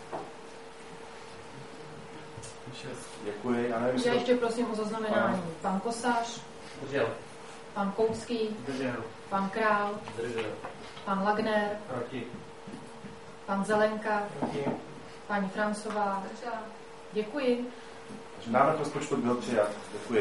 Děkuji. Já, nevím, Já ještě prosím o zaznamenání. Pan Kosář. Držel. Pan Koucký. Držel. Pan Král. Držel. Pan Lagner. Proti. Pan Zelenka. Proti. Paní Francová. Děkuji. Návrh rozpočtu byl přijat. Děkuji.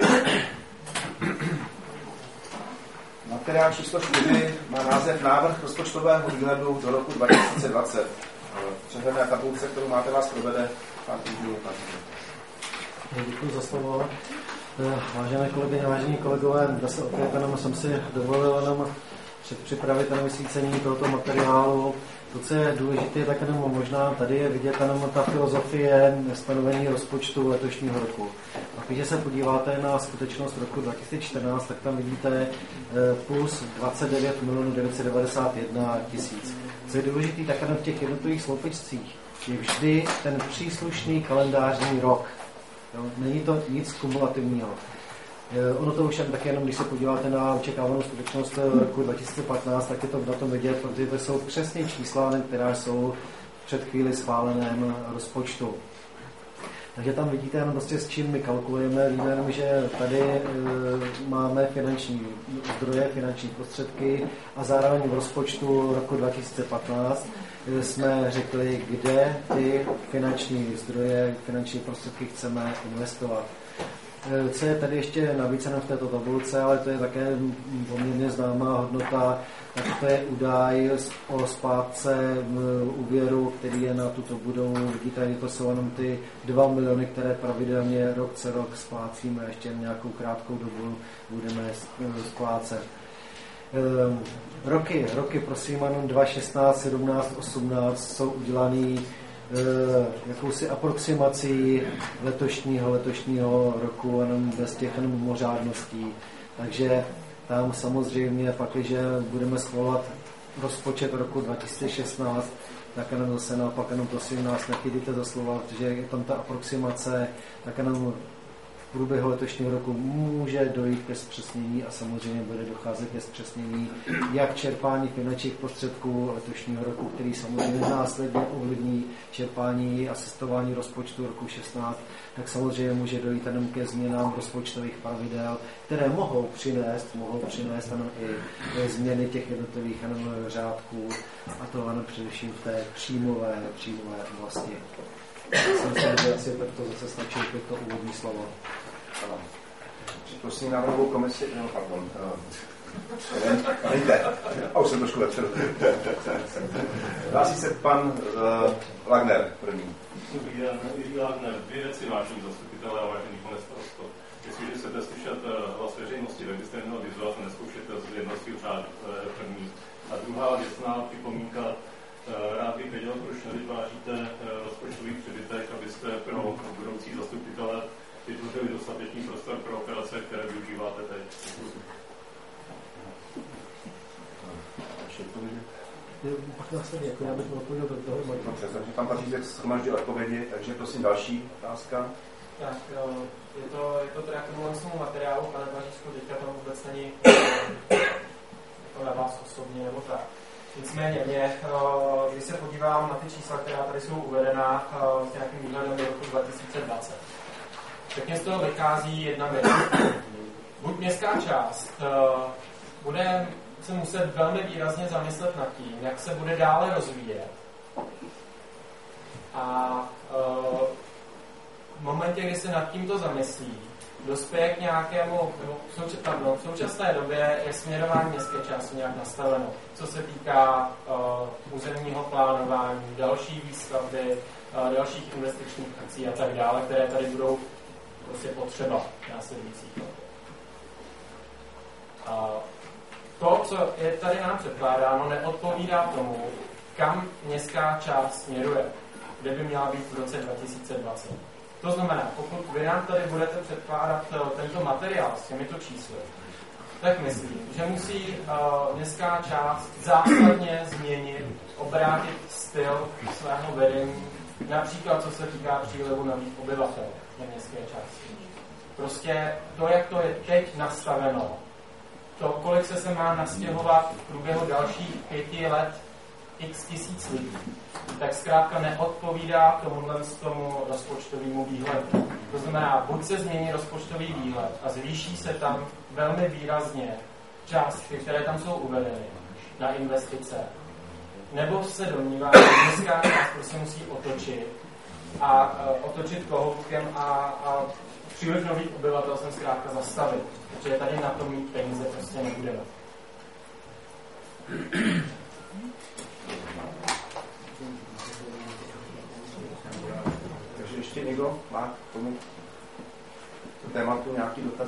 Materiál číslo čtyři má název Návrh rozpočtového výhledu do roku dva tisíce dvacet. přehledné tabulce, kterou máte, vás provede pan inženýr. Děkuji za slovo. Vážené kolegyně, vážení kolegové, zase opět jenom jsem si dovolil jenom předpřipravit na vysvícení tohoto materiálu. To, co je důležité, tak jenom možná tady je vidět jenom ta filozofie stanovení rozpočtu letošního roku. A když se podíváte na skutečnost roku dva tisíce čtrnáct, tak tam vidíte plus dvacet devět milionů devět set devadesát jedna tisíc. Co je důležité, tak jenom v těch jednotlivých sloupečcích je vždy ten příslušný kalendářní rok. Jo? Není to nic kumulativního. Ono to už také jenom, když se podíváte na očekávanou skutečnost roku dva tisíce patnáct, tak je to na tom vidět, protože to jsou přesně čísla, která jsou před chvíli schváleném rozpočtu. Takže tam vidíte jenom prostě s čím my kalkulujeme. Víme jenom, že tady e, máme finanční zdroje, finanční prostředky a zároveň v rozpočtu roku dva tisíce patnáct jsme řekli, kde ty finanční zdroje, finanční prostředky chceme investovat. Co je tady ještě navíc v této tabulce, ale to je také poměrně známá hodnota, tak to je údaj o splátce úvěru, který je na tuto budovu. Vidíte, že to jsou jenom ty dva miliony, které pravidelně rok co rok splácíme, ještě nějakou krátkou dobu budeme splácet. Roky, roky prosím, jenom dva tisíce šestnáct, sedmnáct, osmnáct jsou udělaný jakousi aproximací letošního, letošního roku, jenom bez těch jenom mimořádností. Takže tam samozřejmě pak, když budeme schvalovat rozpočet roku dva tisíce šestnáct, tak jenom zase naopak, jenom prosím nás nechytíte za slova, protože je tam ta aproximace, tak jenom v průběhu letošního roku může dojít ke zpřesnění a samozřejmě bude docházet ke zpřesnění jak čerpání finančních prostředků letošního roku, který samozřejmě následně ovlivní čerpání a sestování rozpočtu roku šestnáct, tak samozřejmě může dojít jenom ke změnám rozpočtových pravidel, které mohou přinést, mohou přinést jenom i změny těch jednotlivých jenom řádků, a to ano především v té příjmové, příjmové oblasti. Myslím si, že asi to zase stačí to úvodní slovo. Ano. Prosím návrhovou komisi, no, pardon. Nejde. A už jsem trošku vepředu. Hlásí se pan uh, Wagner první. Dobrý den, Jiří Wagner. Dvě věci, vážení zastupitelé a vážený pane starosto. Jestliže chcete slyšet hlas veřejnosti, tak byste měl vyzvat a neskoušet z jednacího řádu první. A druhá věcná připomínka. Rád bych věděl, proč nevytváříte rozpočtový přebytek, abyste pro budoucí zastupitele vytvořili dostatečný prostor pro operace, které využíváte teď. Pak následně, jako já bych odpověděl do toho. Dobře, takže tam patříte shromaždí odpovědi, takže prosím další otázka. Tak, je to, je to teda k tomu materiálu, pane Pařížsku, teďka to vůbec není jako na vás osobně nebo tak. Nicméně, mě, když se podívám na ty čísla, která tady jsou uvedena s nějakým výhledem do roku dva tisíce dvacet, tak mě z toho vychází jedna věc. Buď městská část bude se muset velmi výrazně zamyslet nad tím, jak se bude dále rozvíjet. A v momentě, kdy se nad tímto zamyslí, dospěje k nějakému, nebo pardon, v současné době je směrování městské části nějak nastaveno, co se týká uh, územního plánování, další výstavby, uh, dalších investičních akcí a tak dále, které tady budou prostě potřeba v následujících letech. Uh, to, co je tady nám předkládáno, neodpovídá tomu, kam městská část směruje, kde by měla být v roce dva tisíce dvacet. To znamená, pokud vy nám tady budete předkládat tento materiál s těmito čísly, tak myslím, že musí uh, městská část zásadně změnit, obrátit styl svého vedení, například co se týká přílivu nových obyvatel na městské části. Prostě to, jak to je teď nastaveno, to, kolik se se má nastěhovat v průběhu dalších pěti let x tisíc lidí, tak zkrátka neodpovídá tomuhle tomu rozpočtovému výhledu. To znamená, buď se změní rozpočtový výhled a zvýší se tam velmi výrazně částky, které tam jsou uvedeny na investice, nebo se domnívá, že městská část prostě musí otočit a, a otočit kohoutkem a, a příliš nových obyvatel jsem zkrátka zastavit, protože tady na to mít peníze prostě nebudeme. ještě někdo má k tomu tématu nějaký dotaz?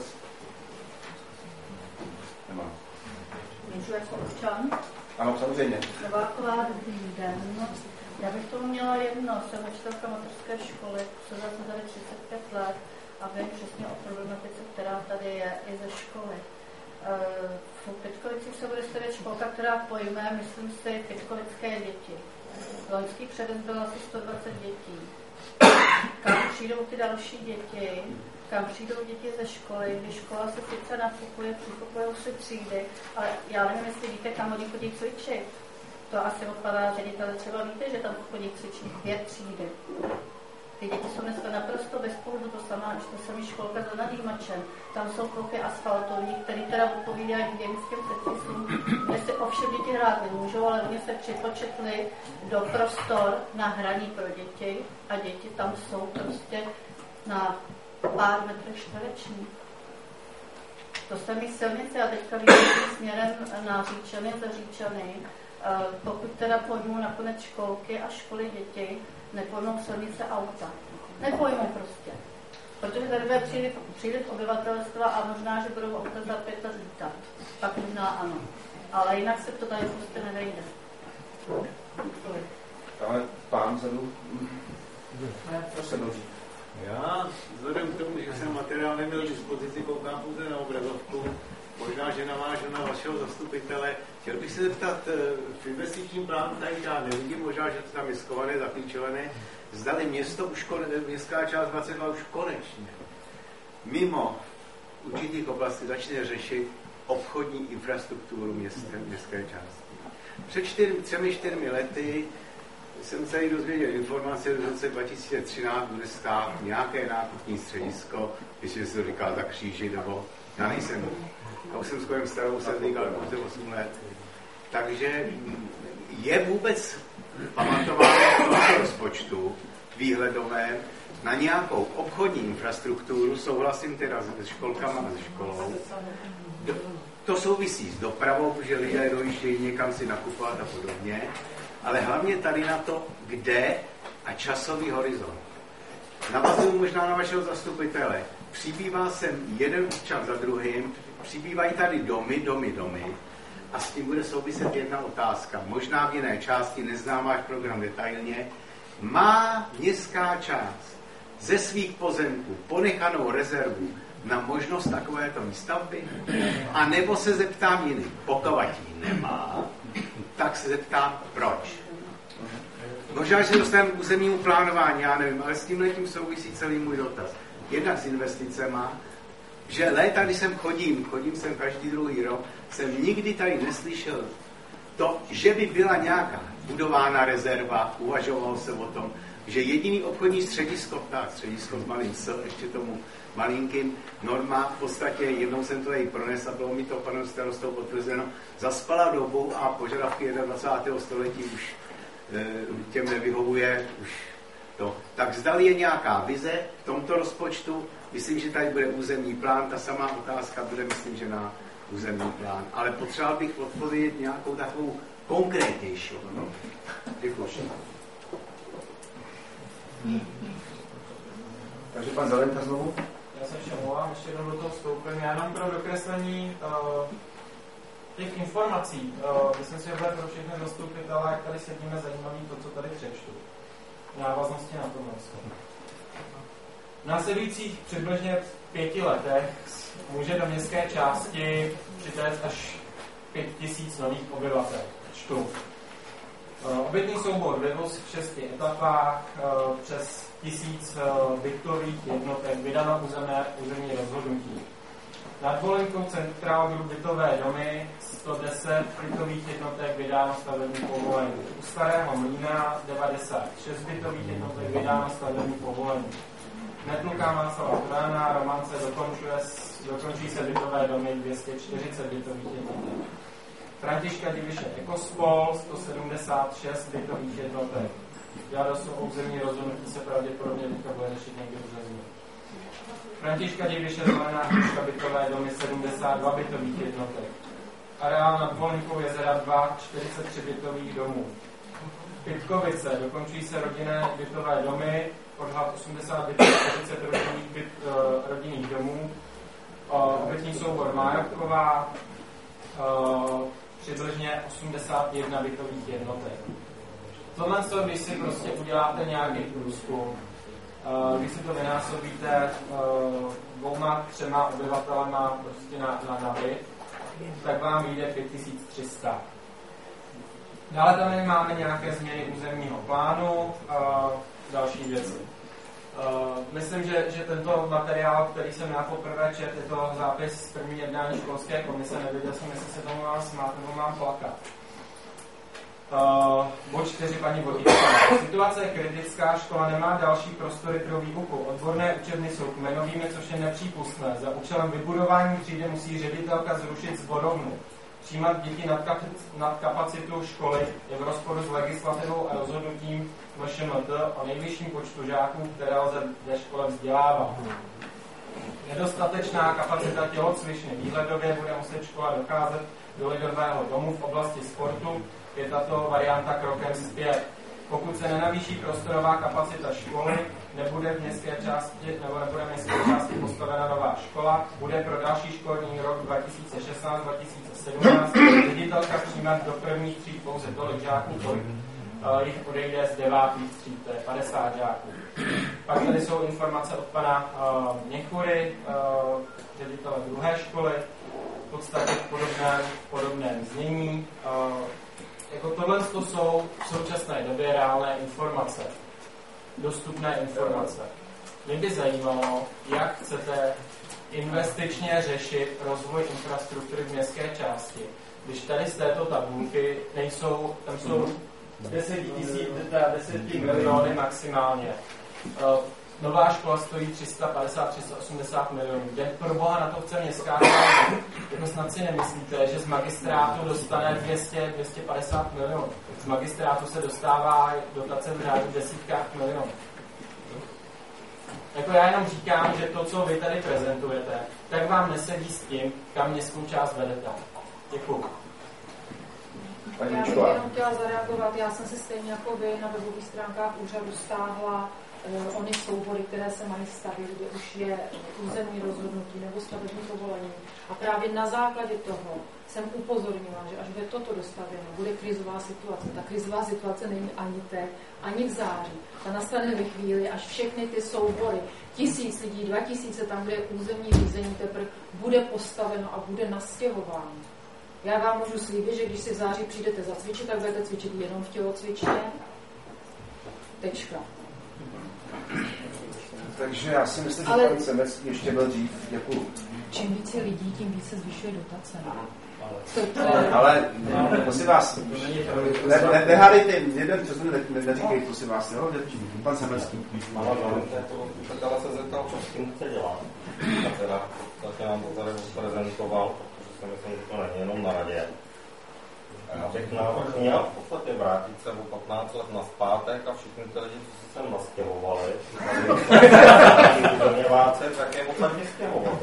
Nemá. Můžu jako občan? Ano, samozřejmě. Nováková, dobrý den. Já bych tomu měla jedno. Jsem učitelka mateřské školy, působila jsem tady třicet pět let a vím přesně o problematice, která tady je i ze školy. V Pytkovicích se bude stavět školka, která pojme, myslím si, pytkovické děti. Loňský převis byl asi sto dvacet dětí. Kam přijdou ty další děti, kam přijdou děti ze školy, kdy škola se sice nafukuje, přifukují si třídy, ale já nevím, jestli víte, kam oni chodí cvičit. To asi odpadá ředitele, třeba víte, že tam chodí cvičit dvě třídy. Ty děti jsou dneska naprosto bez pohybu, to samá, to samý školka za Nadýmačem. Tam jsou plochy asfaltovní, které teda odpovídají hygienickým předpisům, kde si ovšem děti hrát nemůžou, ale oni se připočetli do prostor na hraní pro děti a děti tam jsou prostě na pár metrů čtverečních. To samý silnice a teďka vidím směrem na Říčany, za Říčany. Pokud teda pojmou nakonec školky a školy děti, nepojmou silnice auta. Nepojmou prostě. Protože tady bude příliv, příliv obyvatelstva a možná, že budou auta za pět let lítat. Pak možná ano. Ale jinak se to tady prostě nevejde. Ale pán zadu. Prosím, Já vzhledem k tomu, že jsem materiál neměl k dispozici, koukám pouze na obrazovku, možná, že navážu na vašeho zastupitele. Chtěl bych se zeptat, v investičním plánu tady já nevidím, možná, že to tam je skované, zaklíčované, zdali město už kone, městská část dvacet dva už konečně mimo určitých oblastí začne řešit obchodní infrastrukturu městské, městské části. Před čtyřmi, třemi, čtyřmi lety jsem se dozvěděl informace, že v roce dva tisíce třináct bude stát nějaké nákupní středisko, když se to říká za kříži, nebo já nejsem, já už jsem skoro starou, jsem říkal pouze osm let. Takže je vůbec pamatováno v tomto rozpočtu výhledovém na nějakou obchodní infrastrukturu, souhlasím teda se školkama a se školou. To souvisí s dopravou, protože lidé dojíždějí někam si nakupovat a podobně, ale hlavně tady na to, kde a časový horizont. Navazuju možná na vašeho zastupitele. Přibývá sem jeden občan za druhým, přibývají tady domy, domy, domy a s tím bude souviset jedna otázka. Možná v jiné části, neznám váš program detailně. Má městská část ze svých pozemků ponechanou rezervu na možnost takovéto výstavby? A nebo se zeptám jiný, pokud ji nemá, tak se zeptám, proč. Možná, že se dostaneme k územnímu plánování, já nevím, ale s tímhletím souvisí celý můj dotaz. Jednak s investicema, že léta, když sem chodím, chodím sem každý druhý rok, jsem nikdy tady neslyšel to, že by byla nějaká budována rezerva, uvažovalo se o tom, že jediný obchodní středisko, tak středisko s malým S, ještě tomu malinkým, Norma, v podstatě jednou jsem to jej pronesl a bylo mi to panem starostou potvrzeno, zaspala dobu a požadavky dvacátého prvního století už e, těm nevyhovuje, už to. Tak zdali je nějaká vize v tomto rozpočtu, myslím, že tady bude územní plán, ta samá otázka bude, myslím, že na územní plán, ale potřeboval bych odpovědět nějakou takovou konkrétnější. No? Děkuji. Takže pan Zelenta znovu. Já se všem volám, ještě jednou do toho vstoupím. Já jenom pro dokreslení uh, těch informací. Uh, myslím si, že bude pro všechny zastupitele, jak tady sedíme, zajímavý to, co tady přečtu. V návaznosti na tohle. V následujících přibližně pěti letech může do městské části přitéct až pět tisíc nových obyvatel. Čtu. Obytný soubor vyvoz v šesti etapách, přes tisíc bytových jednotek, vydáno územné územní rozhodnutí. Nad Volenkou centrálu bytové domy, sto deset bytových jednotek, vydáno stavební povolení. U Starého Mlýna devadesát šest bytových jednotek, vydáno stavební povolení. Netluká Mácela Turána, Romance dokončuje, dokončí se bytové domy dvě stě čtyřicet bytových jednotek. Františka Diviše Ekospol, sto sedmdesát šest bytových jednotek. Žádost o územní rozhodnutí se pravděpodobně teďka bude řešit někdy v březnu. Františka Diviše Zelená hruška bytové domy, sedmdesát dva bytových jednotek. Areál nad Volinkou jezera dva, čtyřicet tři bytových domů. Pytkovice, dokončují se rodinné bytové domy, odhad osmdesát bytů, čtyřicet rodinných, byt, uh, rodinných domů, uh, obecní soubor Májovková, uh, přibližně osmdesát jedna bytových jednotek. Tohle, co když si prostě uděláte nějaký průzkum, uh, když si to vynásobíte uh, dvouma, třema obyvatelema prostě na, na, na byt, tak vám vyjde pět tisíc tři sta. Dále tady máme nějaké změny územního plánu a další věci. Uh, myslím, že, že tento materiál, který jsem já poprvé čet, je to zápis z první jednání školské komise, nevěděl jsem, jestli se tomu mám smát nebo mám plakat. Uh, bod čtyři, paní Vodíčková. Situace je kritická, škola nemá další prostory pro výuku. Odborné učebny jsou kmenovými, což je nepřípustné. Za účelem vybudování třídy musí ředitelka zrušit sborovnu. Přijímat děti nad, kap- nad kapacitu školy je v rozporu s legislativou a rozhodnutím V Š M T o nejvyšším počtu žáků, které lze ve škole vzdělávat. Nedostatečná kapacita tělocvičny. Výhledově bude muset škola docházet do lidového domu v oblasti sportu. Je tato varianta krokem zpět. Pokud se nenavýší prostorová kapacita školy, nebude v městské části nebo nebude v městské části postavena nová škola, bude pro další školní rok dva tisíce šestnáct dva tisíce sedmnáct ředitelka přijímat do prvních tříd pouze tolik žáků, kolik uh, jich odejde z devátých tříd, to je padesát žáků. Pak tady jsou informace od pana uh, Měchury, uh, ředitele druhé školy, v podstatě v podobném, podobném znění. Uh, Jako tohle to jsou v současné době reálné informace, dostupné informace. Mě by zajímalo, jak chcete investičně řešit rozvoj infrastruktury v městské části, když tady z této tabulky nejsou, tam jsou deset miliony maximálně. Nová škola stojí tři sta padesát až tři sta osmdesát milionů. Kde pro boha na to chce městská část? Jako snad si nemyslíte, že z magistrátu dostane dvě stě až dvě stě padesát milionů. Z magistrátu se dostává dotace v řádu desítkách milionů. Jako já jenom říkám, že to, co vy tady prezentujete, tak vám nesedí s tím, kam městskou část vedete. Děkuju. Já bych jenom chtěla zareagovat. Já jsem si stejně jako vy na webových stránkách úřadu stáhla uh, ony soubory, které se mají stavit, kde už je územní rozhodnutí nebo stavební povolení. A právě na základě toho jsem upozornila, že až bude toto dostavěno, bude krizová situace. Ta krizová situace není ani teď, ani v září. Ta nastane ve chvíli, až všechny ty soubory, tisíc lidí, dva tisíce, tam, kde je územní řízení, teprve bude postaveno a bude nastěhováno. Já vám můžu slíbit, že když si v září přijdete zacvičit, tak budete cvičit jenom v tělocvičně. Tečka. Takže já si myslím, že Ale... pan Semecký ještě byl dřív. Děkuju. Čím více lidí, tím více zvyšuje dotace. Ale, ale prosím vás, ne, ne, nehádejte jeden přes druhý, ne, neříkej, prosím vás, jo? Pan Semecký. Ano, ale se zeptal, co s tím chce dělat. A teda, tak nám to tady prezentoval, protože si myslím, že to není jenom na radě. Já bych návrh měl v podstatě vrátit se o patnáct let nazpátek a všichni ty lidi, co se sem nastěhovali, doměváce, tak je podstatě stěhovat.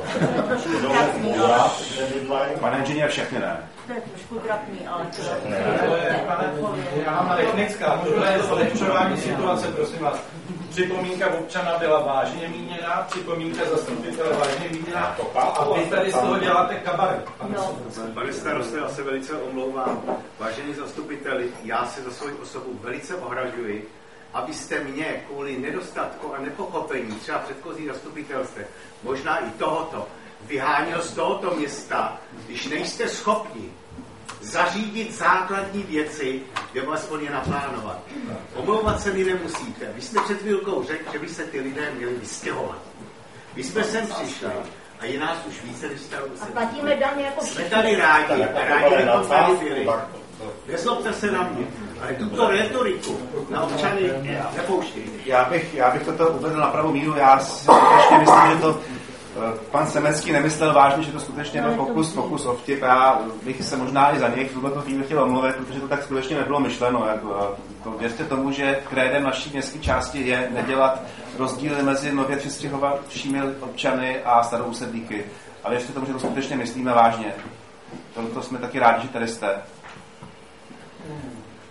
Pane inženýr, všechny ne. To je trošku trapný, ale to Já mám technická, možná je zlepšování situace, prosím vás. Připomínka občana byla vážně míněná, připomínka zastupitele vážně míněná a vy tady z toho děláte kabaret. Pane starosto, já se velice omlouvám. Vážení zastupiteli, já se za svou osobu velice ohražuji, abyste mě kvůli nedostatku a nepochopení třeba předchozí zastupitelstve, možná i tohoto, vyháněl z tohoto města, když nejste schopni zařídit základní věci, nebo aspoň je naplánovat. Omlouvat se mi nemusíte. Vy jste před chvílkou řekl, že by se ty lidé měli vystěhovat. My jsme sem přišli a je nás už více než starou. A platíme daně jako všichni. Jsme tady rádi, rádi bychom tady byli. Nezlobte se na mě, ale tuto retoriku na občany nepouštějte. Já bych, já bych toto uvedl na pravou míru. Já si skutečně myslím, že to pan Semecký nemyslel vážně, že to skutečně byl pokus, pokus o vtip. Já bych se možná i za něj v tuto chvíli chtěl omluvit, protože to tak skutečně nebylo myšleno. Jako, to věřte tomu, že krédem naší městské části je nedělat rozdíly mezi nově přistěhovalšími občany a starou usedlíky. A věřte tomu, že to skutečně myslíme vážně. Proto jsme taky rádi, že tady jste.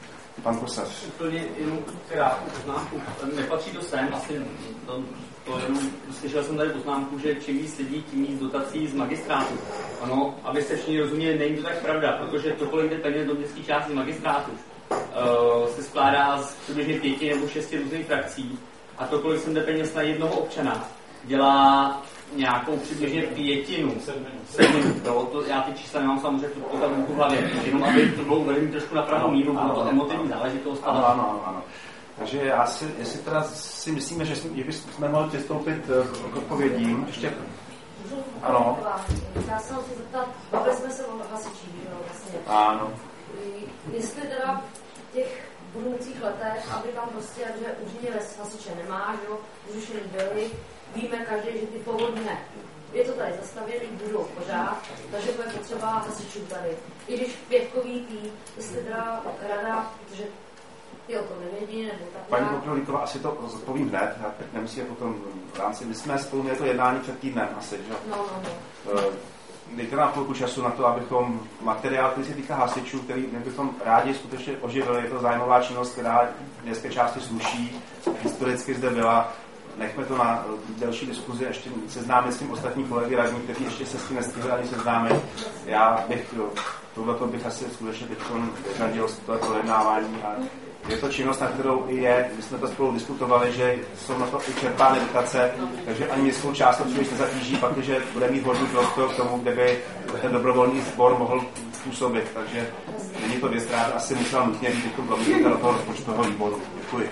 Pan Kosař. Úplně jenom krátkou poznámku. Nepatří to sem, asi to, to jenom, slyšel jsem tady poznámku, že čím víc lidí, tím víc dotací z magistrátu. Ano, abyste všichni rozuměli, není to tak pravda, protože to, kolik jde peněz do městské části z magistrátu, uh, se skládá z přibližně pěti nebo šesti různých frakcí a to, kolik jsem jde peněz na jednoho občana, dělá nějakou přibližně pětinu, sedminu. To, já ty čísla nemám samozřejmě to tam v hlavě, jenom aby to bylo uvedený trošku na pravou míru, bylo to emotivní záležitost. Ano, ano, ano, ano. Takže já si, jestli teda si myslíme, že jsme mohli přistoupit k odpovědím, ještě... Ano. Já jsem se zeptat, bavili jsme se o hasičích, jo, vlastně. Ano. Jestli teda v těch budoucích letech, aby tam prostě, že už les hasiče nemá, že jo, zrušený byly, víme každý, že ty povodně, je to tady zastavěný, budou pořád, takže bude potřeba hasičů tady. I když pětkový tý, jestli teda rada, protože ty o tom nevědí, nebo tak. Paní Koprolíková, asi to zodpovím hned, já teď nemusím potom v rámci, my jsme spolu měli to jednání před týdnem asi, že? No, no, no. Dejte nám chvilku času na to, abychom materiál, který se týká hasičů, který my bychom rádi skutečně oživili, je to zájmová činnost, která městské části sluší, historicky zde byla. Nechme to na delší diskuzi, ještě seznámit s tím ostatní kolegy radní, kteří ještě se s tím nestihli ani seznámit. Já bych, tohleto bych asi skutečně teď vyřadil z toho projednávání a je to činnost, na kterou i je, my jsme to spolu diskutovali, že jsou na to i čerpány dotace, takže ani městskou část to příliš nezatíží, protože bude mít vhodný prostor k tomu, kde by ten dobrovolný sbor mohl působit, takže není to věc, která asi musela nutně být jako glavní do toho rozpočtového výboru. Děkuji.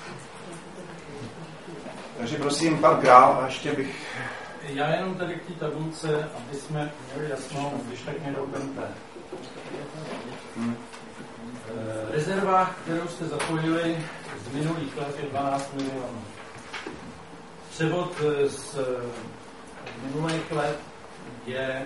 Takže prosím, pan Král, a ještě bych... Já jenom tady k té tabulce, aby jsme měli jasno, když tak mě doplňte. Hmm. Rezerva, kterou jste zapojili z minulých let, je dvanáct milionů. Převod z minulých let je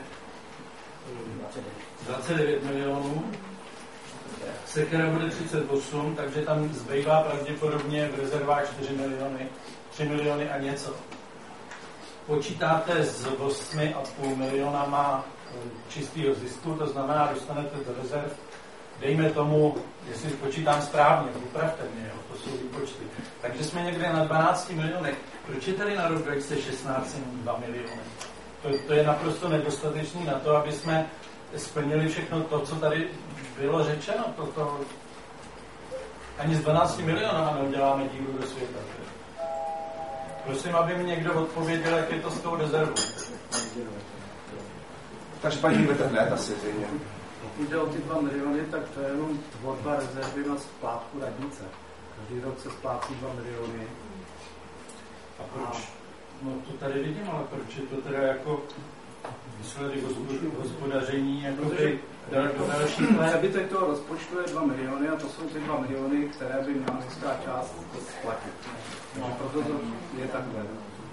dvacet devět milionů. Sekera bude třicet osm, takže tam zbývá pravděpodobně v rezervách čtyři miliony, tři miliony a něco. Počítáte s osm a půl milionama čistého zisku, to znamená, dostanete do rezerv, dejme tomu, jestli počítám správně, upravte mě, jo, to jsou výpočty. Takže jsme někde na dvanácti milionech. Proč je tady na rok dva tisíce šestnáct dva miliony? To, to je naprosto nedostatečný na to, aby jsme splnili všechno to, co tady bylo řečeno. To, to... Ani z dvanácti milionů neuděláme díru do světa. Prosím, aby mi někdo odpověděl, jak je to s tou rezervou. Takže paní budete hned asi zřejmě. Pokud jde o ty dva miliony, tak to je jenom tvorba rezervy na splátku radnice. Každý rok se splácí dva miliony. A proč? No to tady vidím, ale proč je to teda jako výsledek hospodaření jako by do dalších let? Přebytek toho rozpočtu je dva miliony a to jsou ty dva miliony, které by měla městská část splatit. Takže proto to je takhle.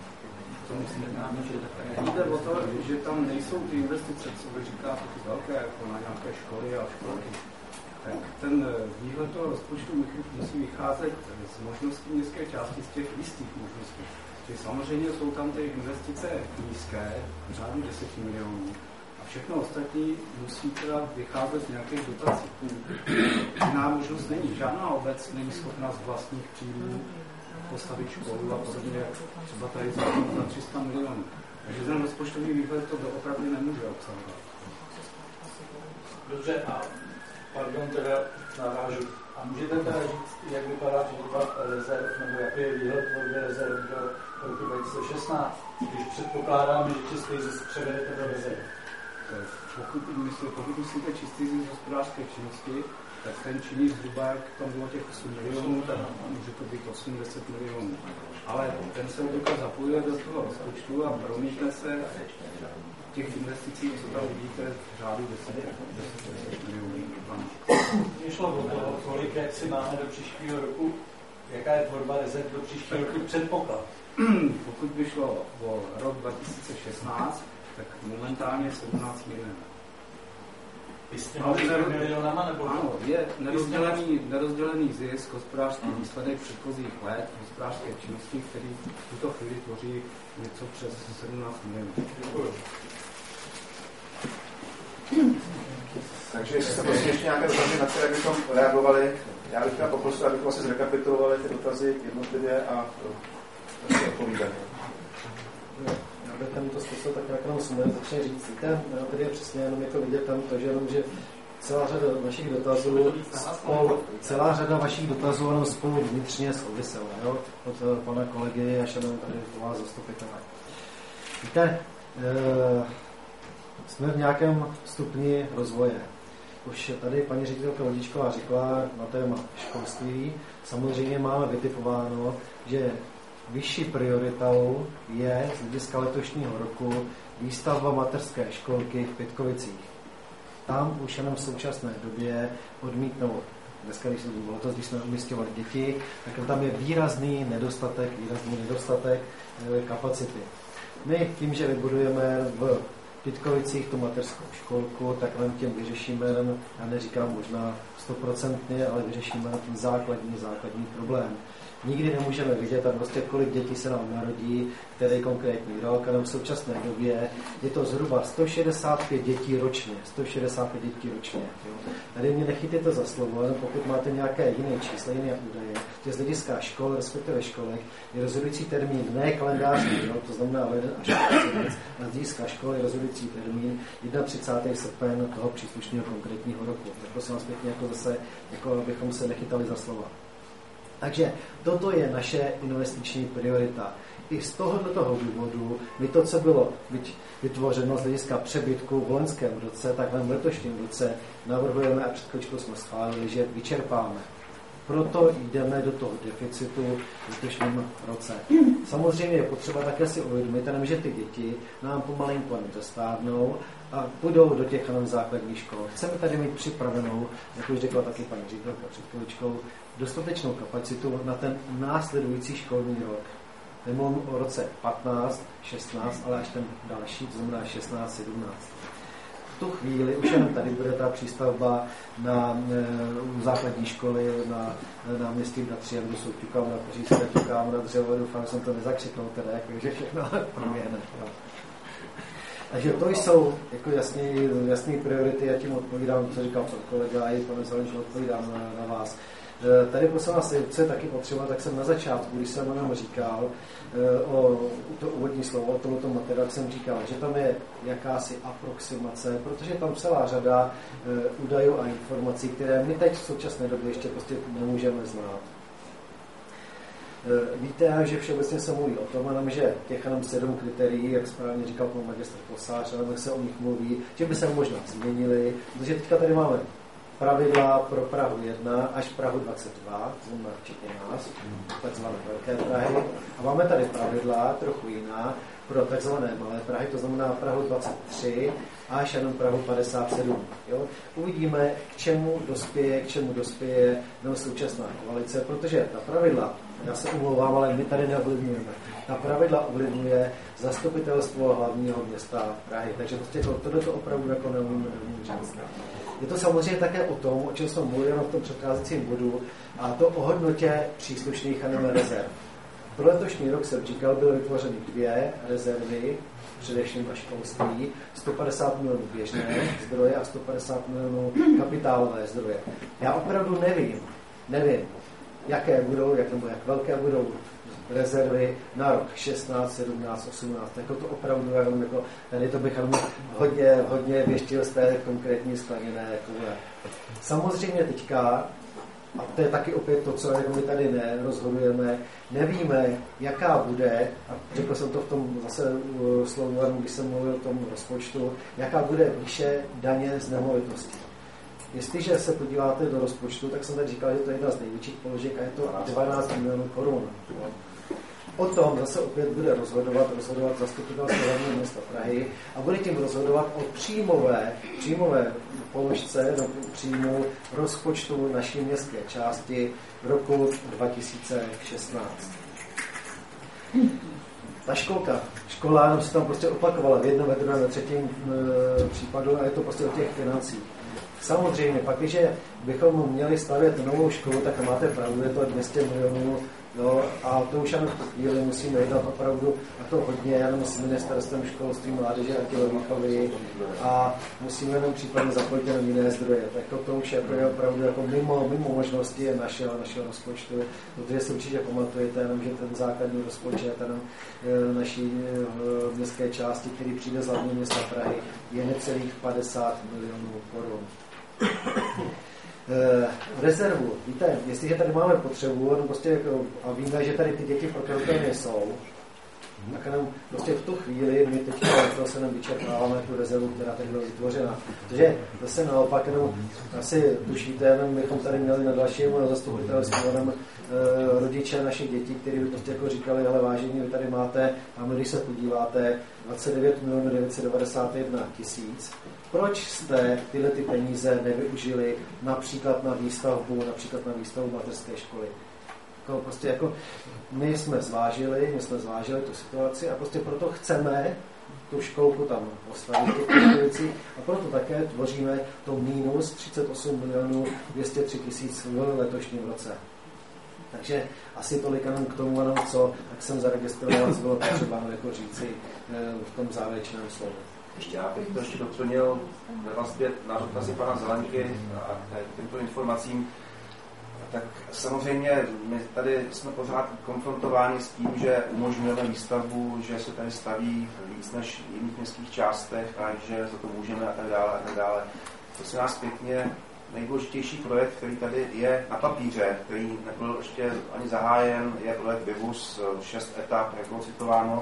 Jde o to, že tam nejsou ty investice, co vy říkáte, ty velké, jako na nějaké školy a školky. Tak ten výhled toho rozpočtu musí vycházet z možností městské části, z těch jistých možností. Čili samozřejmě jsou tam ty investice nízké, v řádu deset milionů. A všechno ostatní musí teda vycházet z nějakých dotací. Jiná možnost není. Žádná obec není schopná z vlastních příjmů postavit školu a podobně, třeba tady za tři sta milionů. Takže ten rozpočtový výhled to opravdu nemůže obsahovat. Dobře, a pardon, teda navážu. A můžete teda říct, jak vypadá tvorba rezerv, nebo jaký je výhled tvorby rezerv do roku dva tisíce šestnáct, když předpokládáme, že čistý zisk převedete do rezerv? Pokud, myslí, pokud myslíte čistý zisk hospodářské činnosti, tak ten činí zhruba, jak tam bylo těch osm milionů, tak může to být osm deset milionů. Ale ten se obvykle zapojuje do toho rozpočtu a promítne se těch investicí, co tam vidíte, v řádu deset milionů. Mě šlo o to, kolik jak si máme do příštího roku, jaká je tvorba rezerv do příštího roku předpoklad? Pokud by šlo o rok dva tisíce šestnáct, tak momentálně sedmnáct milionů. I s těmi milionama nebo? Ano, je nerozdělený, nerozdělený zisk, hospodářský hmm. výsledek předchozích let, hospodářské činnosti, který v tuto chvíli tvoří něco přes sedmnáct milionů. Takže jestli se prostě ještě nějaké dotazy, na které bychom reagovali, já bych chtěl poprosit, abychom si zrekapitulovali ty dotazy jednotlivě a prostě odpovídali. Já bych tam to zkusil tak nějak nám sumě začne říct. Víte, tady je přesně jenom jako vidět tam to, že jenom, že celá řada našich dotazů spolu, celá řada vašich dotazů jenom spolu vnitřně souvisela, jo? Od pana kolegy až jenom tady u vás zastupitele. Víte, e, jsme v nějakém stupni rozvoje. Už tady paní ředitelka Vodičková řekla na téma školství. Samozřejmě máme vytipováno, že vyšší prioritou je z hlediska letošního roku výstavba mateřské školky v Pětkovicích. Tam už jenom v současné době odmítnou, dneska, když bylo to, když jsme umístěvali děti, tak tam je výrazný nedostatek, výrazný nedostatek kapacity. My tím, že vybudujeme v Pětkovicích tu mateřskou školku, tak nám tím vyřešíme, já neříkám možná stoprocentně, ale vyřešíme ten základní, základní problém. Nikdy nemůžeme vidět, a prostě kolik dětí se nám narodí, který konkrétní rok, a v současné době je to zhruba sto šedesát pět dětí ročně. sto šedesát pět dětí ročně. Jo. Tady mě nechytíte za slovo, ale pokud máte nějaké jiné čísla, jiné údaje, že z hlediska škol, respektive školek, je rozhodující termín ne kalendářní rok, to znamená leden až prosinec, a z hlediska školy je rozhodující termín třicátého prvního srpna toho příslušného konkrétního roku. Tak prosím vás pěkně, jako zase, jako abychom se nechytali za slova. Takže toto je naše investiční priorita. I z tohoto důvodu my to, co bylo vytvořeno z hlediska přebytku v loňském roce, tak v letošním roce navrhujeme a před chvíličkou jsme schválili, že vyčerpáme. Proto jdeme do toho deficitu v letošním roce. Samozřejmě je potřeba také si uvědomit, že ty děti nám pomalinku dostávnou a půjdou do těch jenom základních škol. Chceme tady mít připravenou, jak už řekla taky paní ředitelka před chvíličkou, dostatečnou kapacitu na ten následující školní rok. Nemluvím o roce patnáct, šestnáct, ale až ten další, to znamená šestnáct, sedmnáct. V tu chvíli už jenom tady bude ta přístavba na e, základní školy, na náměstí na Tři, kde jsou ťukám na Pařížské, ťukám na dřevo, doufám, že jsem to nezakřiknul, teda, takže všechno proběhne. Takže to jsou jako jasný, jasný priority, já tím odpovídám, co říkal pan kolega, a i pane Zelenč, odpovídám na, na vás. Tady prosím vás, co je taky potřeba, tak jsem na začátku, když jsem jenom říkal o to úvodní slovo, o tomto materiálu, jsem říkal, že tam je jakási aproximace, protože tam celá řada údajů a informací, které my teď v současné době ještě prostě nemůžeme znát. Víte, že všeobecně se mluví o tom, že těch jenom sedm kritérií, jak správně říkal pan magistr Kosář, ale se o nich mluví, že by se možná změnili, protože teďka tady máme pravidla pro Prahu jedna až Prahu dvacet dva, znamená včetně nás, takzvané velké Prahy, a máme tady pravidla trochu jiná pro takzvané malé Prahy, to znamená Prahu dvacet tři až jenom Prahu padesát sedm. Jo? Uvidíme, k čemu dospěje, k čemu dospěje no, současná koalice, protože ta pravidla, já se umlouvám, ale my tady neovlivňujeme. Ta pravidla ovlivňuje zastupitelstvo hlavního města Prahy, takže prostě to, tohle to opravdu jako neumíme říct. Je to samozřejmě také o tom, o čem jsem mluvil v tom předcházejícím bodu, a to o hodnotě příslušných a nebo rezerv. Pro letošní rok jsem říkal, byly vytvořeny dvě rezervy, především na školství, sto padesát milionů běžné zdroje a sto padesát milionů kapitálové zdroje. Já opravdu nevím, nevím, jaké budou, jak, nebo jak velké budou rezervy na rok šestnáct, sedmnáct, osmnáct. Jako to opravdu, jako, tady to bych hodně, hodně věštil z té konkrétní skleněné koule. Samozřejmě teďka, a to je taky opět to, co jako my tady nerozhodujeme, nevíme, jaká bude, a řekl jsem to v tom zase slovu, když jsem mluvil o tom rozpočtu, jaká bude výše daně z nemovitosti. Jestliže se podíváte do rozpočtu, tak jsem tady říkal, že to je jedna z největších položek a je to dvanáct milionů korun. O tom zase opět bude rozhodovat, rozhodovat zastupitelstvo hlavního města Prahy a bude tím rozhodovat o příjmové, příjmové položce do příjmu rozpočtu naší městské části v roku dva tisíce šestnáct. Ta školka, škola jenom se tam prostě opakovala v jednom, ve druhém, ve třetím e, případu a je to prostě o těch financích. Samozřejmě, pak, když bychom měli stavět novou školu, tak máte pravdu, je to dvě stě milionů No, a to už jenom v tu chvíli musíme jednat opravdu a to hodně, jenom s ministerstvem školství, mládeže a tělovýchovy a musíme jenom případně zapojit jenom jiné zdroje. Tak to, to už jako je opravdu jako mimo, mimo možnosti našeho, našeho rozpočtu, protože si určitě pamatujete jenom, že ten základní rozpočet jenom naší městské části, který přijde z hlavního města Prahy, je necelých padesát milionů korun. Rezervu, víte, jestliže tady máme potřebu, no prostě, a víme, že tady ty děti prokazatelně jsou, tak jenom prostě v tu chvíli my teď se nám vyčerpáváme tu rezervu, která tady byla vytvořena. Takže zase naopak jenom asi tušíte, jenom bychom tady měli na dalším zastupitelství jenom e, rodiče našich dětí, kteří by prostě jako říkali, ale vážení, vy tady máte, a my když se podíváte, dvacet devět milionů devět set devadesát jedna tisíc. Proč jste tyhle ty peníze nevyužili například na výstavbu, například na výstavbu mateřské školy? Jako prostě jako my jsme zvážili, my jsme zvážili tu situaci a prostě proto chceme tu školku tam postavit těch věcí a proto také tvoříme to mínus třicet osm milionů dvě stě tři tisíc v letošním roce. Takže asi tolik jenom k tomu, jenom co, tak jsem zaregistroval, co bylo potřeba jako říci v tom závěrečném slovu. Ještě já bych to ještě doplnil ve vazbě na dotazy pana Zelenky a těmto informacím. Tak samozřejmě my tady jsme pořád konfrontováni s tím, že umožňujeme výstavbu, že se tady staví víc než v jiných městských částech a že za to můžeme a tak dále a tak dále. To se nás pěkně nejdůležitější projekt, který tady je na papíře, který nebyl ještě ani zahájen, je projekt Vivus, šest etap, jak bylo citováno.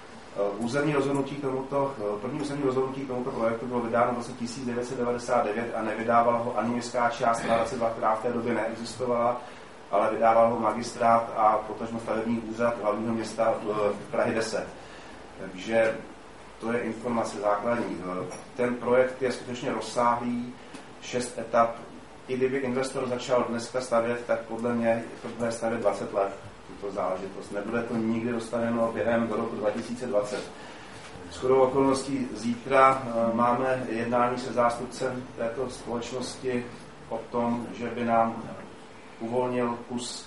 Územní rozhodnutí tomuto, první územní rozhodnutí k tomuto projektu bylo vydáno v roce tisíc devět set devadesát devět a nevydávala ho ani městská část dvacet dva, která v té době neexistovala, ale vydával ho magistrát a potažmo stavební úřad hlavního města v Prahy deset. Takže to je informace základní. Ten projekt je skutečně rozsáhlý, šest etap. I kdyby investor začal dneska stavět, tak podle mě to bude stavět dvacet let. Tuto záležitost. Nebude to nikdy dostaveno během do roku dva tisíce dvacet. Shodou okolností zítra máme jednání se zástupcem této společnosti o tom, že by nám uvolnil kus,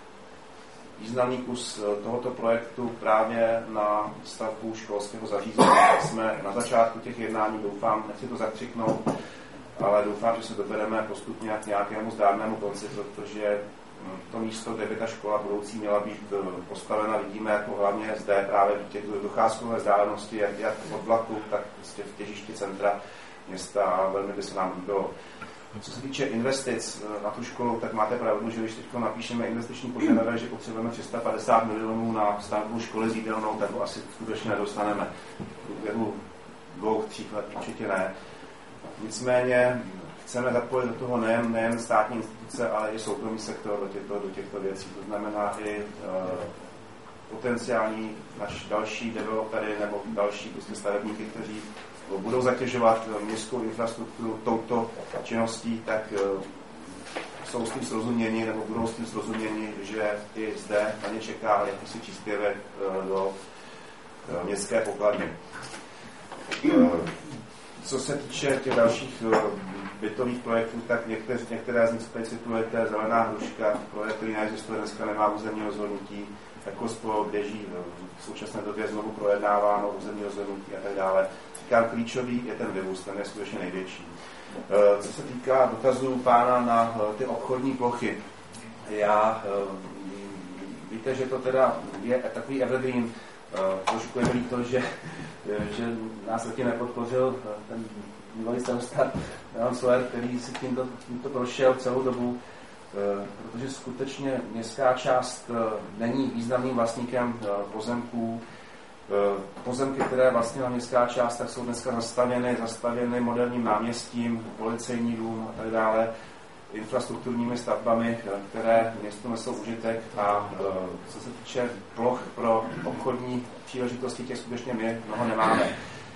významný kus tohoto projektu právě na stavbu školského zařízení. Jsme na začátku těch jednání, doufám, nechci to zakřiknout, ale doufám, že se dobereme postupně k nějakému zdárnému konci, protože to místo, kde by ta škola budoucí měla být postavena, vidíme jako hlavně zde právě v těch docházkové vzdálenosti, jak, jak od vlaku, tak prostě v těžišti centra města a velmi by se nám líbilo. Co se týče investic na tu školu, tak máte pravdu, že když teď napíšeme investiční požadavek, že potřebujeme tři sta padesát milionů na stavbu školy s jídelnou, tak ho asi skutečně nedostaneme. V průběhu dvou, tří let určitě ne. Nicméně chceme zapojit do toho nejen, nejen státní instituce, ale i soukromý sektor do těchto, do těchto věcí. To znamená i e, potenciální naš další developery nebo další prostě stavebníky, kteří budou zatěžovat městskou infrastrukturu touto činností, tak e, jsou s tím srozuměni nebo budou s tím srozuměni, že i zde na ně čeká jakýsi příspěvek e, do e, městské pokladny. E, co se týče těch dalších e, bytových projektů, tak některé, některé z nich tady citujete, Zelená hruška, projekt, který neexistuje, dneska nemá územní rozhodnutí, jako spolu běží v současné době znovu projednáváno územní rozhodnutí a tak dále. Říkám, klíčový je ten Vivus, ten je skutečně největší. Co se týká dotazů pána na ty obchodní plochy, já, víte, že to teda je takový evergreen, trošku je líto, že, že nás taky nepodpořil ten bývalý starosta Jan Soler, který si tímto, tímto prošel celou dobu, protože skutečně městská část není významným vlastníkem pozemků. Pozemky, které vlastnila městská část, tak jsou dneska zastavěny, zastavěny moderním náměstím, policejní dům a tak dále, infrastrukturními stavbami, které městu nesou užitek a co se týče ploch pro obchodní příležitosti, těch skutečně my mnoho nemáme.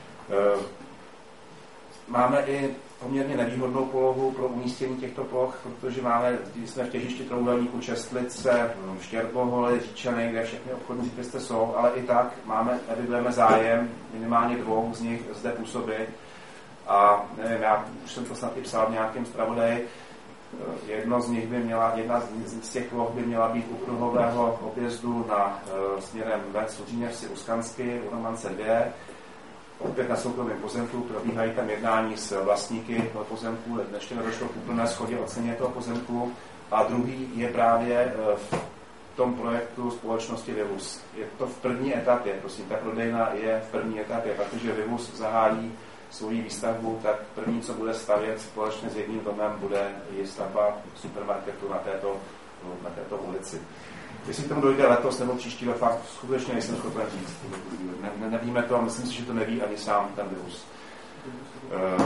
Máme i poměrně nevýhodnou polohu pro umístění těchto ploch, protože máme, jsme v těžišti Trouhelníku, Čestlice, Štěrboholy, Říčany, kde všechny obchodní řetězce jsou, ale i tak máme, evidujeme zájem minimálně dvou z nich zde působit. A nevím, já už jsem to snad i psal v nějakém zpravodaji, Jedno z nich by měla, jedna z těch ploch by měla být u kruhového objezdu na směrem Vec, Udříněvsi, Uskansky, u Romance dva. Opět na soukromém pozemku, probíhají tam jednání s vlastníky pozemku, ještě nedošlo k úplné shodě o ceně toho pozemku. A druhý je právě v tom projektu společnosti Vivus. Je to v první etapě, prosím, ta prodejna je v první etapě, protože Vivus zahájí svoji výstavbu, tak první, co bude stavět společně s jedním domem, bude i stavba supermarketu na této, na této ulici. Jestli k tomu dojde letos nebo příští rok, fakt skutečně nejsem schopen říct. Ne, ne, nevíme to a myslím si, že to neví ani sám ten Vivus. Uh,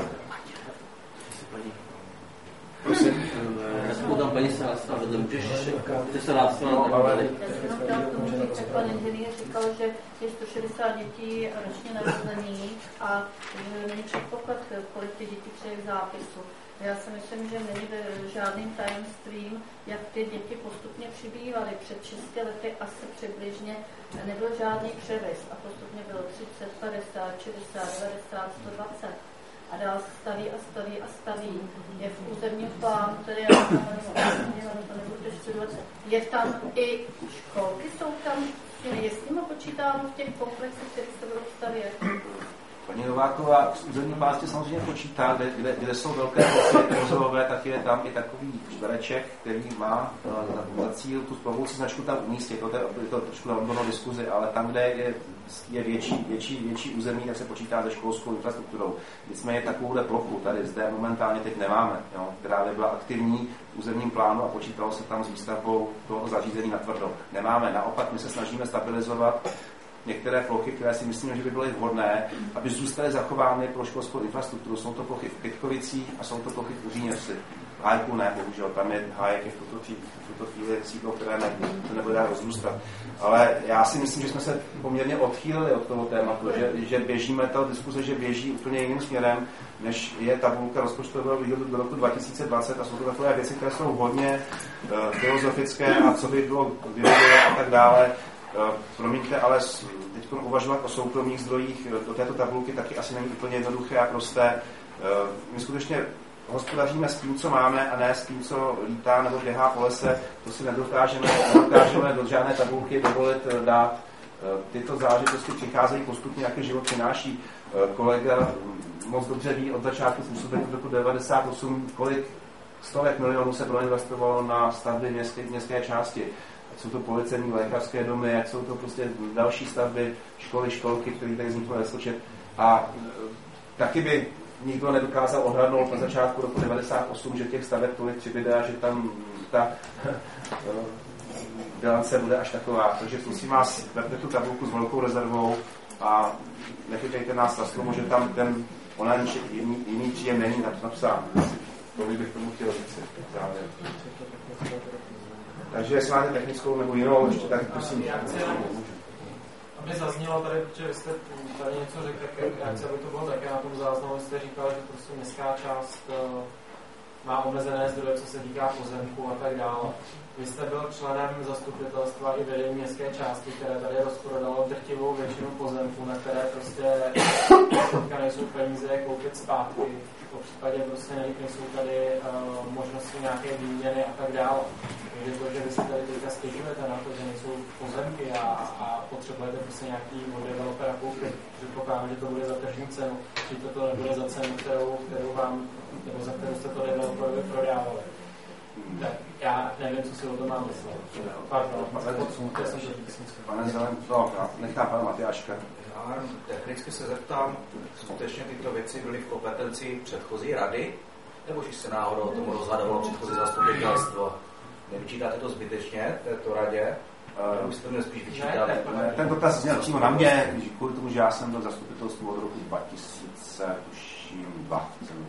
Prosím. Já jsem tam paní se nastala, vedle můžeš se nastala. No, ale... Já jsem chtěla k tomu říct, jak pan inženýr říkal, že je sto šedesát dětí ročně narozených a že není předpoklad, kolik ty děti přeje k zápisu. Já si myslím, že není žádným tajemstvím, jak ty děti postupně přibývaly. Před šesti lety asi přibližně nebyl žádný převis a postupně bylo třicet, padesát, šedesát, devadesát, sto dvacet. A dál se staví a staví a staví. Je v územním plánu, který já tam je tam i školky, jsou tam, je s nimi počítáno v těch komplexech, které se budou stavět. Paní Nováková, územní plán samozřejmě počítá, kde, kde, kde jsou velké plochy rozvojové, tak je tam i takový čtvereček, který má uh, za cíl tu splavoucí značku tam umístit. To je to trošku na odbornou diskuzi, ale tam, kde je, je větší, větší, větší území, tak se počítá se školskou infrastrukturou. Nicméně takovouhle plochu tady zde momentálně teď nemáme, jo, která by byla aktivní v územním plánu a počítalo se tam s výstavbou toho zařízení natvrdo. Nemáme, naopak my se snažíme stabilizovat některé plochy, které si myslím, že by byly vhodné, aby zůstaly zachovány pro školskou infrastrukturu. Jsou to plochy v Pětkovicích a jsou to plochy v Udříněvsi. V Hájku ne, bohužel, tam je Hájek je v tuto, chvíli, v tuto chvíli sídlo, které ne, to nebude dát rozrůstat. Ale já si myslím, že jsme se poměrně odchýlili od toho tématu, že, že běžíme, ta diskuze, že běží úplně jiným směrem, než je tabulka rozpočtového výhledu do roku dva tisíce dvacet a jsou to takové věci, které jsou hodně uh, filozofické a co by bylo vyhodilo a tak dále. Promiňte, ale teď uvažovat o soukromých zdrojích do této tabulky taky asi není úplně jednoduché a prosté. My skutečně hospodaříme s tím, co máme a ne s tím, co lítá nebo běhá po lese. To si nedokážeme, nedokážeme do žádné tabulky dovolit dát. Tyto záležitosti přicházejí postupně, jaký život přináší. Kolega moc dobře ví od začátku působení roku devadesát osm, kolik stovek milionů se proinvestovalo na stavby městské, městské části. Ať jsou to policejní lékařské domy, ať jsou to prostě další stavby, školy, školky, které tady vzniklo nespočet. A taky by nikdo nedokázal odhadnout na začátku roku devadesát osm, že těch staveb tolik přibyde a že tam ta bilance bude až taková. Takže prosím vás, verte tu tabulku s velkou rezervou a nechytejte nás na slovo, že tam ten ona jiný, jiný příjem není napsán. To bych tomu chtěl říct. Takže jestli máte technickou nebo jinou, ještě tak prosím. Aby zaznělo tady, protože vy jste tady něco řekl, jak se by to bylo také na tom záznamu, jste říkal, že prostě městská část má omezené zdroje, co se týká pozemku a tak dále. Vy jste byl členem zastupitelstva i vedení městské části, které tady rozprodalo drtivou většinu pozemků, na které prostě nejsou peníze koupit zpátky. V případě prostě nejsou tady uh, možnosti nějaké výměny a tak dále. Takže to, že vy si tady teďka stěžujete na to, že nejsou pozemky a, a potřebujete prostě nějaký od developera koupit, předpokládám, že to bude za tržní cenu, že to nebude za cenu, kterou, kterou vám, nebo za kterou jste to developerovi prodávali. Tak já nevím, co si o tom mám myslet. Pardon, pane Zelen, no, nechám pana Matyáška. Já technicky se zeptám, skutečně tyto věci byly v kompetenci předchozí rady, nebo že se náhodou o tom rozhodovalo předchozí zastupitelstvo? Nevyčítáte to zbytečně této radě? Uh, už jste to spíš vyčítali. Ten dotaz zněl přímo na mě, kvůli tomu, že já jsem byl v zastupitelstvu od roku dva tisíce dva.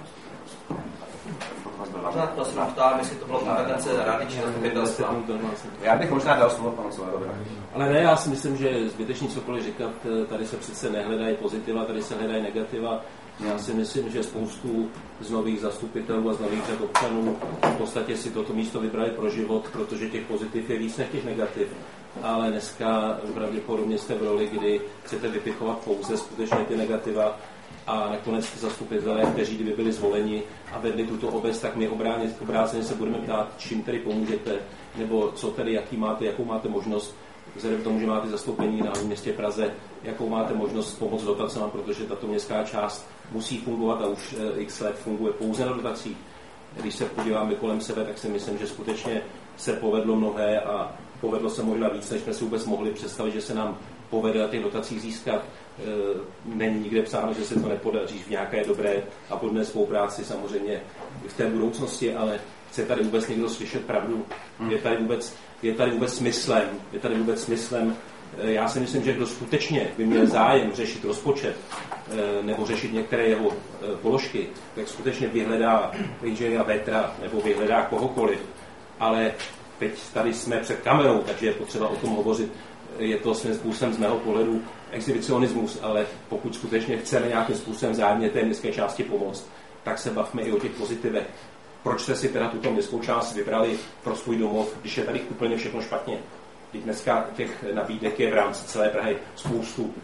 To se ptám, jestli to bylo kompetence rady či zastupitelstva. Já bych možná dal slovo panu Solerovi. Ale ne, já si myslím, že je zbytečný cokoliv říkat, tady se přece nehledají pozitiva, tady se hledají negativa. Já si myslím, že spoustu z nových zastupitelů a z nových řad občanů v podstatě si toto místo vybrali pro život, protože těch pozitiv je víc než těch negativ. ale dneska pravděpodobně jste v roli, kdy chcete vypichovat pouze skutečně ty negativa a nakonec zastupitelé, kteří kdyby byli zvoleni a vedli tuto obec, tak my obráceně se budeme ptát, čím tedy pomůžete, nebo co tedy, jaký máte, jakou máte možnost, vzhledem k tomu, že máte zastoupení na městě Praze, jakou máte možnost pomoct dotacemi, protože tato městská část musí fungovat a už x let funguje pouze na dotacích. Když se podíváme kolem sebe, tak si myslím, že skutečně se povedlo mnohé a povedlo se možná víc, než jsme si vůbec mohli představit, že se nám povede na těch dotacích získat. Není nikde psáno, že se to nepodaří v nějaké dobré a podobné spolupráci samozřejmě v té budoucnosti, ale chce tady vůbec někdo slyšet pravdu? Je tady vůbec, je tady vůbec smyslem? Je tady vůbec smyslem? Já si myslím, že kdo skutečně by měl zájem řešit rozpočet nebo řešit některé jeho položky, tak skutečně vyhledá inženýra Vetra nebo vyhledá kohokoliv. Ale teď tady jsme před kamerou, takže je potřeba o tom hovořit. Je to svým způsobem z mého pohledu exhibicionismus, ale pokud skutečně chceme nějakým způsobem zájemně té městské části pomoct, tak se bavme i o těch pozitivech. Proč jste si teda tuto městskou část vybrali pro svůj domov, když je tady úplně všechno špatně? Teď dneska těch nabídek je v rámci celé Prahy spoustu.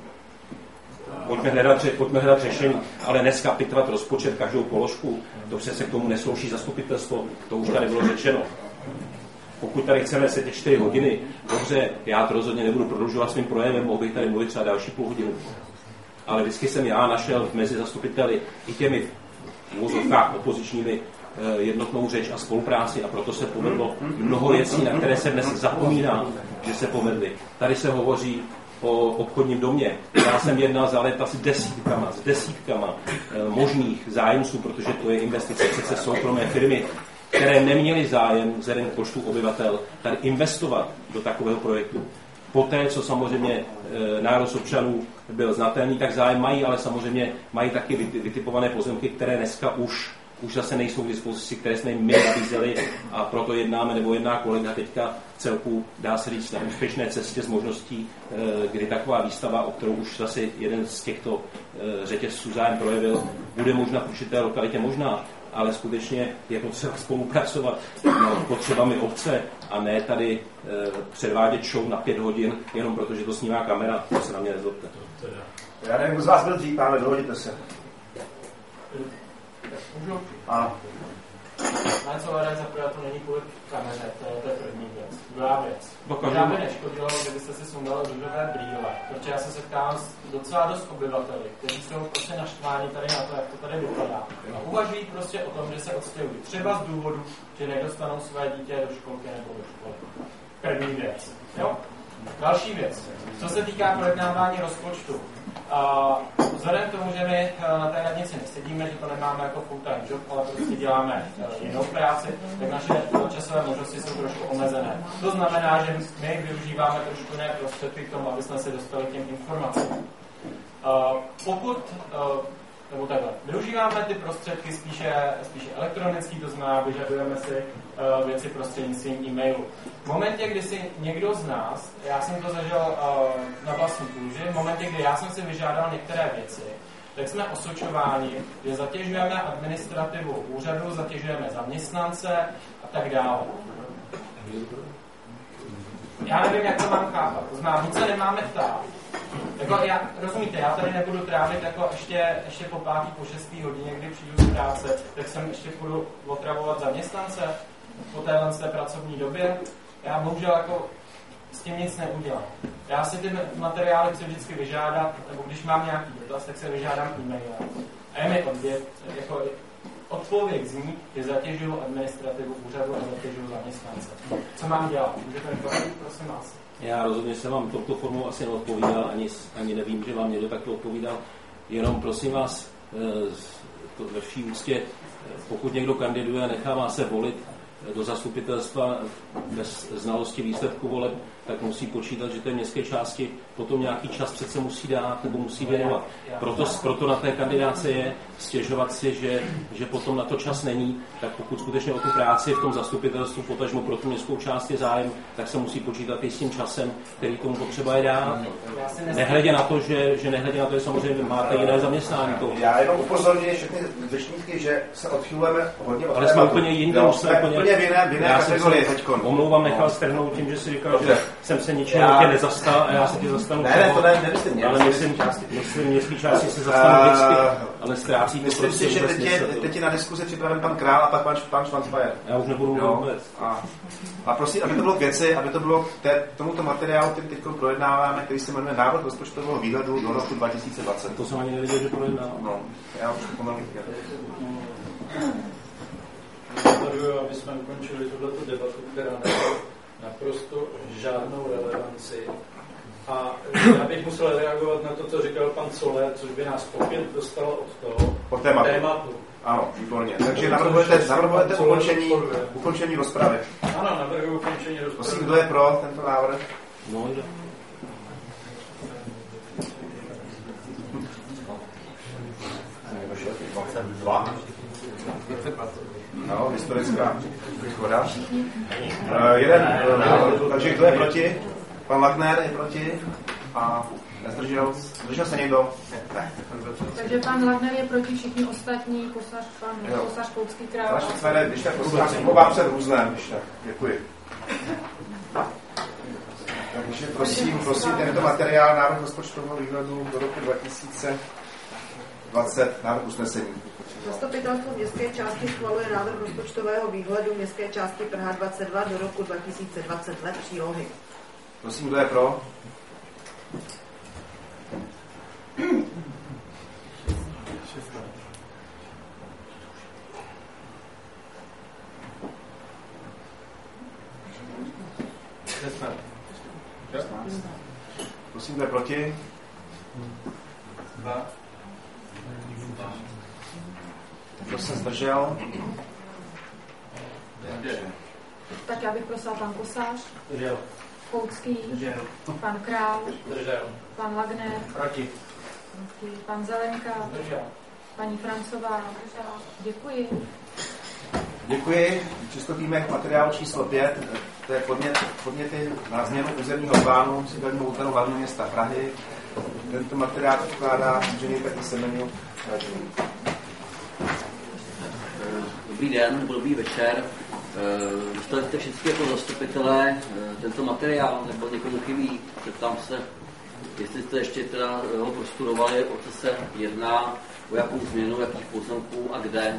Pojďme hledat, pojďme hledat řešení, ale dneska pitvat rozpočet každou položku, to přece k tomu neslouží zastupitelstvo, to už tady bylo řečeno. Pokud tady chceme sedět čtyři hodiny, dobře, já to rozhodně nebudu prodlužovat svým projevem, mohl bych tady mluvit třeba další půl hodinu. Ale vždycky jsem já našel mezi zastupiteli i těmi v úvozovkách opozičními jednotnou řeč a spolupráci a proto se povedlo mnoho věcí, na které se dnes zapomíná, že se povedly. Tady se hovoří o obchodním domě. Já jsem jednal za léta s desítkama, s desítkama možných zájemců, protože to je investice přece soukromé firmy, které neměly zájem vzhledem k počtu obyvatel tady investovat do takového projektu. Poté, co samozřejmě e, národ občanů byl znatelný, tak zájem mají, ale samozřejmě mají taky vytipované pozemky, které dneska už, už zase nejsou k dispozici, které jsme jim my nabízeli a proto jednáme, nebo jedná kolega teďka celku, dá se říct, na úspěšné cestě s možností, e, kdy taková výstava, o kterou už zase jeden z těchto e, řetězců zájem projevil, bude možná v určité lokalitě možná, ale skutečně je potřeba spolupracovat s potřebami obce a ne tady e, předvádět show na pět hodin, jenom protože to snímá kamera, to se na mě nezlobte. Já nevím, kdo z vás byl dřív, ale dohodněte se. Můžu? Ano. Na co hledať za prvé, to není kvůli kameře, to je, to je první věc. Druhá věc. Dokážu. Já by neškodilo, kdybyste si sundali růžové brýle, protože já se setkávám s docela dost obyvateli, kteří jsou prostě naštváni tady na to, jak to tady vypadá. A uvažují prostě o tom, že se odstěhují. Třeba z důvodu, že nedostanou své dítě do školky nebo do školy. První věc. Jo? Další věc. Co se týká projednávání rozpočtu. Uh, vzhledem k tomu, že my uh, na té radnici nesedíme, že to nemáme jako full-time job, ale prostě děláme uh, jinou práci, tak naše časové možnosti jsou trošku omezené. To znamená, že my využíváme trošku jiné prostředky k tomu, aby jsme se dostali k těm informacím. Uh, pokud, uh, nebo takhle, využíváme ty prostředky spíše, spíše elektronický, to znamená, vyžadujeme si uh, věci prostřednictvím e-mailu. V momentě, kdy si někdo z nás, já jsem to zažil uh, na vlastní kůži, v momentě, kdy já jsem si vyžádal některé věci, tak jsme osočováni, že zatěžujeme administrativu úřadu, zatěžujeme zaměstnance a tak dále. Já nevím, jak to mám chápat. To znamená, buď se nemáme ptát. Jako já, rozumíte, já tady nebudu trávit jako ještě, ještě po pátý, po šestý hodině, kdy přijdu z práce, tak jsem ještě budu otravovat zaměstnance po téhle té pracovní době. Já bohužel jako s tím nic neudělám. Já si ty materiály chci vždycky vyžádat, nebo když mám nějaký dotaz, tak se vyžádám e-mailem. A je mi odvěd, jako odpověď zní, že zatěžuju administrativu úřadu a zatěžuju zaměstnance. Co mám dělat? Můžete mi poradit, prosím vás? Já rozhodně jsem vám touto formou asi neodpovídal, ani, ani nevím, že vám někdo takto odpovídal. Jenom prosím vás, to ve vší úctě, pokud někdo kandiduje a nechává se volit do zastupitelstva bez znalosti výsledku voleb, tak musí počítat, že té městské části potom nějaký čas přece musí dát nebo musí věnovat. Proto, proto na té kandidáce je stěžovat si, že, že potom na to čas není, tak pokud skutečně o tu práci v tom zastupitelstvu, potažmo pro tu městskou část je zájem, tak se musí počítat i s tím časem, který tomu potřeba je dát. Nehledě na to, že, že nehledě na to, že samozřejmě máte jiné zaměstnání. Já jenom upozorňuji všechny řečníky, že se odchylujeme hodně od ale jsme úplně jinde, už jsme úplně úplně v jiné, v jiné kategorii teďkon. Omlouvám, nechal strhnout tím, že si říkal, že jsem se ničeho tě nezastal a já se tě zastanu. Ne, ne, to ne, nemyslím mě. Ale myslím, myslím městský části se zastanu vždycky, ale ztrácí to myslím si, že teď je, teď je na diskuzi připraven pan Král a pak pan, pan Schwanzmeier. Já už nebudu vůbec. A, a prosím, aby to bylo k věci, aby to bylo k tomuto materiálu, který teď projednáváme, který se jmenuje Návrh rozpočtového výhledu do roku dva tisíce dvacet. To jsem ani nevěděl, že projednávám. No, já už pomalu chtěl. Navrhuji, aby jsme ukončili tuto debatu, která nemá naprosto žádnou relevanci. A já bych musel reagovat na to, co říkal pan Soler, což by nás opět dostalo od toho od tématu. tématu. Ano, výborně. Takže navrhujete, navrhujete ukončení, ukončení rozpravy. Ano, navrhuji ukončení rozpravy. Prosím, kdo je pro tento návrh? No, jde. dvacet dva. No, historická shoda. Uh, jeden, uh, takže kdo je proti? Pan Lagner je proti. A nezdržel, zdržel se někdo? Ne. Takže pan Lagner je proti, všichni ostatní, Kosař, pan Kosař, Koudský Král. Pane Švicmere, když tak mluvám před různem, když tak. Děkuji. Takže prosím, prosím, tento materiál, návrh rozpočtového výhledu do roku dva tisíce dvacet, návrh usnesení. Zastupitelstvo městské části schvaluje návrh rozpočtového výhledu městské části Praha dvacet dva do roku dva tisíce dvacet let přílohy. Prosím, kdo je pro? Prosím, kdo je proti? Dva. Kdo se zdržel? Tak já bych prosila pan Kosář. Zdržel. Koudský. Zdržel. Pan Král. Zdržel. Pan Lagner. Proti. Pan Zelenka. Zdržel. Paní Francová. Děkuji. Děkuji. Přistoupíme k materiálu číslo pět. To je podnět, podněty na změnu územního plánu sídelního útvaru hlavního města Prahy. Tento materiál předkládá inženýr Petr Semeniuk. Dobrý den, dobrý večer. Dostali jste všichni jako zastupitelé tento materiál, nebo někomu chybí, zeptám se, jestli jste ještě teda ho prostudovali, o co se jedná, o jakou změnu, jakých pozemků a kde.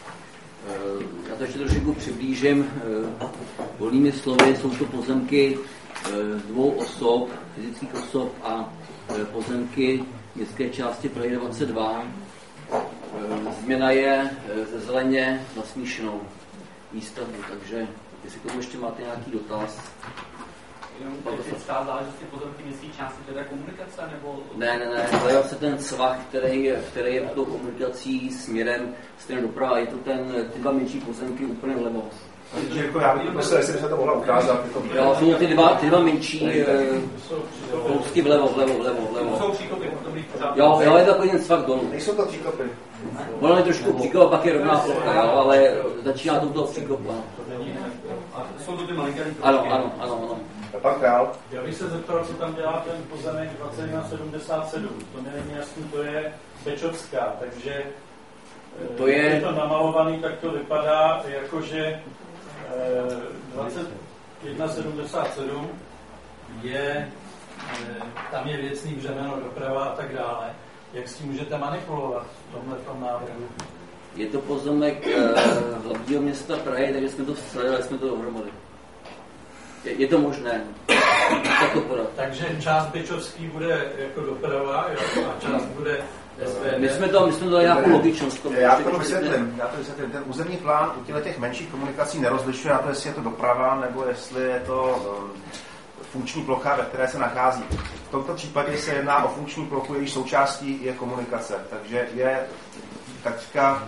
Já to ještě trošku přiblížím. Volnými slovy jsou to pozemky dvou osob, fyzických osob a pozemky městské části Prahy dvacet dva. Změna je ze zeleně na smíšenou výstavbu, takže jestli k tomu ještě máte nějaký dotaz. Jenom technická záležitost pozemky městské části, teda komunikace, nebo... Ne, ne, ne, hledal se ten svah, který je, který je tou komunikací směrem směrem doprava. Je to ten, ty dva menší pozemky úplně vlevo. Jirko, já bych prosil, jestli by se to mohla ukázat. Jo, jsou ty dva, ty dva menší kousky vlevo, vlevo, vlevo, vlevo. Jsou příkopy, potom bych pořád... Jo, jo, je to takový ten svah dolů. Nejsou to příkopy. Ono je trošku příkop, pak je rovná plocha, jo, ale začíná to toho příkopu. Jsou to ty malinké... Ano, ano, ano, ano. Pan Král. Já bych se zeptal, co tam dělá ten pozemek dvacet jedna sedmdesát sedm. To mi není jasný, to je Bečovská, takže to je... je to namalovaný, tak to vypadá jakože dvacet jedna sedmdesát sedm je, tam je věcný břemeno, doprava a tak dále. Jak s tím můžete manipulovat v tomhle návrhu? Je to pozemek hlavního města Prahy, takže jsme to vstřelili, jsme to dohromady. Je, je to možné. Tak to podat. Takže část Bečovský bude jako doprava, jo, a část bude S V D. My jsme to, my jsme to dali nějakou logičnost. Já to vysvětlím. Já to vysvětlím. Ten územní plán u těch menších komunikací nerozlišuje na to, jestli je to doprava, nebo jestli je to um, funkční plocha, ve které se nachází. V tomto případě se jedná o funkční plochu, jejíž součástí je komunikace. Takže je takřka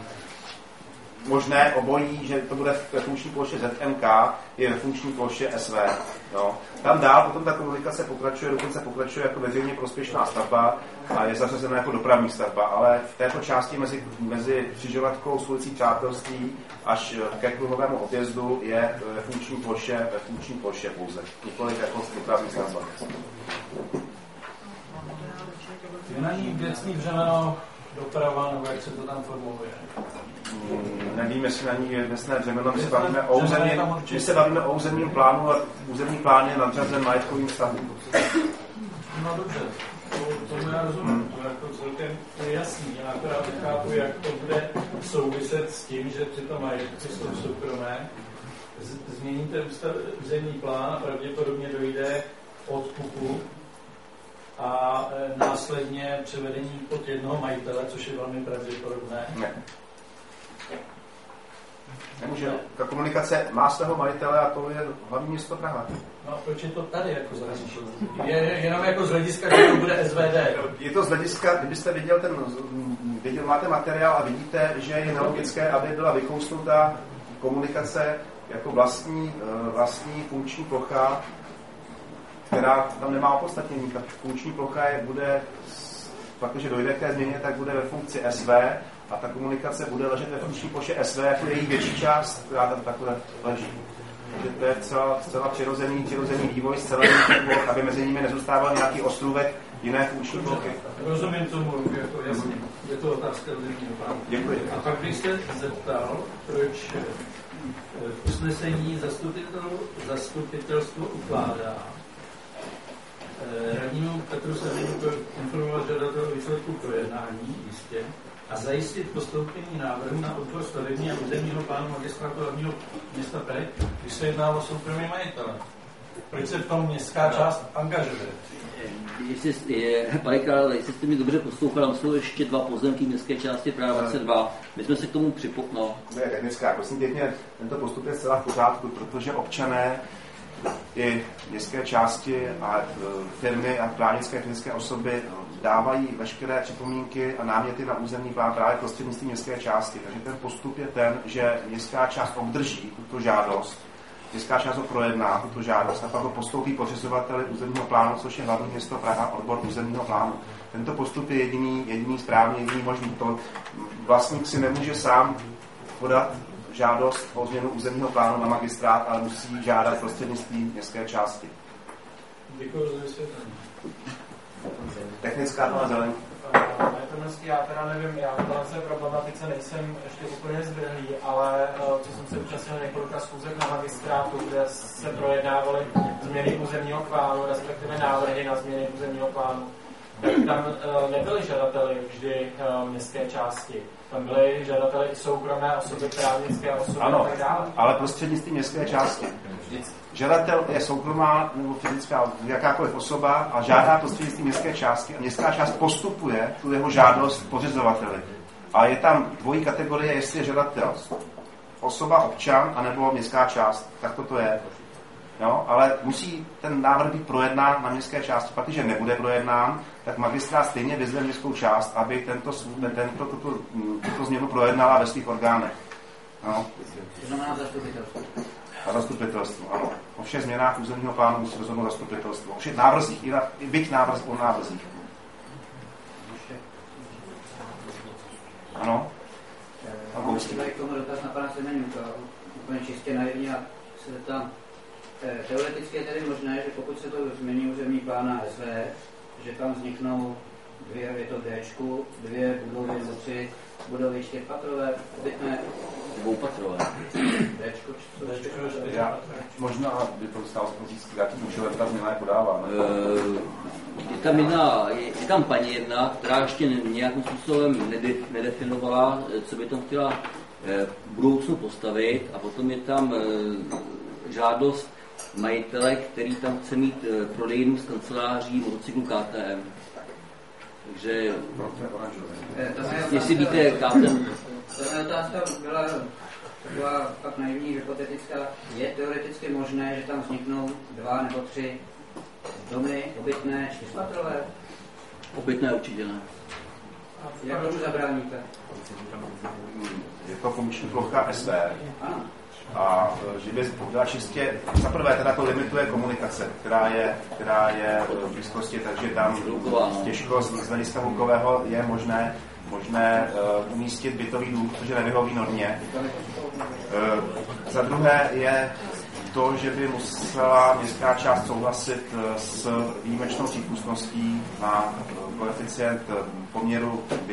možné obojí, že to bude ve funkční ploše Z M K, je ve funkční ploše S V. No. Tam dál potom ta komunikace pokračuje, dokonce pokračuje jako veřejně prospěšná stavba a je zařazena jako dopravní stavba, ale v této části mezi, mezi křižovatkou s ulicí Přátelství až ke kruhovému odjezdu je ve funkční ploše, ve funkční ploše pouze, nikoliv jako dopravní stavba. Je na ní věcný břemeno doprava, nebo jak se to tam formuluje? Hmm, nevím, jestli na ní je věcné břemeno, my se bavíme o územním, my se bavíme o územním plánu a územní plán je nadřazen majetkovým vztahům. No dobře, to, tomu já rozumím, hmm. to jako celkem je jasný, já akorát nechápu, jak to bude souviset s tím, že tyto majetky jsou soukromé, Z, změníte územní plán a pravděpodobně dojde odkupu a e, následně převedení pod jednoho majitele, což je velmi pravděpodobné. Ne. Nemůže. Ta komunikace má svého majitele a to je hlavní město Praha. No a proč je to tady jako zahraničí? Je jenom jako z hlediska, že to bude S V D. Je to z hlediska, kdybyste viděl ten, viděl, máte materiál a vidíte, že je nelogické, aby byla vykousnutá komunikace jako vlastní, vlastní funkční plocha, která tam nemá opodstatnění. Ta funkční plocha je, bude, protože dojde k té změně, tak bude ve funkci S V a ta komunikace bude ležet ve funkční ploše S V jako její větší část, která tam takhle leží. Takže to je zcela, zcela přirozený, přirozený vývoj, zcela jiný, aby mezi nimi nezůstával nějaký ostrůvek jiné funkční plochy. Rozumím tomu, jako jasně. Je to otázka územního plánu. Děkuji. A pak bych se zeptal, proč v usnesení zastupitelstvo ukládá radnímu Petru Semínu informovat žadatel o výsledku projednání jistě a zajistit postoupení návrhu na odbor stavební a územního plánu magistrátu hlavního města Prahy, když se jedná o soukromý majitele. Proč se v tom městská část angažuje? Jestli, pane Karle, jestli jste mi dobře poslouchal, tam jsou ještě dva pozemky městské části Praha dvacet dva. My jsme se k tomu připoknuli. To je technická. Prosím pěkně, tento postup je zcela v pořádku, protože občané i městské části a firmy a právnické fyzické osoby dávají veškeré připomínky a náměty na územní plán právě prostřednictvím městské části. Takže ten postup je ten, že městská část obdrží tuto žádost, městská část ho projedná tuto žádost a pak ho postoupí pořizovateli územního plánu, což je hlavní město Praha, odbor územního plánu. Tento postup je jediný, jediný správný, jediný možný. To vlastník si nemůže sám podat žádost o změnu územního plánu na magistrát, ale musí žádat prostřednictvím městské části. Děkuji za vysvětlení. Technická pana Zelený. Já teda nevím, já v této problematice nejsem ještě úplně zběhlý, ale co jsem se účastnil několika schůzek na magistrátu, kde se projednávaly změny územního plánu, respektive návrhy na změny územního plánu, tak tam nebyli žadateli vždy městské části. Tam byly žadateli i soukromé osoby, právnické osoby ano, a tak dále. Ale prostřednictvím městské části. Žadatel je soukromá nebo fyzická jakákoliv osoba a žádá prostřednictvím městské části a městská část postupuje tu jeho žádost pořizovateli. A je tam dvojí kategorie, jestli je žadatel osoba, občan, anebo městská část. Tak toto je. No, ale musí ten návrh být projednán na městské části. Pak, když nebude projednán, tak magistrát stejně vyzve městskou část, aby tento, tento, tuto, tuto změnu projednala ve svých orgánech. No. To znamená zastupitelstvo. A zastupitelstvo, ano. O všech změnách územního plánu musí rozhodnout zastupitelstvo. O všech návrzích, i, na, i byť návrzích o návrzích. Ano? Mám třeba i k tomu dotaz na pana Semeníka, úplně čistě naivně se zeptám. Teoreticky je tedy možné, že pokud se to změní územní plán na S V, že tam vzniknou dvě, je to Dčku, dvě budovy nebo tři budovy čtyřpatrové, obytné dvoupatrové. Dčku, Já, možná by to stalo říct, jakým účelem ta změna je podávána. Je tam jedna, je, je tam paní jedna, která ještě nějakým způsobem nede, nedefinovala, co by tam chtěla v budoucnu postavit, a potom je tam žádost majitele, který tam chce mít prodejnu z kanceláří motocyklu K T M. Takže, jestli víte, K T M. Ta otázka byla taková fakt naivní, hypotetická. Je teoreticky možné, že tam vzniknou dva nebo tři domy, obytné, čtyřpatrové? Obytné určitě ne. Jak tomu zabráníte? Je to funkční plocha S V. A že by byla čistě, zaprvé teda to limituje komunikace, která je, která je v blízkosti, takže tam těžko z hlediska hlukového je možné, možné uh, umístit bytový dům, protože nevyhoví normě. Uh, za druhé je to, že by musela městská část souhlasit s výjimečnou přípustností na koeficient poměru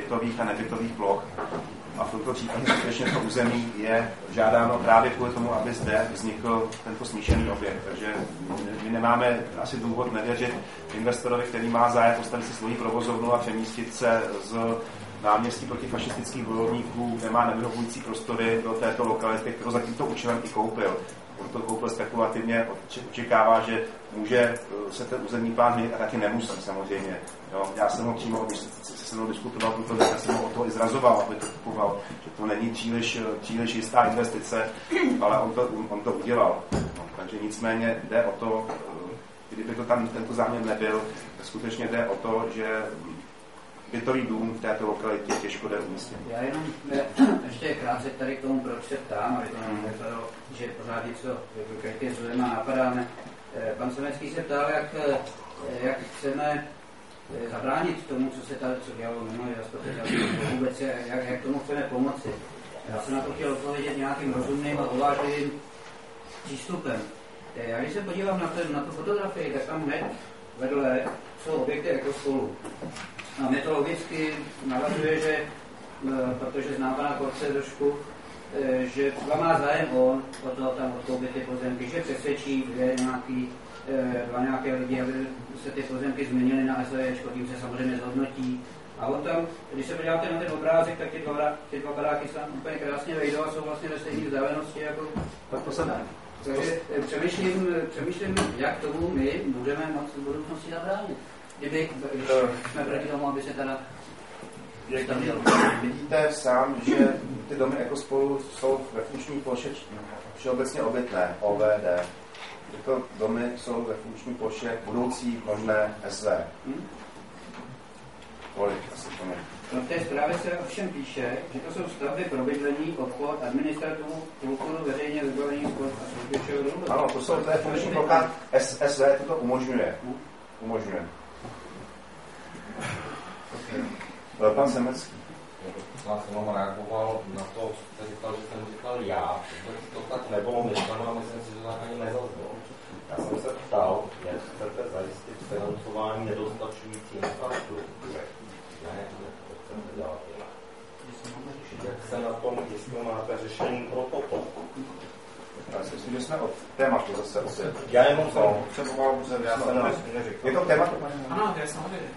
bytových a nebytových ploch. A v tomto případě skutečně to území je žádáno právě kvůli tomu, aby zde vznikl tento smíšený objekt. Takže my nemáme asi důvod nevěřit investorovi, který má zájem postavit si svoji provozovnu a přemístit se z náměstí protifašistických bojovníků, kde má nevyhovující prostory do této lokality, kterou za tímto účelem i koupil. On to koupil spekulativně, očekává, že může se ten územní plán měnit a taky nemusí samozřejmě. Jo, já jsem ho přímo, když se se mnou diskutoval, protože já jsem ho o to i zrazoval, aby to kupoval, že to není příliš, příliš jistá investice, ale on to, on to udělal. No, takže nicméně jde o to, kdyby to tam tento záměr nebyl, tak skutečně jde o to, že bytový dům v této lokalitě těžko jde umístit. Já jenom ještě krátce tady k tomu, proč se ptám, aby to nám nevypadalo, že pořád něco kritizujeme a napadáme. Pan Semecký se ptal, jak, jak chceme zabránit tomu, co se tady co dělalo minulý zastupitelství, vůbec jak, jak tomu chceme pomoci. Já jsem na to chtěl odpovědět nějakým rozumným a uvážlivým přístupem. Já když se podívám na, ten, na tu fotografii, tak tam hned vedle jsou objekty ekospolu. A mě to logicky navazuje, že, protože znám pana Korce trošku, že třeba má zájem on o to tam odkoupit ty pozemky, že přesvědčí dvě nějaký, dva nějaké lidi, aby se ty pozemky změnily na SVČko, tím se samozřejmě zhodnotí. A on tam, když se podíváte na ten obrázek, tak ty dva, ty dva baráky se tam úplně krásně vejdou a jsou vlastně ve stejné vzdálenosti jako... Tak to se dá. Takže přemýšlím, přemýšlím, jak tomu my budeme moct v budoucnosti zabránit. Kdyby jsme proti tomu, aby se teda... Vidíte sám, že ty domy ekospolu jsou ve funkční ploše všeobecně obytné, O V D. Tyto domy jsou ve funkční ploše budoucí možné S V. Hmm? Kolik asi to není? No v té zprávě se ovšem píše, že to jsou stavby pro bydlení, obchod, administrativu, kulturu, veřejně vybavení, sport a služby všeho druhu. Ano, to jsou té funkční plocha S V, to umožňuje. Umožňuje. Okay. Pan Semecký. Já jsem vám reagoval na to, co jste říkal, že jsem říkal já. To tak nebylo myšleno a myslím si, že to tak ani nezaznělo. Já jsem se ptal, jak chcete zajistit financování nedostačující infrastruktury. Ne, jak to chcete dělat jinak. Jak se na tom, jestli máte řešení pro toto? Já si myslím, že jsme od tématu zase opět. Já jenom jsem potřeboval, že já jsem neřekl. Je to tématu? Ano, to je samozřejmě.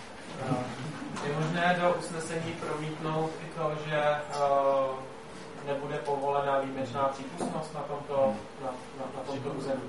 Je možné do usnesení promítnout i to, že uh, nebude povolená výjimečná přípustnost na tomto, na, na, na tomto území.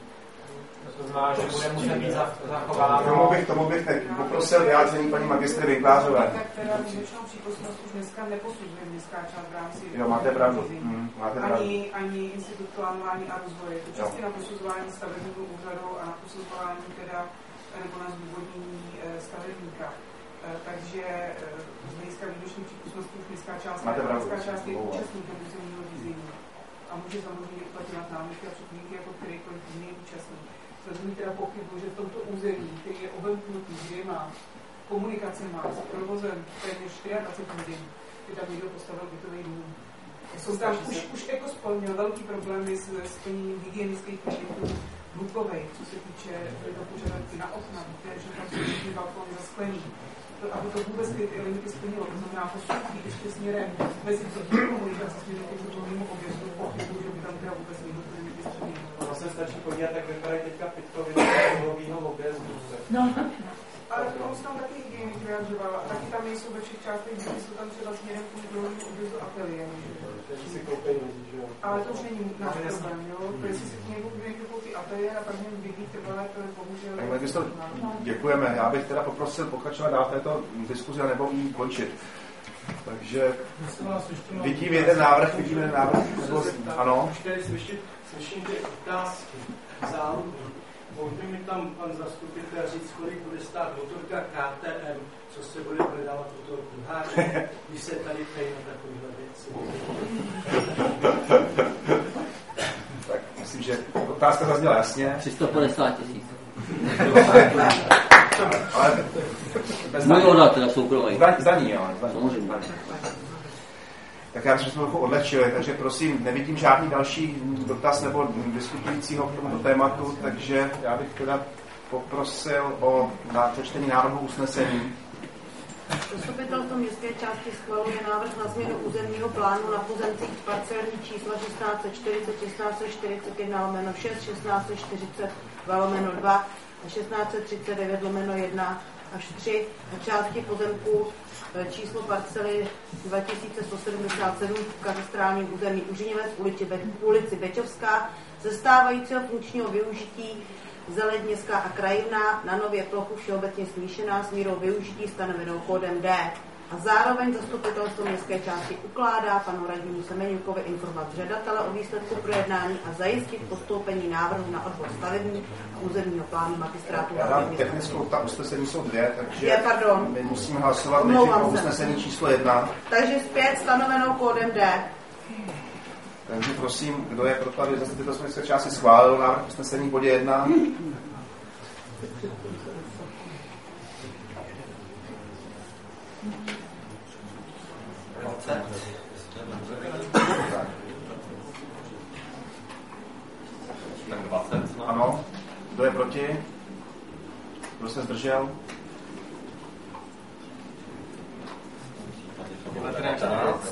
To znamená, že bude muset být zachováno. Tomu bych, tomu bych teď poprosil vyjádření paní magistry Vinklářové. Tak teda výjimečnou přípustnost už dneska neposuzuje městská část v rámci... Jo, máte pravdu. Hmm, máte pravdu. Ani, ani institut plánování a rozvoje. To čistě na posuzování stavebního úřadu a na posuzování teda, nebo na zdůvodnění stavebníka. Takže z hlediska výjimečné přípustnosti už městská část, městská část je účastníkem územního řízení a může samozřejmě uplatňovat námitky a připomínky jako kterýkoliv jiný účastník. Zazní teda pochybu, že v tomto území, který je obemknutý dvěma komunikacemi s provozem téměř dvacet čtyři hodin, by tam někdo postavil bytový dům. Jsou tam už, už ekospol měl velký problémy s splněním hygienických limitů hlukovej, co se týče požadavky na okna, že tam jsou balkony zasklený. Aby to vůbec ty limity splnilo, to znamená posunutí ještě směrem mezi tím komunikací směrem k tomu objektu, pochybu, že by tam teda vůbec někdo ty limity splnil. Vlastně stačí podívat, jak vypadají teďka pitkoviny dlouhého objezdu. No, ale k tomu se tam taky hygienik vyjadřovala. Taky tam nejsou ve všech částech, že jsou tam třeba směrem k tomu dlouhému objezdu ateliér. Si koupení, že jo? Ale to už není náš problém, jo? Protože si někdo koupí ateliér a pak něm bydlí trvalé, to je bohužel... Děkujeme. Já bych teda poprosil pokračovat dál této diskuzi, nebo jí končit. Takže vidím jeden návrh, vidím jeden návrh. Ano. Už tady slyším, slyším ty otázky. Záluky. Mohl by mi tam pan zastupitel říct, kolik bude stát motorka K T M, co se bude prodávat u toho kuháře, když se tady ptají na takovýhle věci. Tak myslím, že otázka zazněla jasně. tři sta padesát tisíc. Ale můj odhad teda soukromý. Zdaní, jo. Samozřejmě. Tak já myslím, že jsme trochu odlehčili, takže prosím, nevidím žádný další dotaz nebo diskutujícího k tomuto tématu, takže já bych teda poprosil o přečtení návrhu usnesení. Zastupitelstvo městské části schvaluje návrh na změnu územního plánu na pozemcích parcelní čísla šestnáct set čtyřicet, šestnáct set čtyřicet jedna lomeno šest, šestnáct set čtyřicet dva lomeno dva a šestnáct set třicet devět lomeno jedna až tři na části pozemků číslo parcely dva tisíce sto sedmdesát sedm v katastrálním území Užinivec ulici, Be- ulici Bečovská ze stávajícího funkčního využití zeleň městská a krajina na nově plochu všeobecně smíšená s mírou využití stanovenou kódem D. A zároveň zastupitelstvo městské části ukládá panu radnímu Semeníkovi informovat žadatele o výsledku projednání a zajistit postoupení návrhu na odbor stavební územního plánu magistrátu. Já dám technickou, ta usnesení jsou dvě, takže je, pardon. my musíme hlasovat nejdřív o usnesení číslo jedna. Takže zpět stanovenou kódem D. Takže prosím, kdo je pro to, aby zastupitelstvo městské části schválil návrh usnesení v bodě jedna? Tak dvacet. Ano. Kdo je proti? Kdo se zdržel? devatenáct.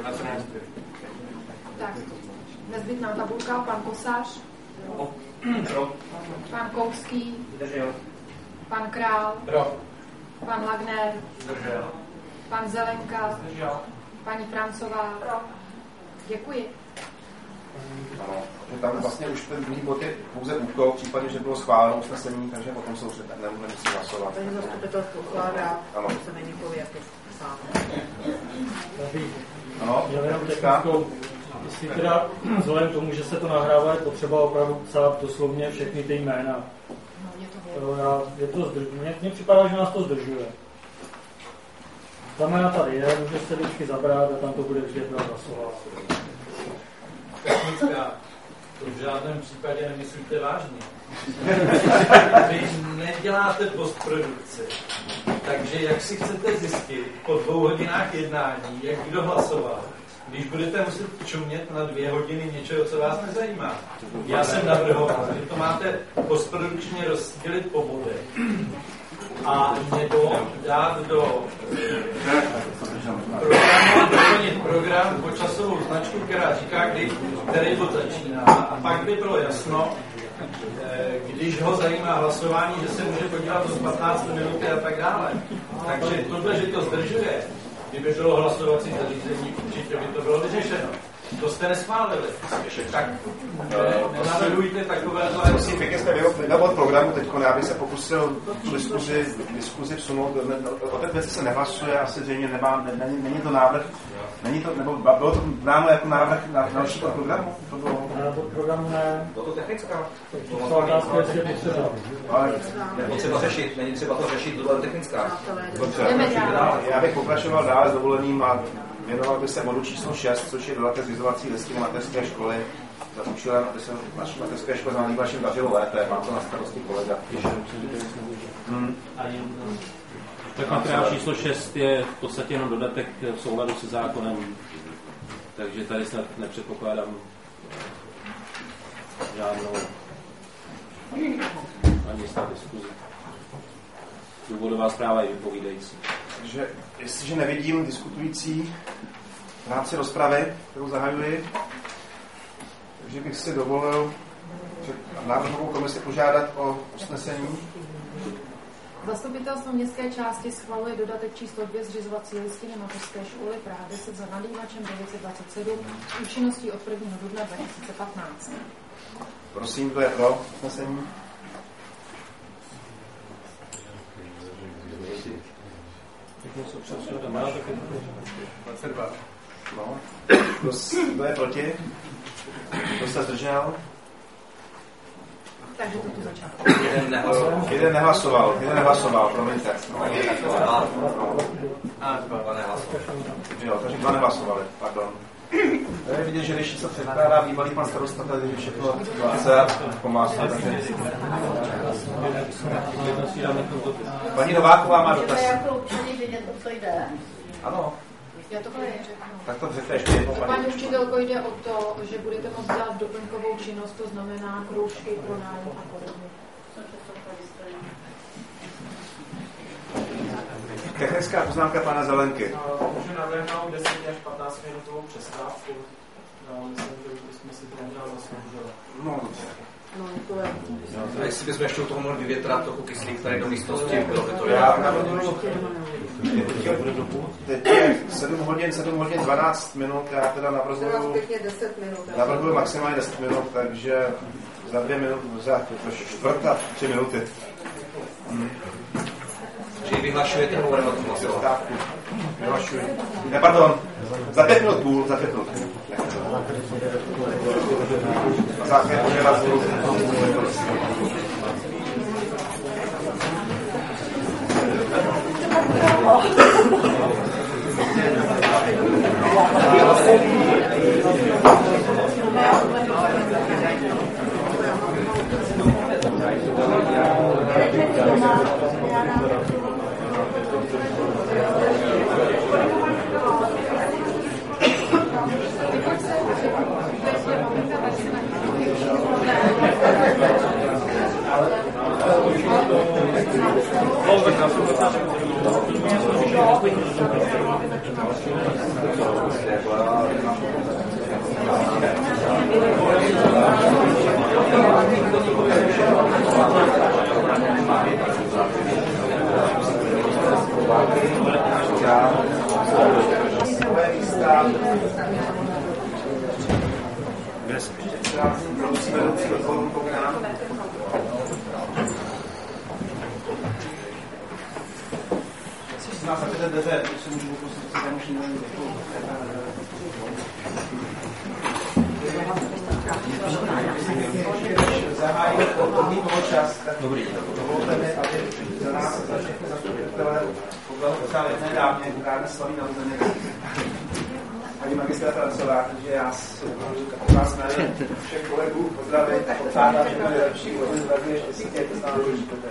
Tak, nezbytná tabulka, pan Kosář, Pro. pan Kouský, Zdržel. pan Král, Pro. pan Lagner, Zdržel. pan Zelenka, Zdržel. paní Francová. Pro. Děkuji. Ano, že tam vlastně už ten druhý bod je pouze úkol, v případě, že bylo schváleno usnesení, takže potom se už nemusí hlasovat. Takže zastupitelstvo ukládá Semeníkovi jako sám. Ano, měl jenom technickou, jestli teda vzhledem k tomu, že se to nahrává, je potřeba opravdu psát doslovně všechny ty jména. Já, je to zdrž... mně, mně připadá, že nás to zdržuje. Ta jména tady je, může se vždycky zabrat a tam to bude vždy pro hlasovat. Technická, to v žádném případě nemyslíte vážně. Vy neděláte postprodukci. Takže jak si chcete zjistit po dvou hodinách jednání, jak kdo hlasoval, když budete muset čumět na dvě hodiny něčeho, co vás nezajímá. Já jsem navrhoval, že to máte postprodukčně rozdělit po bodech a nebo dát do programu, doplnit program po časovou značku, která říká, kdy, který bod začíná. A pak by bylo jasno, když ho zajímá hlasování, že se může podívat do patnáct minuty a tak dále. Takže tohle, že to zdržuje, kdyby bylo hlasovací zařízení, určitě by to bylo vyřešeno. To jste neschválili. Tak nenavrhujte takovéhle... Prosím, pěkně jste vydal od programu teď, já bych se pokusil tu diskuzi, diskuzi vsunout. O té věci se nehlasuje, asi zřejmě nemá, není, není to návrh, není to, nebo bylo to dáno jako návrh na další programu? To bylo... Pod programu ne. Bylo to technická. To otázka, jestli je potřeba. Ale není třeba řešit, není třeba to řešit, to byla technická. Já bych pokračoval dál s dovolením a věnoval by se bodu číslo šest, což je dodatek zřizovací listiny mateřské školy. Za účelem, aby se naší mateřské školy znamená vaším dařilo lépe. Má to na starosti kolega. Hmm. Tak materiál číslo šest je v podstatě jenom dodatek v souladu se zákonem. Takže tady snad nepředpokládám žádnou ani snad diskuzi. Důvodová zpráva je vypovídající. Takže jestliže nevidím diskutující v rámci rozpravy, kterou zahajuji, takže bych si dovolil návrhovou komisi požádat o usnesení. Zastupitelstvo městské části schvaluje dodatek číslo dvě zřizovací listiny mateřské školy Praha deset za nadýmačem devět set dvacet sedm s účinností od prvního dubna dva tisíce patnáct. Prosím, kdo je pro usnesení? dvacet dva. No. Kdo, kdo je proti? Kdo se zdržel? Takže to tu začal. Jeden nehlasoval. Jeden nehlasoval, jeden nehlasoval, promiňte. A dva nehlasovali. Jo, takže dva nehlasovali, pardon. Je vidět, že když se předkládá bývalý pan starosta, tady je všechno dvacet, pomáhá. Paní Nováková má dotaz. Můžeme jako občaní vědět, o co jde. Ano. Já to řeknu. Tak to řekne ještě jednou. Paní učitelko, jde o to, že budete moct dělat doplňkovou činnost, to znamená kroužky pro nájem a podobně. Technická poznámka pana Zelenky. Můžu navrhnout deset až patnáct minutovou přestávku. No, myslím, že už bychom si to neměli zasloužovat. No, dobře. No, to je. A jestli bychom ještě u toho mohli vyvětrat trochu kyslík tady do místnosti, bylo by to já navrhuji. Teď je sedm hodin, sedm hodin dvanáct minut, já teda navrhuji deset minut. Navrhuji maximálně deset minut, takže za dvě minuty, za čtvrt a tři minuty. Hmm. Čili vyhlašujete nebo budeme o tom hlasovat? Vyhlašuji. Ne, pardon, za pět minut půl, za pět minut. Za pět minut půl. Dobrý. Dovolte mi, aby za nás, za všechny zastupitele, poblahopřál jedné dámě, která slaví narozeniny. Paní magistra Francová, takže já vás jménem všech kolegů pozdravit a popřát všechno nejlepší, hodně zdraví, štěstí, jak to s námi užijete.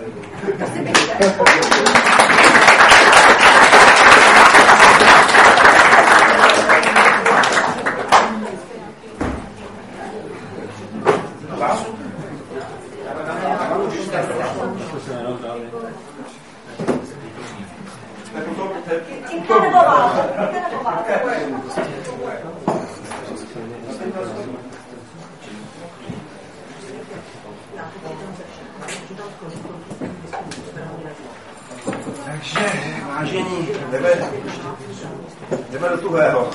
Takže, vážení, jdeme, jdeme do tuhého.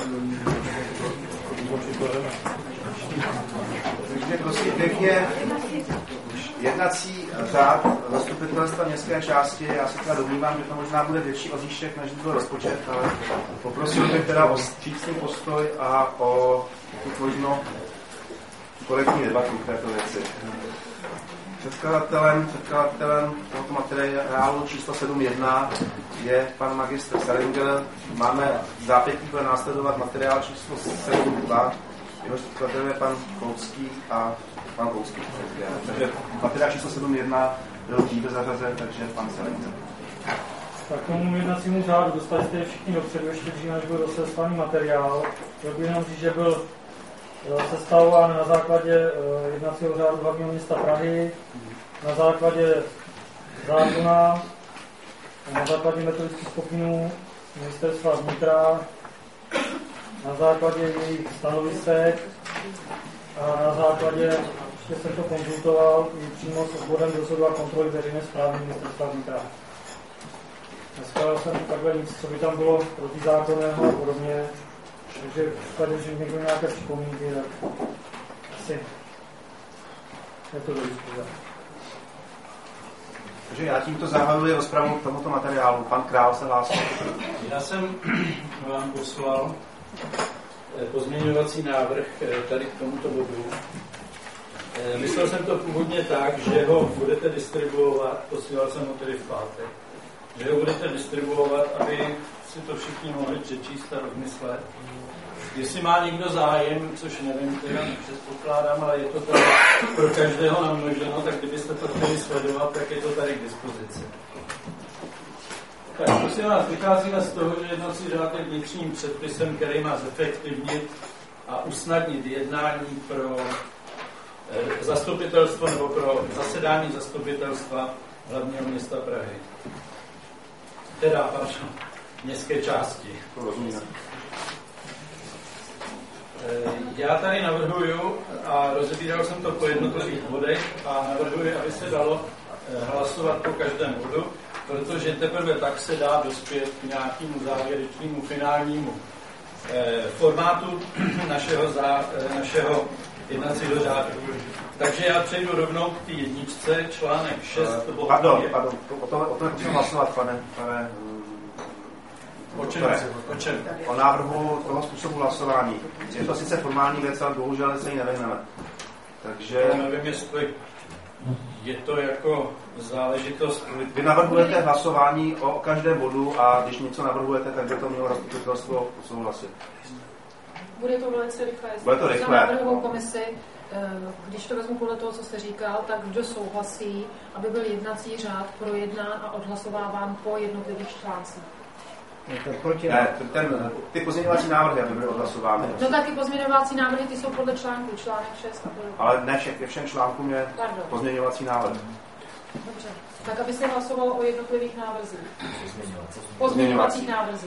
Takže prosím pěkně, jednací řád zastupitelstva městské části, já si teda domnívám, že to možná bude větší oříšek, než byl rozpočet, ale poprosil bych teda o vstřícný postoj a o možno korektní debatu v této věci. Předkladatelem, předkladatelem tohoto materiálu číslo sedm jedna je pan magistr Salinger. Máme v zápětí, bude následovat materiál číslo sedm dva, jehož předkladatelem je pan Koucký a pan Koucký. Takže materiál číslo sedm jedna byl dříve zařazen, takže pan Salinger. Tak k tomu jednacímu řádu dostali jste všichni dopředu, ještě dříve, než byl rozeslaný materiál. Chtěl bych jenom říct, že byl sestavován na základě jednacího řádu hlavního města Prahy, na základě zákona, na základě metodických pokynů ministerstva vnitra, na základě jejich stanovisek a na základě, ještě jsem to konzultoval, i přímo s odborem dozoru a kontroly veřejné správy ministerstva vnitra. Neskladal jsem takhle nic, co by tam bylo protizákonného a podobně. Takže v případě, že někdo nějaké připomínky, tak asi je to do diskuze. Takže já tímto zahajuji rozpravu k tomuto materiálu. Pan Král se hlásí. Já jsem vám poslal pozměňovací návrh tady k tomuto bodu. Myslel jsem to původně tak, že ho budete distribuovat, posílal jsem ho tedy v pátek, že ho budete distribuovat, aby si to všichni mohli přečíst a rozmyslet. Jestli má někdo zájem, což nevím, teda nepředpokládám, ale je to tady pro každého namnoženo, tak kdybyste to chtěli sledovat, tak je to tady k dispozici. Tak prosím vás, vycházíme z toho, že jednací řád je vnitřním předpisem, který má zefektivnit a usnadnit jednání pro eh, zastupitelstvo nebo pro zasedání zastupitelstva hlavního města Prahy. teda, pardon, městské části. Já tady navrhuju, a rozebíral jsem to po jednotlivých bodech, a navrhuji, aby se dalo hlasovat po každém bodu, protože teprve tak se dá dospět k nějakému závěrečnému finálnímu formátu našeho, zá, našeho jednacího řádu. Takže já přejdu rovnou k té jedničce, článek šest. Uh, pardon, pardon, o tom, o tom musím hlasovat, pane, pane o čem, o čem? O návrhu toho způsobu hlasování. Je to sice formální věc, ale bohužel se jí nevyhneme. Takže... Já nevím, jestli je to jako záležitost... Vy navrhujete hlasování o každém bodu a když něco navrhujete, tak by to mělo zastupitelstvo souhlasit. Bude to velice rychlé. Bude to rychlé. Za návrhovou komisi, když to vezmu podle toho, co jste říkal, tak kdo souhlasí, aby byl jednací řád projednán a odhlasováván po jednotlivých článcích. Ne, ten, ty pozměňovací návrhy, aby byly odhlasovány. No tak ty pozměňovací návrhy, ty jsou podle článku, článek šest. Ale ne všech, ke všem článkům je Pardon. pozměňovací návrh. Dobře, tak aby se hlasovalo o jednotlivých návrzích. Pozměňovacích návrzích.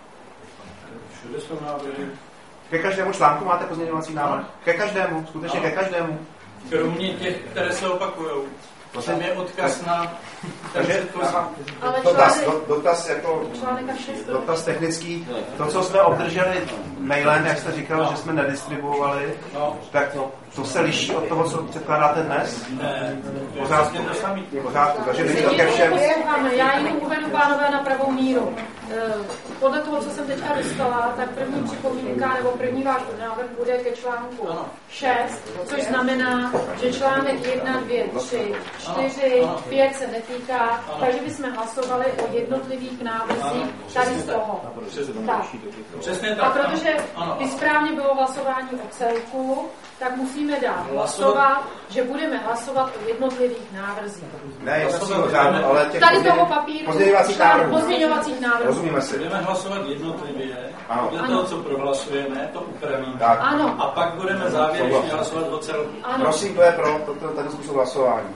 Všude jsou návrhy. Ke každému článku máte pozměňovací návrh? Ke každému, skutečně ke každému. Kromě těch, které se opakujou. Tam je odkaz na... Takže dotaz, dotaz, jako, dotaz technický. To, co jsme obdrželi mailem, jak jste říkal, že jsme nedistribuovali, no. tak no, to se liší od toho, co předkládáte dnes? Ne, pořádku. Pořádku. Takže není to ke všem. Já jenom uvedu, pánové, na pravou míru. Podle toho, co jsem teďka dostala, tak první připomínka nebo první váš návrh bude ke článku šest, což znamená, že článek jedna, dva, tři, čtyři, pět se netýká, takže bychom hlasovali o jednotlivých návrzích tady z toho. Tak. A protože by správně bylo hlasování o celku, tak musíme dát hlasovat, že budeme hlasovat o jednotlivých návrzích. Ne, jasně, řádno, ale těch tady toho papíru, pozměňovacích návrhů. Pozměňovacích návrhů. Rozumíme si. Budeme hlasovat jednotlivě, ano. Podle toho, co prohlasujeme, to upravíme. Tak. Ano. A pak budeme závěrečně hlasovat o celku. Ano. Prosím, to je pro toto, ten způsob hlasování.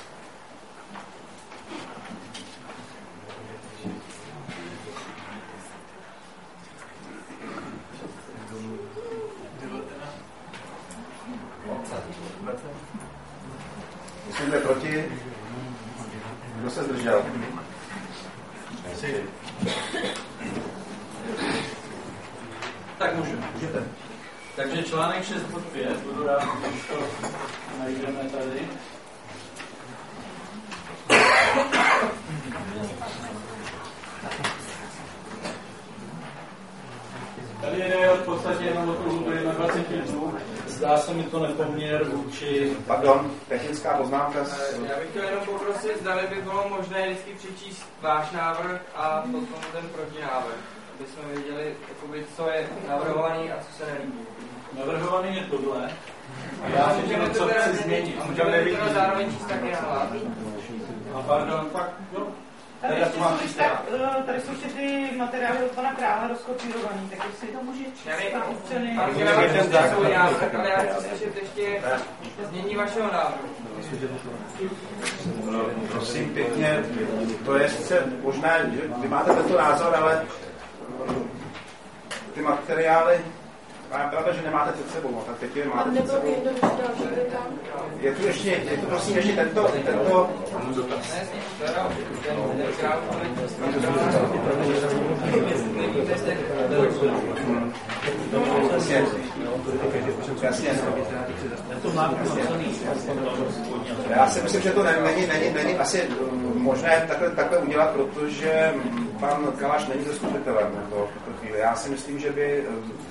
Myslím, že proti. Kdo se zdržel? Tak můžu. Můžete. Takže článek šest bod pět, budu rád, když to najdeme tady. Tady jde v podstatě jenom o tu lhůtu dvacet jedna dnů. Zdá se mi to nepoměr vůči... Pardon, technická poznámka. Já bych chtěl jenom poprosit, zda by bylo možné vždycky přečíst váš návrh a potom ten protinávrh, aby jsme věděli, jakoby, co je navrhovaný a co se nelíbí. Navrhovaný je tohle. A já řeknu, co chci změnit. A můžeme to zároveň číst taky na hlad. A pardon, pak, jo. Tady, ještě jsou, když tak, tady jsou ještě ty materiály od pana Krále rozkopírovaný, tak jestli to může číst na občany. Ale já chci slyšet ještě změní vašeho návrhu. No, prosím pěkně, to je sice možné, že vy máte tento názor, ale ty materiály, a je pravda, že nemáte před sebou, tak teď je máte před sebou. Je tu ještě, je tu prosím ještě tento, tento... Jasně, já si myslím, že to není, není, není asi možné takhle, takhle udělat, protože pan Kalaš není zastupitelem v tuto chvíli. Já si myslím, že by...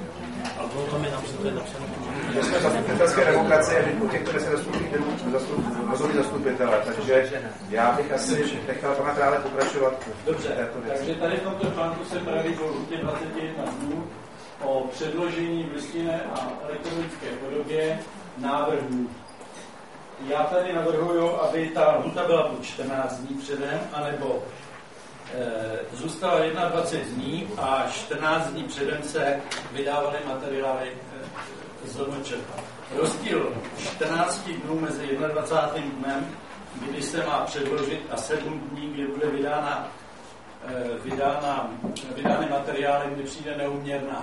My jsme zastupitelské demokracie, že u těch, které se zastupují, rozhodí zastupitele, takže já bych asi nechal pana Krále pokračovat. Dobře, takže tady v tomto článku se praví o lhůtě dvacet jedna dnů o předložení v listinné a elektronické podobě návrhů. Já tady navrhuju, aby ta lhůta byla po čtrnáct dní předem, anebo e, zůstala dvacet jedna dní a čtrnáct dní předem se vydávaly materiály e, z O M Č. Rozdíl čtrnáct dnů mezi dvacátým prvním dnem, kdy se má předložit, a sedm dní, kdy bude vydána vydána, vydány materiály mi přijde neúměrná.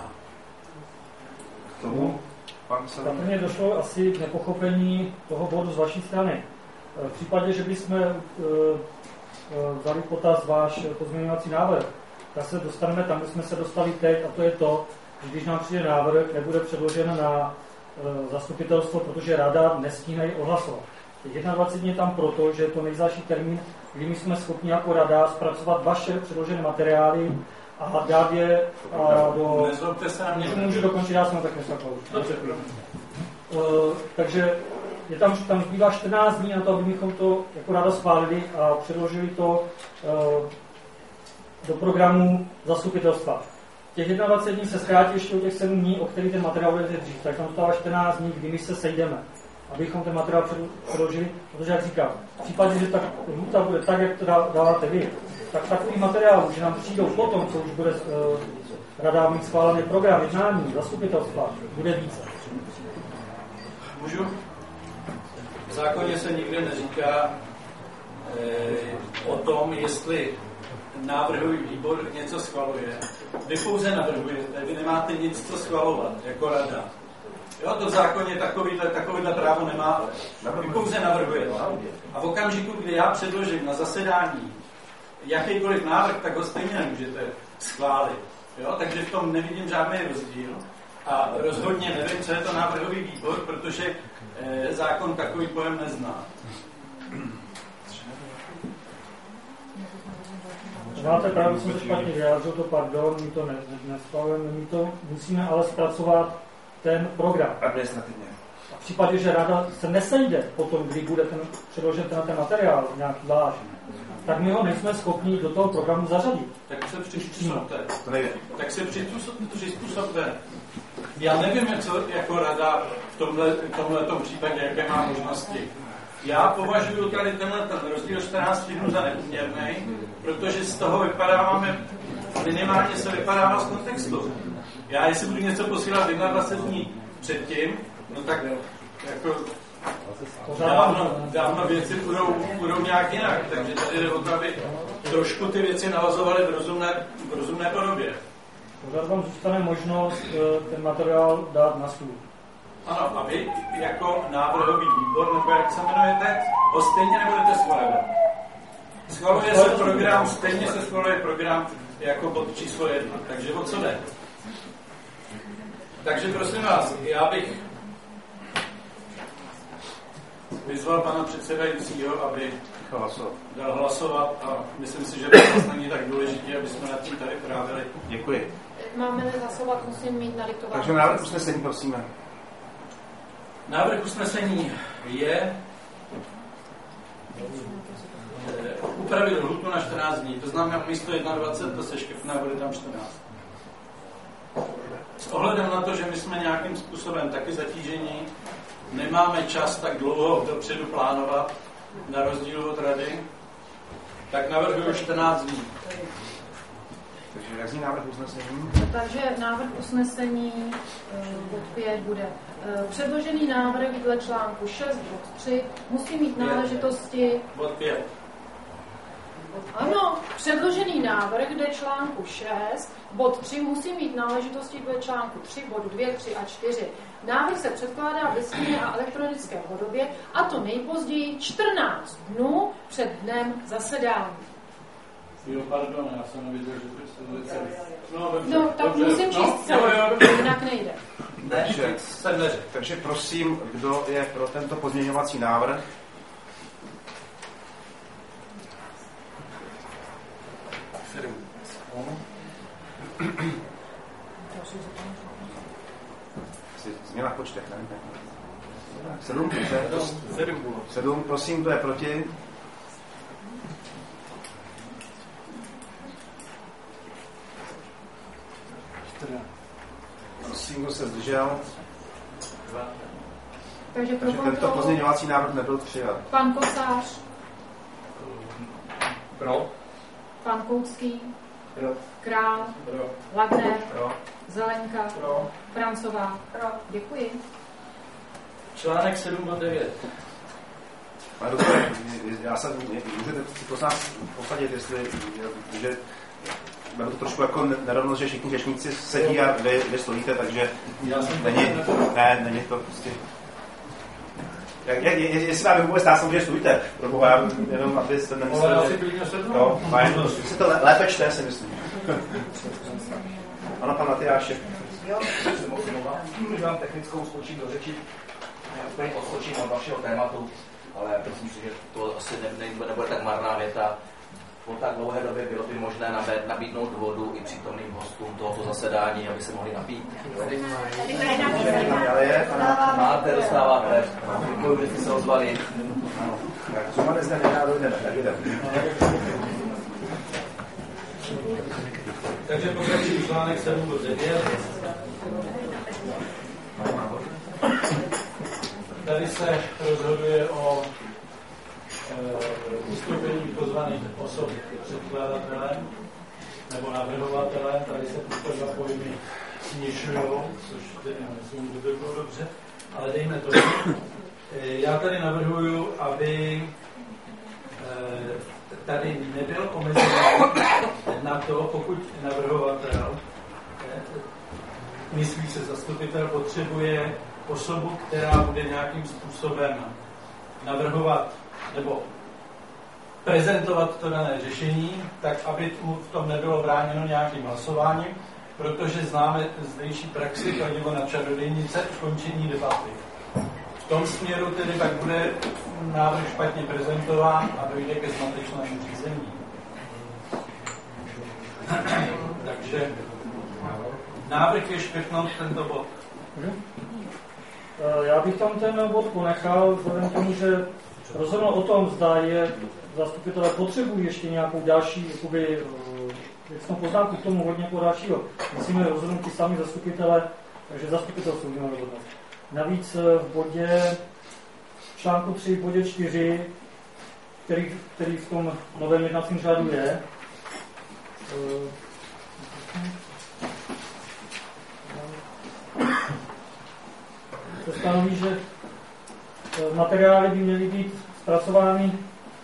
K tomu pan se... Tak mně došlo asi k nepochopení toho bodu z vaší strany. V případě, že bychom vzali potaz váš pozměňovací návrh, tak se dostaneme tam, kde jsme se dostali teď, a to je to, že když nám přijde návrh, nebude předložen na zastupitelstvo, protože rada nestihne ji odhlasovat. dvacet jedna dní je tam proto, že je to nejzázší termín, kdy my jsme schopni jako rada zpracovat vaše předložené materiály a dát je a do... Nezlobte se na mě. Můžu dokončit, já jsem tak nesakal. Uh, takže je tam, tam zbývá čtrnáct dní na to, abychom to jako rada schválili a předložili to uh, do programu zastupitelstva. Těch dvacet jedna dní se zkrátí ještě o těch sedm dní, o kterých ten materiál bude dřív. Tak tam zůstává čtrnáct dní, kdy my se sejdeme, abychom ten materiál předložili, protože jak říkám, v případě, že ta lhůta bude tak, jak to dáváte vy, tak takový materiál, že nám přijdou potom, co už bude uh, rada mít schválený program jednání zastupitelstva, bude více. Můžu? V zákoně se nikde neříká e, o tom, jestli návrhový výbor něco schvaluje. Vy pouze navrhujete, vy nemáte nic, co schvalovat jako rada. Jo, to v zákoně takovýhle, takovýhle právo nemáte. Vy pouze navrhujete. A v okamžiku, kdy já předložím na zasedání jakýkoliv návrh, tak ho stejně nemůžete schválit. Jo? Takže v tom nevidím žádný rozdíl. A rozhodně nevím, co je to návrhový výbor, protože e, zákon takový pojem nezná. Máte právě, jsem se špatně vyjádřil, to pardon, my to neschvalujeme, my to musíme ale zpracovat ten program. Administrativně. A v případě, že rada se nesejde potom, kdy bude ten, předložen ten, ten materiál, nějaký váš, tak my ho nejsme schopni do toho programu zařadit. Tak se přizpůsobte. To nejde. Tak se přizpůsobte. Já nevím, co jako rada v tomhle, tomhletom případě, jaké má možnosti. Já považuji tady tenhle ten rozdíl čtrnáct dnů za neúměrný, protože z toho vypadáváme, minimálně se vypadává z kontextu. Já, jestli budu něco posílat dvacet jedna dní předtím, no tak jako dávno, dávno věci budou, budou nějak jinak, takže tady jde o to, aby trošku ty věci navazovaly v rozumné, v rozumné podobě. Pořád vám zůstane možnost ten materiál dát na stůl. Ano, a vy jako návrhový výbor, nebo jak se jmenujete, ho stejně nebudete schvalovat. Schvaluje se program, stejně se schvaluje program jako bod číslo jedna. Takže o co jde? Takže prosím vás, já bych vyzval pana předsedajícího, aby dal hlasovat a myslím si, že to vlastně není tak důležité, aby jsme nad tím tady právili. Děkuji. Máme hlasovat, musím mít nadiktováno. Takže návrh usnesení, prosíme. Návrh usnesení je upravit lhůtu na čtrnáct dní. To znamená, místo dvacet jedna to se škrtne a bude tam čtrnáct. S ohledem na to, že my jsme nějakým způsobem taky zatížení, nemáme čas tak dlouho dopředu plánovat, na rozdíl od rady, tak navrhuji čtrnáct dní. Takže jak zní návrh usnesení? Takže návrh usnesení bod pět bude. Předložený návrh dle článku šest bod tři musí mít náležitosti... Bod pět. Ano, předložený návrh dle článku šest bod tři musí mít náležitosti dle článku tři bodu dvě, tři a čtyři. Návrh se předkládá v listinné a elektronické podobě, a to nejpozději čtrnáct dnů před dnem zasedání. Jo, pardon, já jsem neviděl, že to je celý. No, dobře, no, tak dobře. musím číst no, celý, jo, jo, jinak nejde. Takže, takže prosím, kdo je pro tento pozměňovací návrh? Změna v počtech, ne? Sedm, sedm, sedm, prosím, kdo je proti? Prosím, kdo se zdržel? Takže, Takže tento pozměňovací návrh nebyl přijat. Pan Kosář. Pro. Pan Koucký. Pro. Král. Pro. Wagner. Pro. Zelenka. Pro. Francová. Pro. Děkuji. Článek sedm bod devět. Pane doktore, já se můžete si prosím posadit, jestli že bylo to trošku jako nerovnost, že všichni řečníci sedí a vy, vy stojíte, takže není, ne, není to prostě... Jak, jak, jestli vám vůbec stát, samozřejmě stůjte, proboha, jenom abyste nemysleli, ale že... Jo, fajn, si to lépe čte, si myslím. Ano, pan Matyášek. Jo, můžu technickou skočit do řeči, já úplně odskočím od vašeho tématu, ale myslím si, že to asi ne, ne, nebude tak marná věta. Po tak dlouhé době bylo by možné nabídnout vodu i přítomným hostům tohoto zasedání, aby se mohli napít. Máte, dostáváte. Děkuji, že jste se ozvali. Zuma neznamená, dojdeme, tak jdeme. Takže pokračují článek sedm bod devět. Tady se rozhoduje o ustoupení pozvaných osob předkladatelem nebo navrhovatelem. Tady se tyto dva pojmy snižují, což tedy nemyslím, že to bylo dobře, ale dejme to. Já tady navrhuju, aby tady nebyl omezený na to, pokud navrhovatel, myslí se zastupitel, potřebuje osobu, která bude nějakým způsobem navrhovat nebo prezentovat to dané řešení, tak aby mu v tom nebylo bráněno nějakým hlasováním, protože známe zdejší praxi, kladivo na čarodějnice, ukončení debaty. V tom směru tedy tak bude návrh špatně prezentován a dojde ke zmatečnému řízení. Takže návrh je škrtnout tento bod. Já bych tam ten bod ponechal, vzhledem k tomu, že rozhodnout o tom, zda je zastupitelé potřebují ještě nějakou další jakoby, věcnou poznámku k tomu hodně dalšího. Musíme rozhodnout ti sami zastupitelé, takže zastupitelstvo můžeme rozhodnout. Navíc v bodě článku tři, v bodě čtyři, který, který v tom novém jednacím řádu je, se stanoví, že materiály by měly být zpracovány,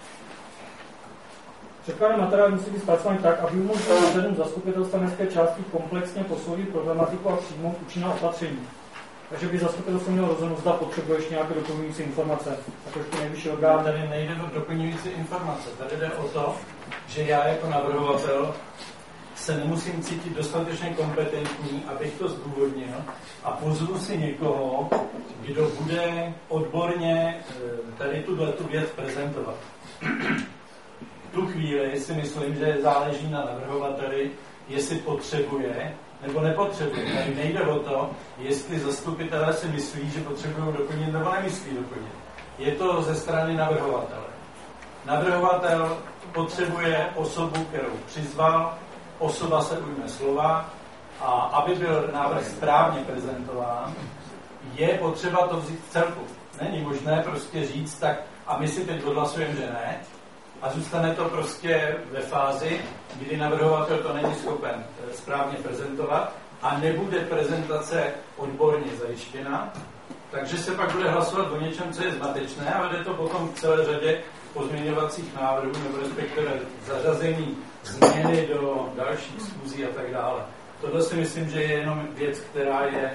předkládané materiály musí být zpracovány tak, aby umožnili členům zastupitelstva městské části komplexně posoudit problematiku a přijmout účinná opatření. Takže by zastupitelstvo mělo rozhodnout, zda potřebuješ nějaké doplňující informace. Jakožto nejvyšší orgán. Tady nejde o doplňující informace. Tady jde o to, že já jako navrhovatel se nemusím cítit dostatečně kompetentní, abych to zdůvodnil a pozvu si někoho, kdo bude odborně tady tuto věc prezentovat. V tu chvíli si myslím, že záleží na navrhovateli, jestli potřebuje nebo nepotřebuje. Tady nejde o to, jestli zastupitelé si myslí, že potřebují doplnit nebo nemyslí doplnit. Je to ze strany navrhovatele. Navrhovatel potřebuje osobu, kterou přizval, osoba se ujme slova a aby byl návrh správně prezentován, je potřeba to vzít v celku. Není možné prostě říct tak a my si teď odhlasujeme, že ne a zůstane to prostě ve fázi, kdy navrhovatel to není schopen správně prezentovat a nebude prezentace odborně zajištěna, takže se pak bude hlasovat o něčem, co je zmatečné a vede to potom k celé řadě pozměňovacích návrhů nebo respektive zařazení změny do dalších schůzí a tak dále. Tohle si myslím, že je jenom věc, která je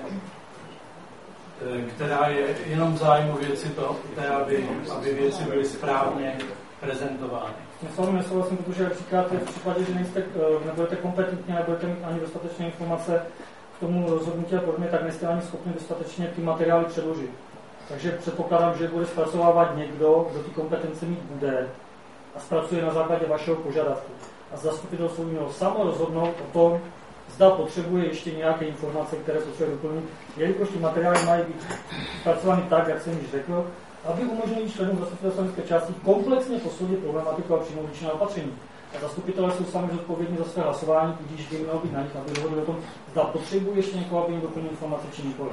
která je jenom v zájmu věci to, aby, aby věci byly správně prezentovány. Já s vámi nesouhlasím, protože jak říkáte, v případě, že nejste, nebudete kompetentní, nebudete mít ani dostatečné informace k tomu rozhodnutí a podobně, tak nejste ani schopni dostatečně ty materiály předložit. Takže předpokládám, že bude zpracovávat někdo, kdo ty kompetence mít bude a zpracuje na základě vašeho požadavku. A zastupitelstvo mělo samo rozhodnout o tom, zda potřebuje ještě nějaké informace, které potřebuje doplnit, jelikož ty materiály mají být zpracovány tak, jak jsem již řekl, aby umožnili členům zastupitelstva městské části komplexně posoudit problematiku a přijmout účinná opatření. A zastupitelé jsou sami zodpovědní za své hlasování, tudíž by mělo být na nich, aby dohodli o tom, zda potřebuje ještě někoho, aby jim doplnil informace, či nikoli.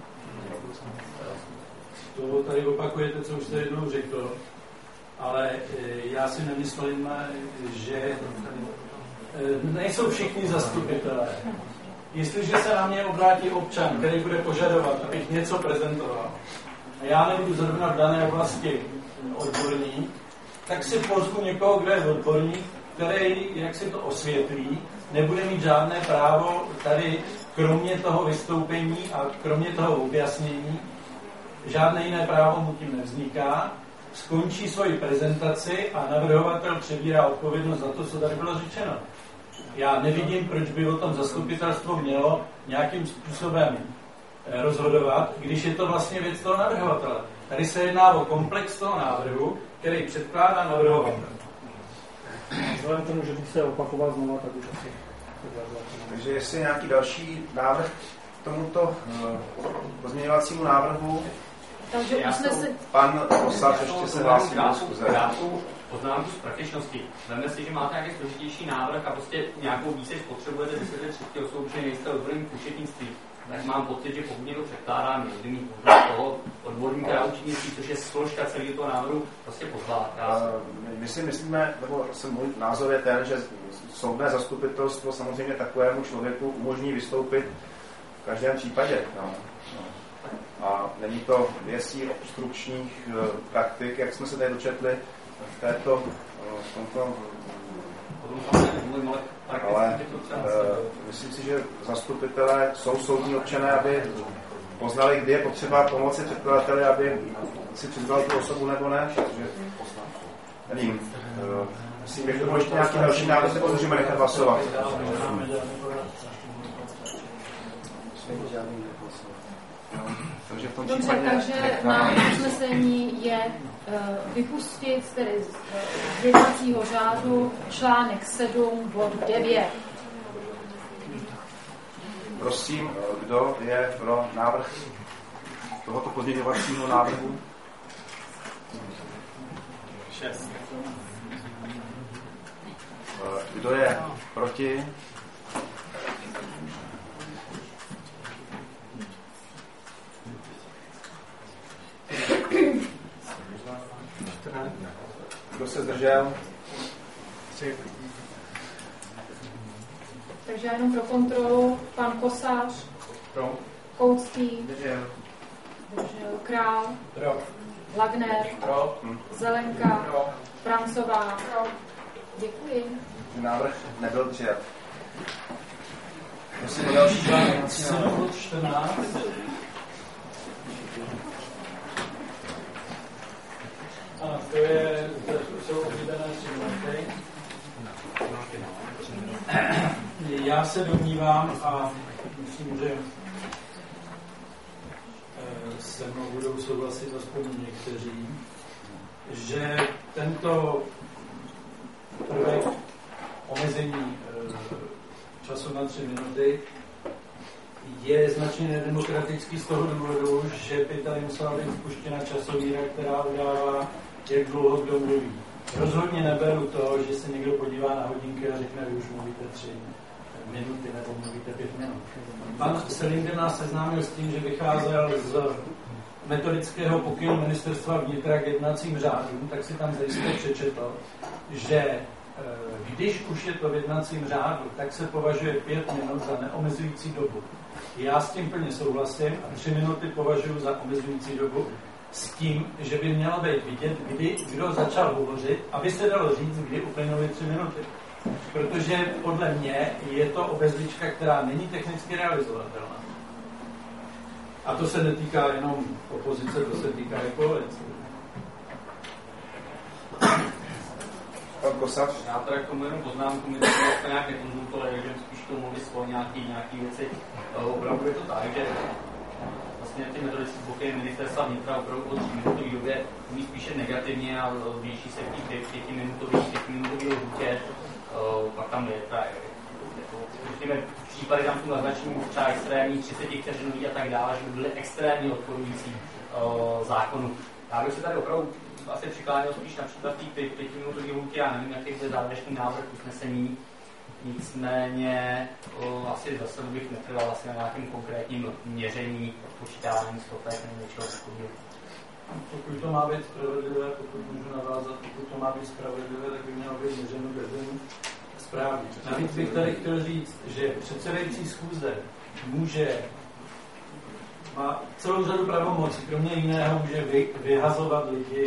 To tady opakujete, co už jste jednou řekl, ale já si nemyslím, že nejsou všichni zastupitelé. Jestliže se na mě obrátí občan, který bude požadovat, abych něco prezentoval, a já nebudu zrovna v dané oblasti odborník, tak si pozvu někoho, kdo je odborník, který, jak si to osvětlí nebude mít žádné právo tady, kromě toho vystoupení a kromě toho objasnění, žádné jiné právo mu tím nevzniká, skončí svoji prezentaci a navrhovatel přebírá odpovědnost za to, co tady bylo řečeno. Já nevidím, proč by o tom zastupitelstvo mělo nějakým způsobem rozhodovat, když je to vlastně věc toho navrhovatele. Tady se jedná o komplex toho návrhu, který předkládá navrhovatel. Vzhledem k tomu, že bych se opakoval znovu, tak už asi. Takže jestli nějaký další návrh k tomuto uh, pozměňovacímu návrhu. Takže už jsme si... Pan Kosář ještě se hlásí do diskuze. Krátkou poznámku z praktičnosti. Vemme si, že máte nějaký složitější návrh a prostě nějakou výseč potřebujete vysvětlit třetí osobu, že nejste odborník v účetnictví. Tak mám pocit, že pokud někdo předkládá, měl mít možnost toho odborníka na účetnictví, což je složka celého toho návrhu, prostě pozvat. My si myslíme, nebo můj názor je ten, že soudné zastupitelstvo samozřejmě takovému člověku umožní vystoupit v každém případě. No. No. A není to věcí obstrukčních praktik, jak jsme se tady dočetli v této v tomto, ale uh, myslím si, že zastupitelé jsou soudní občané, aby poznali, kdy je potřeba pomoci předkladateli, aby si přizvali tu osobu nebo ne. Takže nevím. Uh, myslím, že to bylo ještě nějaký další návrh, nebo můžeme nechat hlasovat. Takže v tom Dobře, takže návrh usnesení je uh, vypustit tedy z uh, jednacího řádu článek sedm bod devět. Prosím, kdo je pro návrh tohoto pozměňovacího návrhu? šest. Kdo je proti? Kdo se zdržel? Takže jenom pro kontrolu, pan Kosář, pro. Koucký, Zdržel. Zdržel. Král, pro. Wagner, pro. Zelenka, pro. Francová. Pro. Děkuji. Návrh nebyl přijat. Prosím, další článek. sedm čtrnáct. Ano, to je, to jsou oblíbené tři minuty. Já se domnívám, a myslím, že se mnou budou souhlasit aspoň někteří, že tento prvek omezení času na tři minuty je značně nedemokratický z toho důvodu, že by tady musela být vpuštěna časomíra, která udává, jak dlouho kdo mluví. Rozhodně neberu to, že se někdo podívá na hodinky a řekne, vy už mluvíte tři minuty nebo mluvíte pět minut. Pan Selinger nás seznámil s tím, že vycházel z metodického pokynu ministerstva vnitra k jednacím řádům, tak si tam zajisté přečetl, že když už je to v jednacím řádu, tak se považuje pět minut za neomezující dobu. Já s tím plně souhlasím a tři minuty považuji za omezující dobu s tím, že by mělo být vidět, kdy kdo začal hovořit, aby se dalo říct, kdy uplynuly tři minuty. Protože podle mě je to obezlička, která není technicky realizovatelná. A to se netýká jenom opozice, to se týká i koalice. Pan Kosař? Já teda k tomu jenom poznámku, my to nějak nekonzultovali, že spíš to mluví svou nějaký, nějaký věci. Opravdu je to tak, že vlastně ty metodické pokyny ministerstva vnitra opravdu po tří minutové době umí spíše negativně a blíží se k těch pětiminutových pětiminutových lhůtě. Pak tam je ta, řekněme, případy tam jsou naznačení třeba extrémní, třicet vteřinový a tak dále, že by byly extrémně odporující zákonu. Já bych se tady opravdu asi přikláněl spíš například tý pětiminutový lhůty, já nevím, jaký je závěrečný návrh usnesení. Nicméně o, asi zase bych netrval asi na nějakém konkrétním měření, počítání stopek nebo něčeho takového. Pokud to má být spravedlivé, pokud můžu navázat, pokud to má být spravedlivé, tak by mělo být měřeno každému správně. Navíc bych tady chtěl říct, že předsedající schůze může, má celou řadu pravomocí, kromě jiného může vy, vyhazovat lidi,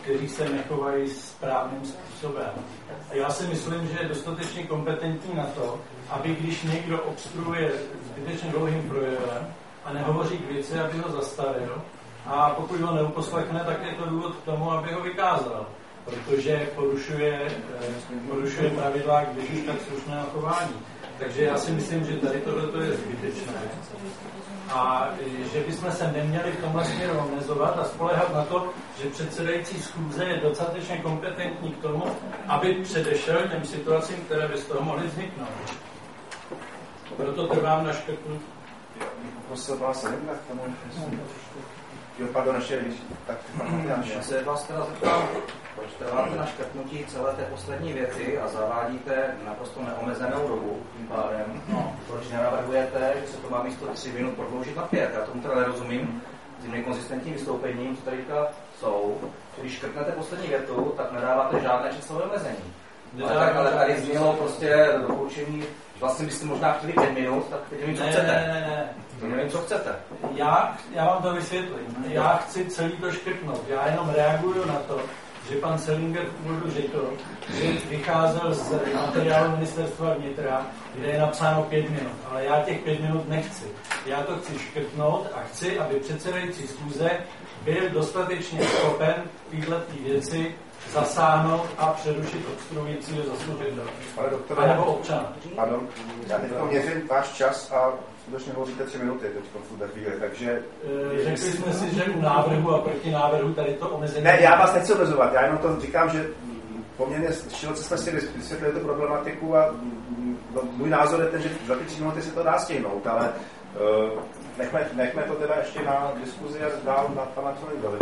kteří se nechovají správným způsobem. A já si myslím, že je dostatečně kompetentní na to, aby když někdo obstruuje zbytečně dlouhým projevem a nehovoří k věci, aby ho zastavil, a pokud ho neuposlechne, tak je to důvod k tomu, aby ho vykázal, protože porušuje, porušuje pravidla, když už tak slušného chování. Takže já si myslím, že tady tohleto je zbytečné. A že bychom se neměli v tomhle směru omezovat a spoléhat na to, že předsedající schůze je dostatečně kompetentní k tomu, aby předešel těm situacím, které by z toho mohly vzniknout. Proto trvám na škrtnutí. Prosil vás jedna k tomu. Jo, pardon, ještě tak. Já se vás teda zeptám, proč trváte na škrtnutí celé té poslední věci a zavádíte naprosto neomezenou dobu tím pádem? No, proč nenavrhujete, že se to má místo tři minut prodloužit na pět? Já tomu teda nerozumím s tím nekonzistentním vystoupením, co tady jsou. Když škrtnete poslední větu, tak nedáváte žádné časové omezení. Ale, tak, ale tady znělo prostě doporučení, vlastně byste možná chtěli pět minut, tak teď nevím, co ne, chcete. Ne, ne, ne. To nevím, co chcete. Já, já vám to vysvětlím. Já chci celý to škrtnout. Já jenom reaguju na to, že pan Selinger v úvodu řekl, že vycházel z materiálu ministerstva vnitra, kde je napsáno pět minut. Ale já těch pět minut nechci. Já to chci škrtnout a chci, aby předsedající schůze byl dostatečně schopen tyhle věci zasáhnout a přerušit obstruujícího zastupitele. Pane doktore, a nebo občana. Pardon, já teď měřím váš čas a skutečně hovoříte tři minuty teď v té chvíli, takže... E, řekli jsme si, že u návrhu a proti návrhu tady to omezení... Ne, já vás nechci omezovat, já jenom to říkám, že poměrně široce jsme si vysvětlili tu problematiku a no, můj názor je ten, že za ty tři minuty se to dá stihnout, ale uh, nechme, nechme to teda ještě na diskuzi a dál na pana Členkovi.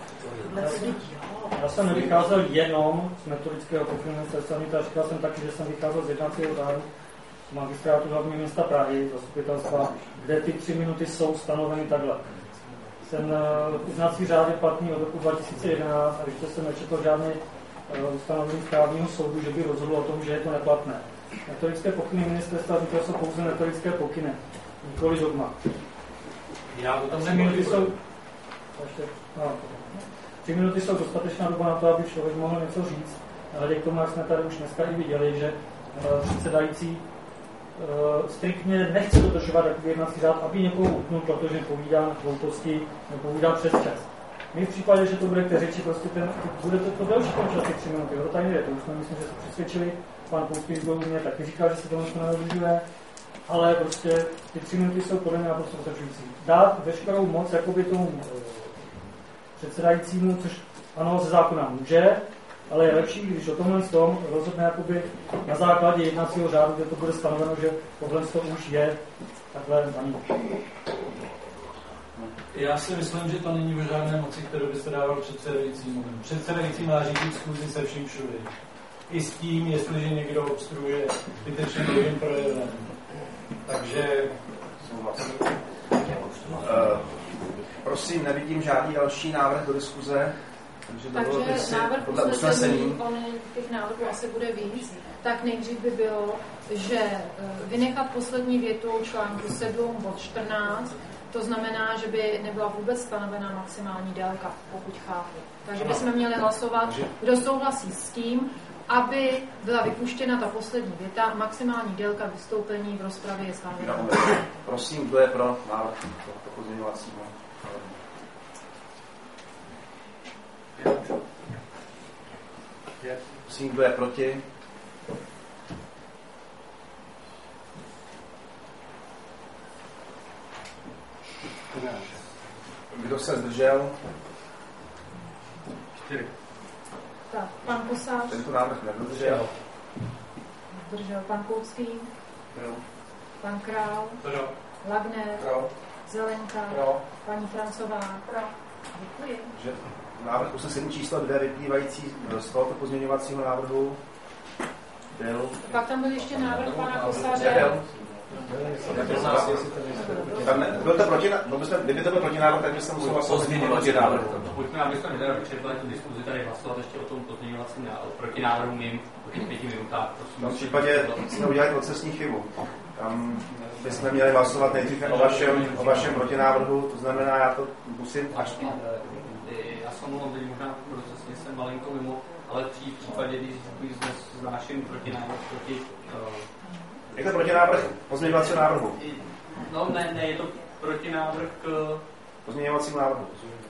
Já jsem nevycházel jenom z metodického pokynu ministerstva vnitra, říkal jsem taky, že jsem vycházel z jednacího řádu z magistrátu hlavního města Prahy, zastupitelstva, kde ty tři minuty jsou stanoveny takhle. Ten jednací řád je platný od roku dva tisíce jedenáct a ještě jsem nečetl žádné uh, ustanovení správního soudu, že by rozhodl o tom, že je to neplatné. Metodické pokyny ministerstva vnitra jsou pouze metodické pokyny, nikoli dogma. Já to tam tři minuty jsou... Ještě, no. Tři minuty jsou dostatečná doba na to, aby člověk mohl něco říct. Ale k tomu, jak jsme tady už dneska i viděli, že uh, předsedající uh, striktně nechce dodržovat takový jednací řád, aby někoho utnul, protože povídá na hlouposti nebo povídá přes čas. My v případě, že to bude k té řeči, prostě ten, bude to, to delší končit ty tři minuty. To tady nejde, to už jsme myslím, že se přesvědčili. Pan Pouský mě taky říkal, že se tomu nedodržuje. Ale prostě ty tři minuty jsou podle mě naprosto postačující. Dát veškerou moc jakoby tomu uh, předsedajícímu, což ano, ze zákona může, ale je lepší, když o tomhle tom rozhodne jakoby na základě jednacího řádu, kde to bude stanoveno, že tohle to už je takhle daný. Já si myslím, že to není o žádné moci, kterou byste dával předsedajícímu. Předsedající má řídit schůzi se vším všude. I s tím, jestliže někdo obstruuje zbytečně druhým projevem. Takže... Uh, prosím, nevidím žádný další návrh do diskuze. Takže, takže návrh usnesení, on těch návrhů asi bude víc, tak nejdřív by bylo, že vynechat poslední větu článku sedm bod čtrnáct, to znamená, že by nebyla vůbec stanovena maximální délka, pokud chápu. Takže bychom měli hlasovat, kdo souhlasí s tím, aby byla vypuštěna ta poslední věta, maximální délka vystoupení v rozpravě je stanovena. Prosím, kdo je pro návrh tohoto pozměňovacího? Prosím, kdo je proti? Kdo se zdržel? Čtyři. Tak, pan Kosář. Tento návrh nedodržel. Zdržel pan Koucký. Pro. Pan Král. Pro. Lagner. Pro. Zelenka. Pro. Paní Francová. Pro. Děkuji. Že návrh usnesení číslo dvě vyplývající z tohoto pozměňovacího návrhu byl... Pak tam byl ještě návrh pana Kosáře. Byl to proti, kdyby to byl protinávrh, tak byste musel hlasovat protinávrh. Pojďme, abychom nevyčerpali tu diskuzi, tady hlasovat ještě o tom pozměňovacím protinávrhu mým po těch pěti minutách. V tom případě jsme udělali procesní chybu. Tam bychom měli hlasovat nejdřív o vašem, o vašem protinávrhu, to znamená, já to musím až... Já se omlouvám, teď možná procesně jsem malinko mimo, ale v případě, když znáším protinávrh proti... Uh, je to protinávrh pozměňovacího návrhu? No ne, ne, je to protinávrh k... pozměňovacímu návrhu.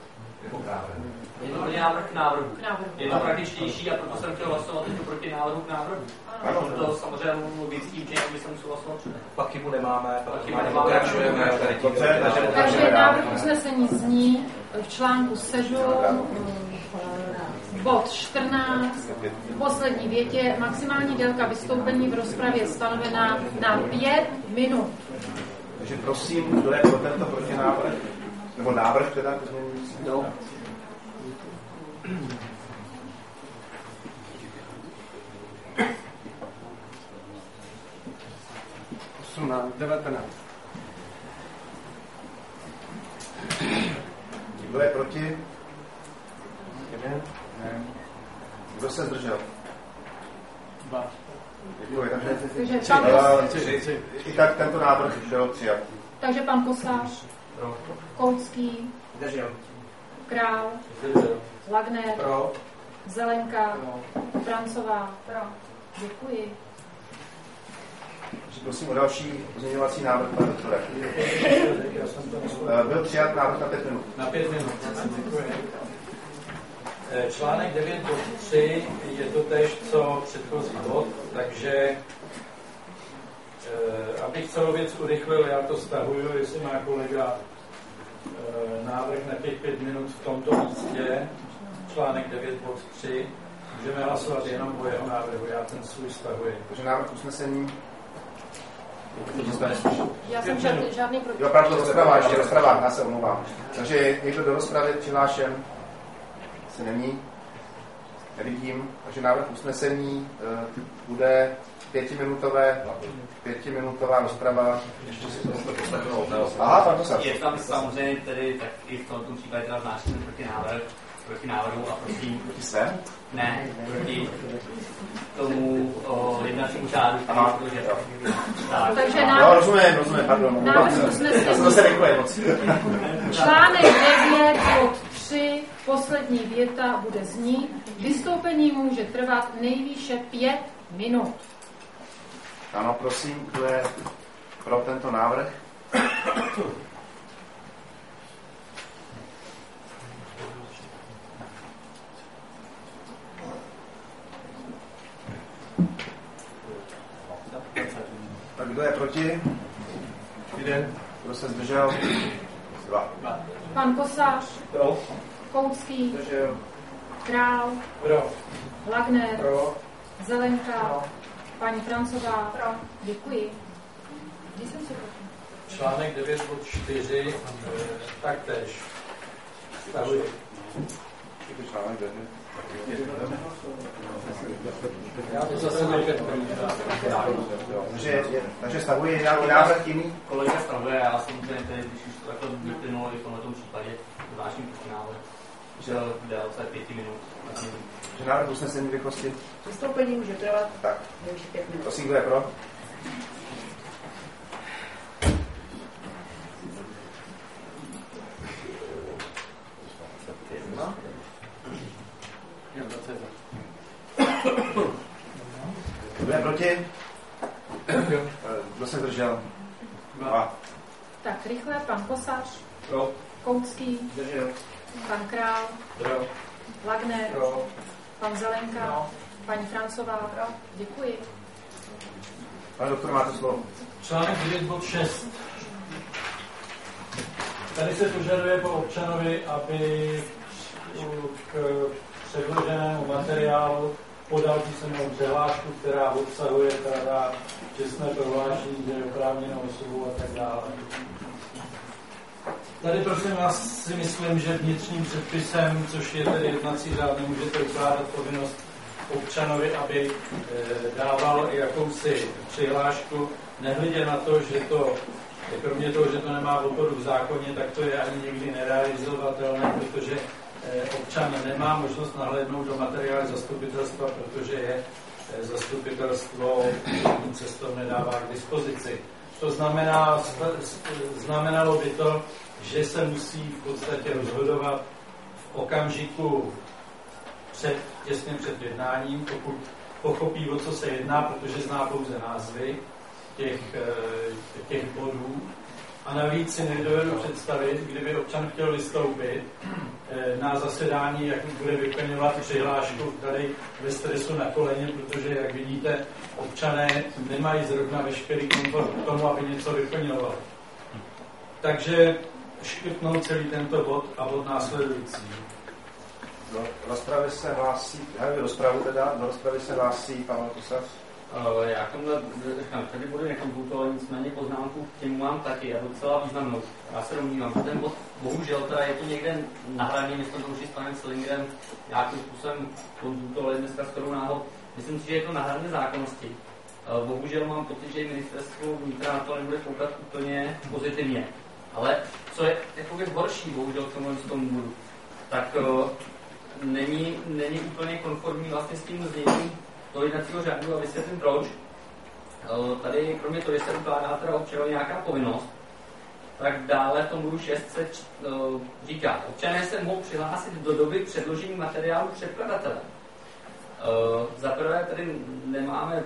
Je to protinávrh k návrhu. K návrhu. Je to praktičtější a proto jsem chtěl hlasovat jako proti návrhu k návrhu. Ano. To samozřejmě mluvit s tím, že by jsem souhlasoval před. Pak chybu nemáme, pak chybu nemáme. Dobře, takže návrh usnesení zní v článku sedm, bod čtrnáct, v poslední větě maximální délka vystoupení v rozpravě stanovená na pět minut. Takže prosím, kdo je pro tento protinávrh? Nebo návrh teda pozměňující? No. osmnáct, devatenáct. Kdo je proti? Jeden? Ne. Kdo se zdržel? Dva. Děkuji. Takže, takže pan uh, i tak tento návrh byl přijat. Takže pan Kosář, Koucký, Král, Wagner, Pro. Zelenka, Pro. Francová. Pro. Děkuji. Prosím o další pozměňovací návrh, pane doktore. Byl přijat návrh na pět minut. Na pět minut. Článek devět bod tři je to též, co předchozí bod, takže abych celou věc urychlil, já to stahuju, jestli má kolega návrh na těch pět minut v tomto místě, článek devět bod tři, můžeme hlasovat jenom o jeho návrhu, já ten svůj stahuji. Takže návrh usnesení. Já jsem žádný, žádný proti. Jo, pravda, rozprava, ještě rozprava, já se omlouvám. Takže je někdo do rozpravy přihlášen? Se není? Nevidím. Takže návrh usnesení uh, bude pětiminutové, pětiminutová rozprava. Ještě si to musíte poslechnout. Aha, pan Kosář. Je tam samozřejmě tedy, tak i v tomto případě teda znáším proti návrh, proti návrhu a proti... Proti se? Ne, proti tomu o, jednacímu řádu. Aha, protože, tak. Takže no, návrh... rozumím, rozumím, pardon. Návrh usnesení. Já jsem zase rychle moc. Článek devět bod tři, poslední věta bude znít. Vystoupení může trvat nejvýše pět minut. Ano, prosím, kdo je pro tento návrh? Tak kdo je proti? Jeden. Kdo se zdržel? Dva. Pan Kosář. Pro. Koucký. Zdržel. Král. Pro. Wagner. Pro. Zelenka. Pro. Paní Francová. Pro. Děkuji. Když jsem si proti. Článek devět bod čtyři, taktéž. Stahuji. Článek devět. Já to zase nejpět takže, takže stahuji nějaký návrh jiný? Kolega stahuje, já jsem tady, tady když už to takhle vyplynulo i v tomto případě, zvláštní proti návrh, že délce pěti minut. Že návrh usnesení rychlosti? Vystoupení může trvat tak. nejvíce pět minut. Prosím, kdo je pro? Kdo je proti? Kdo se zdržel? Dva. Tak rychle, pan Kosář. Pro. Koucký. Zdržel. Pan Král. Pro. Wagner. Pro. Pan Zelenka. Pro. Paní Francová. Pro. Děkuji. Pane doktor, máte slovo. Článek devět bod šest. Tady se požaduje po občanovi, aby k předloženému materiálu podal písemnou přihlášku, která obsahuje teda čestné prohlášení, že je oprávněnou osobou a tak dále. Tady prosím vás si myslím, že vnitřním předpisem, což je tedy jednací řád, nemůžete ukládat povinnost občanovi, aby e, dával jakousi přihlášku, nehledě na to, že to, kromě toho, že to nemá oporu v zákoně, tak to je ani někdy nerealizovatelné, protože občan nemá možnost nahlédnout do materiálu zastupitelstva, protože je zastupitelstvo cestou nedává k dispozici. To znamená, znamenalo by to, že se musí v podstatě rozhodovat v v okamžiku před, těsně před jednáním, pokud pochopí, o co se jedná, protože zná pouze názvy těch, těch bodů. A navíc si nedovedu představit, kdyby občan chtěl vystoupit na zasedání, jak bude vyplňovat přihlášku tady ve stresu na koleně, protože, jak vidíte, občané nemají zrovna veškerý komfort k tomu, aby něco vyplňovali. Takže škrtnout celý tento bod a bod následující. Do rozpravy se hlásí, já do rozpravu teda, do rozpravy se hlásí pan Kusař. Já k tomuhle, tady budu nekonzultovat, nicméně poznámku k těmu mám taky a docela významnou. Já se domnívám, že ten bod, bohužel teda je to někde nahraný, my jsme to už s panem Slingerem nějakým způsobem konzultovali dneska s tou náhod. Myslím si, že je to na hraně zákonnosti. Bohužel mám pocit, že i ministerstvo vnitra na to nebude koukat úplně pozitivně. Ale co je jakoby horší, bohužel k tomu z tomu budu, tak není, není úplně konformní vlastně s tím zněním toho jednacího řádu a vysvětlím proč. Tady kromě toho, že se ukládá teda občanovi nějaká povinnost, tak dále v tom bodu šest se říká, občané se mohou přihlásit do doby předložení materiálu předkladatele. Za prvé tady nemáme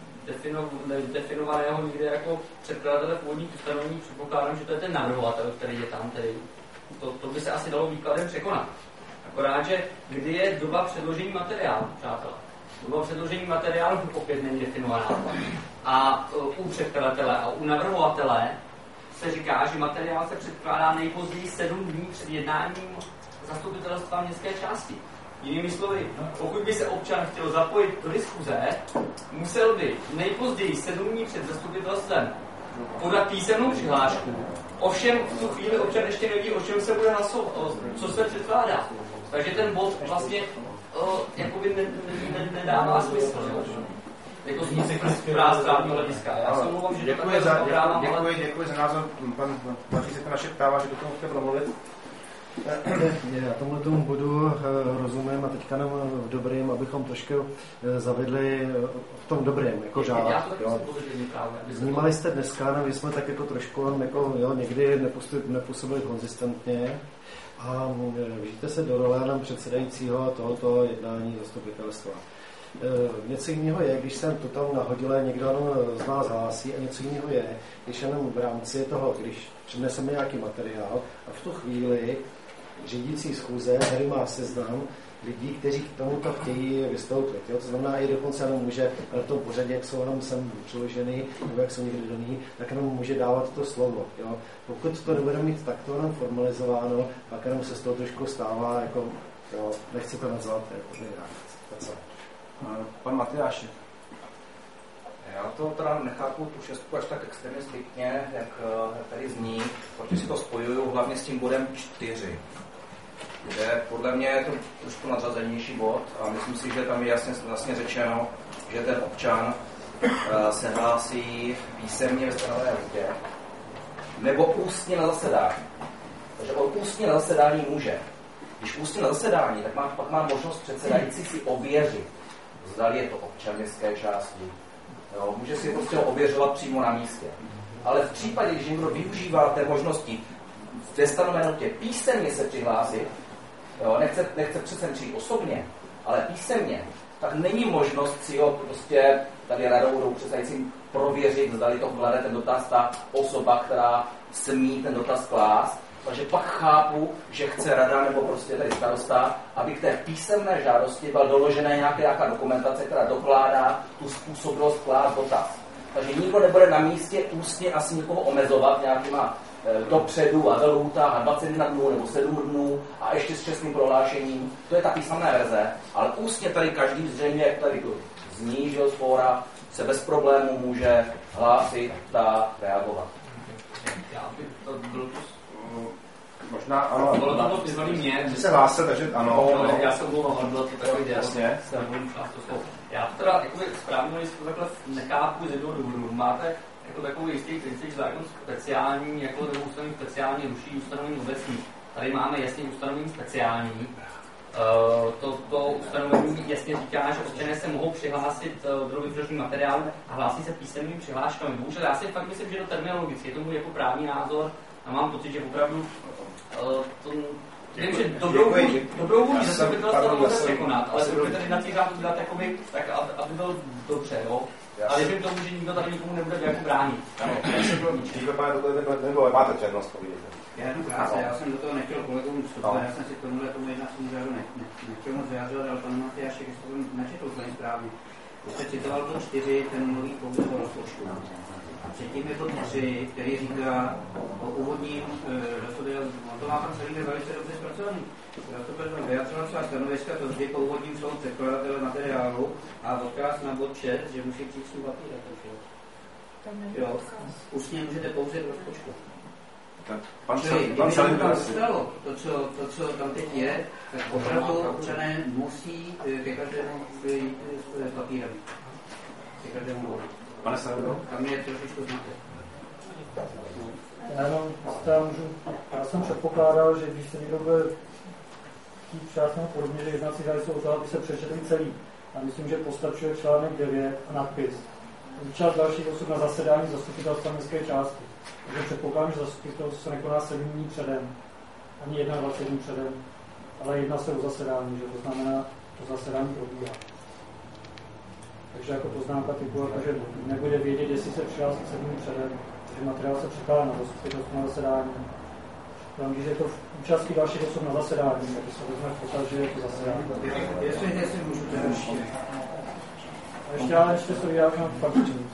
definovaného nikde jako předkladatele původních ustanovení, předpokládám, že to je ten navrhovatel, který je tam, tedy to, to by se asi dalo výkladem překonat. Akorát, že kdy je doba předložení materiálu, přátelé. Doba předložení materiálu opět není definovaná. A u předkladatele a u navrhovatele se říká, že materiál se předkládá nejpozději sedm dní před jednáním zastupitelstva městské části. Jinými slovy, pokud by se občan chtěl zapojit do diskuze, musel by nejpozději sedm dní před zastupitelstvem podat písemnou přihlášku. Ovšem v tu chvíli občan ještě neví, o čem se bude hlasovat, co se předkládá. Takže ten bod vlastně o, jakoby ne, ne, ne, nedává smysl. Jako z právního hlediska. Já se mluvám, že děkuji za, děkuji, děkuji, děkuji za názor. Pan Martin se to našeptává, že do toho chtěl promluvit. Já tomuhle tomu bodu rozumím a teďka nám v dobrým, abychom trošku zavedli v tom dobrém, jako řád. Vnímali jste dneska, no, jsme tak jako trošku jako, jo, někdy nepůsobili konzistentně a vžijte se do role nám předsedajícího tohoto jednání zastupitelstva. Něco jiného je, když jsem to tam nahodil, někdo z nás hlásí a něco jiného je, když jenom v rámci toho, když přineseme nějaký materiál a v tu chvíli řídící schůze tady má seznam lidí, kteří k tomuto chtějí vystoupit. Jo? To znamená, i dokonce jenom může na tom pořadě, jak jsou jenom sem přiložený, nebo jak jsou někdy daný, tak jenom může dávat to slovo. Jo? Pokud to nebudeme mít takto jenom formalizováno, pak jenom se z toho trošku stává, jako, jo, nechci to nazvat, jako nejrád. Pan Matyášek. Já to teda nechápu tu šestku až tak extrémně striktně, jak tady zní, protože si to spojuju hlavně s tím bodem čtyři, kde podle mě je to trošku nadřazenější bod a myslím si, že tam je jasně, jasně řečeno, že ten občan uh, se hlásí písemně ve stanovené lhůtě nebo ústně na zasedání. Takže on ústně na zasedání může. Když ústně na zasedání, tak má, pak má možnost předsedající si ověřit, zdali je to občan městské části. Jo, může si prostě ověřovat přímo na místě. Ale v případě, když někdo využívá té možnosti ve stanovené lhůtě písemně se přihlásit, jo, nechce, nechce přece přijít osobně, ale písemně, tak není možnost si ho prostě tady radou předsedajícím prověřit, zdali to klade ten dotaz ta osoba, která smí ten dotaz klást. Takže pak chápu, že chce rada nebo prostě tady starosta, aby k té písemné žádosti byla doložena nějaká, nějaká dokumentace, která dokládá tu způsobilost klást dotaz. Takže nikdo nebude na místě ústně asi nikoho omezovat nějakýma e, dopředu a ve lhůtách a dvacet jedna dnů nebo sedm dnů a ještě s čestným prohlášením. To je ta písemná verze, ale ústně tady každý zřejmě, jak tady to zní, že z fóra, se bez problémů může hlásit a reagovat. Já bych to byl možná ano. Bylo to moc vyzvaný mě. Vy se hlásil, takže ano. No, no, já jsem mluvil, bylo to takový jasně. Já to teda jakoby správně to takhle nechápu z jednoho důvodu. Máte jako takový jistý princip zákon speciální, jako nebo ustanovení speciální ruší ustanovení obecní. Tady máme jasně ustanovení speciální. Uh, to, to ustanovení jasně říká, že občané se mohou přihlásit uh, do vytvoření materiálu a hlásí se písemnými přihláškami. Bohužel já si fakt myslím, že to terminologicky je to můj jako právní názor a mám pocit, že opravdu uh, to Vím, že dobrou vůli, dobrou vůli zastupitelstva to může překonat, ale pokud tady na těch řádů dát jakoby, tak aby byl dobře, jo. A věřím tomu, že nikdo tady nikomu nebude jako bránit. Nebo máte přednost povídat. Já jenom krátce, já jsem do toho nechtěl kolegům vstupovat, já jsem si k tomuhle tomu jednacímu řádu ne, ne, nechtěl moc vyjádřovat, ale pan Matyášek, jestli to nečetl úplně správně. Když jste citoval bod čtyři, ten mluví pouze o rozpočtu. A předtím je bod tři, který říká o úvodním zastupitelstvu. On to má tam celý velice dobře zpracovaný. Zastupitelstvo vyjádřilo svá stanoviska, to vždy po úvodním slovu předkladatele materiálu a odkaz na bod šest, že musí přijít svůj papír. Jo, ústně můžete pouze do rozpočtu. Pan Čili, kdyby tam tam stalo to co, to, co tam teď je, tak opravdu občané musí ke každému jít s papírem. Ke každému bodu. Pane Sarado? Tam je trošičku zmatek. Já jenom, já, můžu, já jsem předpokládal, že když se někdo bude chtít přijasnout podobně, že jednací řády jsou o to, aby se přečetli celý. A myslím, že postačuje článek devět a nadpis. Účast dalších osob na zasedání zastupitelstva městské části. Takže předpokládám, že zastupitelstvo se nekoná sedm dní předem, ani dvacet jedna dní předem, ale jedná se o zasedání, že to znamená, to zasedání probíhá. Takže jako poznámka typu, takže nebude vědět, jestli se přihlásí sedm dní předem, že materiál se překládá na zastupitelstvo na zasedání. Když je to v účastí dalších osob na zasedání, tak se vezme v potaz, že je to zasedání. Jestli si můžu to rozšířit. A ještě já ještě se vyjádřím fakt,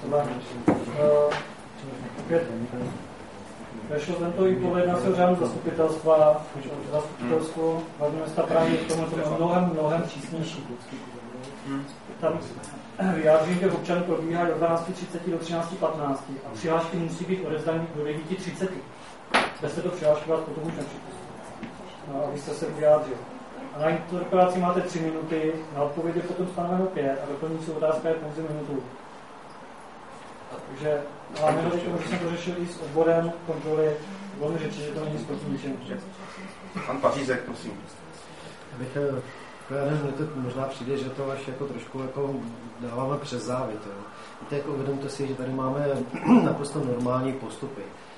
opět, vešlo jsem to i podle jednacího řádu zastupitelstva, zastupitelstvo hlavního města Prahy k tomu je mnohem, mnohem přísnější. Tam vyjádření těch občanů probíhá od dvanáct třicet do třináct patnáct a přihlášky musí být odevzdány do devět třicet. Bez této přihlášky vás potom už nepřipustí. No, abyste se vyjádřil. A na interpelaci máte tři minuty, na odpověď je potom stanoveno pět a doplňující otázka je pouze minutu. Takže hlavně do tomu, že jsem to řešil i s odborem kontroly, bylo mi řeči, že to není proti ničemu. Pan Pařízek, prosím. Abych, to možná přijde, že to až jako trošku jako dáváme přes závit. Jo. Víte, jako uvědomte si, že tady máme naprosto normální postupy.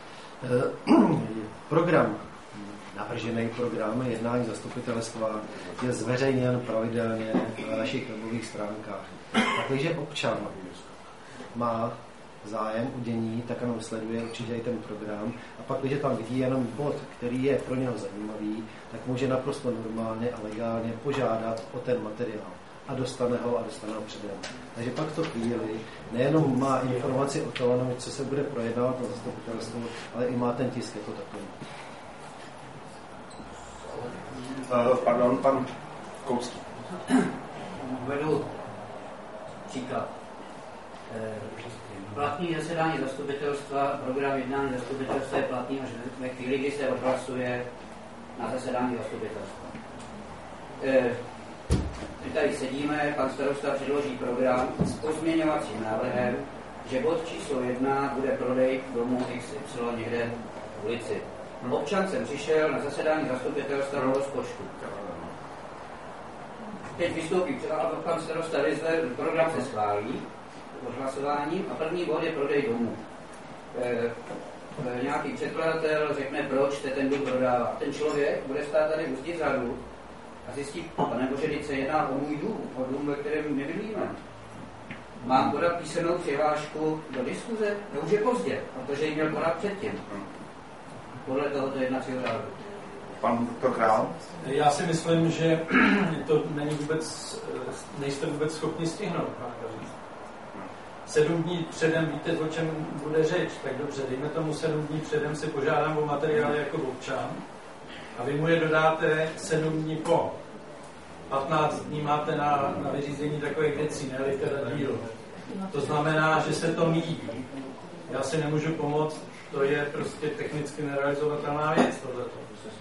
Program, navržený program jednání zastupitelstva je zveřejněn pravidelně na našich webových stránkách. Takže občan má zájem o dění, tak ano, sleduje určitě i ten program a pak, když tam vidí jenom bod, který je pro něho zajímavý, tak může naprosto normálně a legálně požádat o ten materiál a dostane ho a dostane ho předem. Takže pak v tu chvíli nejenom má informaci o tom, co se bude projednávat na zastupitelstvu, ale i má ten tisk jako takový. Uh, pardon, pan Kouský. Uvedu příklad. Platný zasedání zastupitelstva, program jednání zastupitelstva je platný až ve chvíli, kdy se odhlasuje na zasedání zastupitelstva. My tady sedíme, pan starosta předloží program s pozměňovacím návrhem, že bod číslo jedna bude prodej domu iks ypsilon někde v ulici. Občan jsem přišel na zasedání zastupitelstva do rozpočtu. Teď vystoupí pan starosta vyzve, program se schválí odhlasováním a první bod je prodej domů. E, e, nějaký předkladatel řekne, proč te ten dům prodává. Ten člověk bude stát tady u zdi vzadu a zjistí, pane bože, teď se jedná o můj dům, o dům, ve kterém nebydlíme. Mám podat písemnou přihlášku do diskuze? To už je pozdě, protože ji měl podat předtím. Podle tohoto jednacího řádu. Pan doktor Král? Já si myslím, že to není vůbec, nejste vůbec schopni stihnout. Sedm dní předem víte, o čem bude řeč, tak dobře, dejme tomu sedm dní předem si požádám o materiály jako občan a vy mu je dodáte sedm dní po. patnáct dní máte na, na vyřízení takových věcí, ne-li teda díl. To znamená, že se to míjí. Já si nemůžu pomoct, to je prostě technicky nerealizovatelná věc tohleto.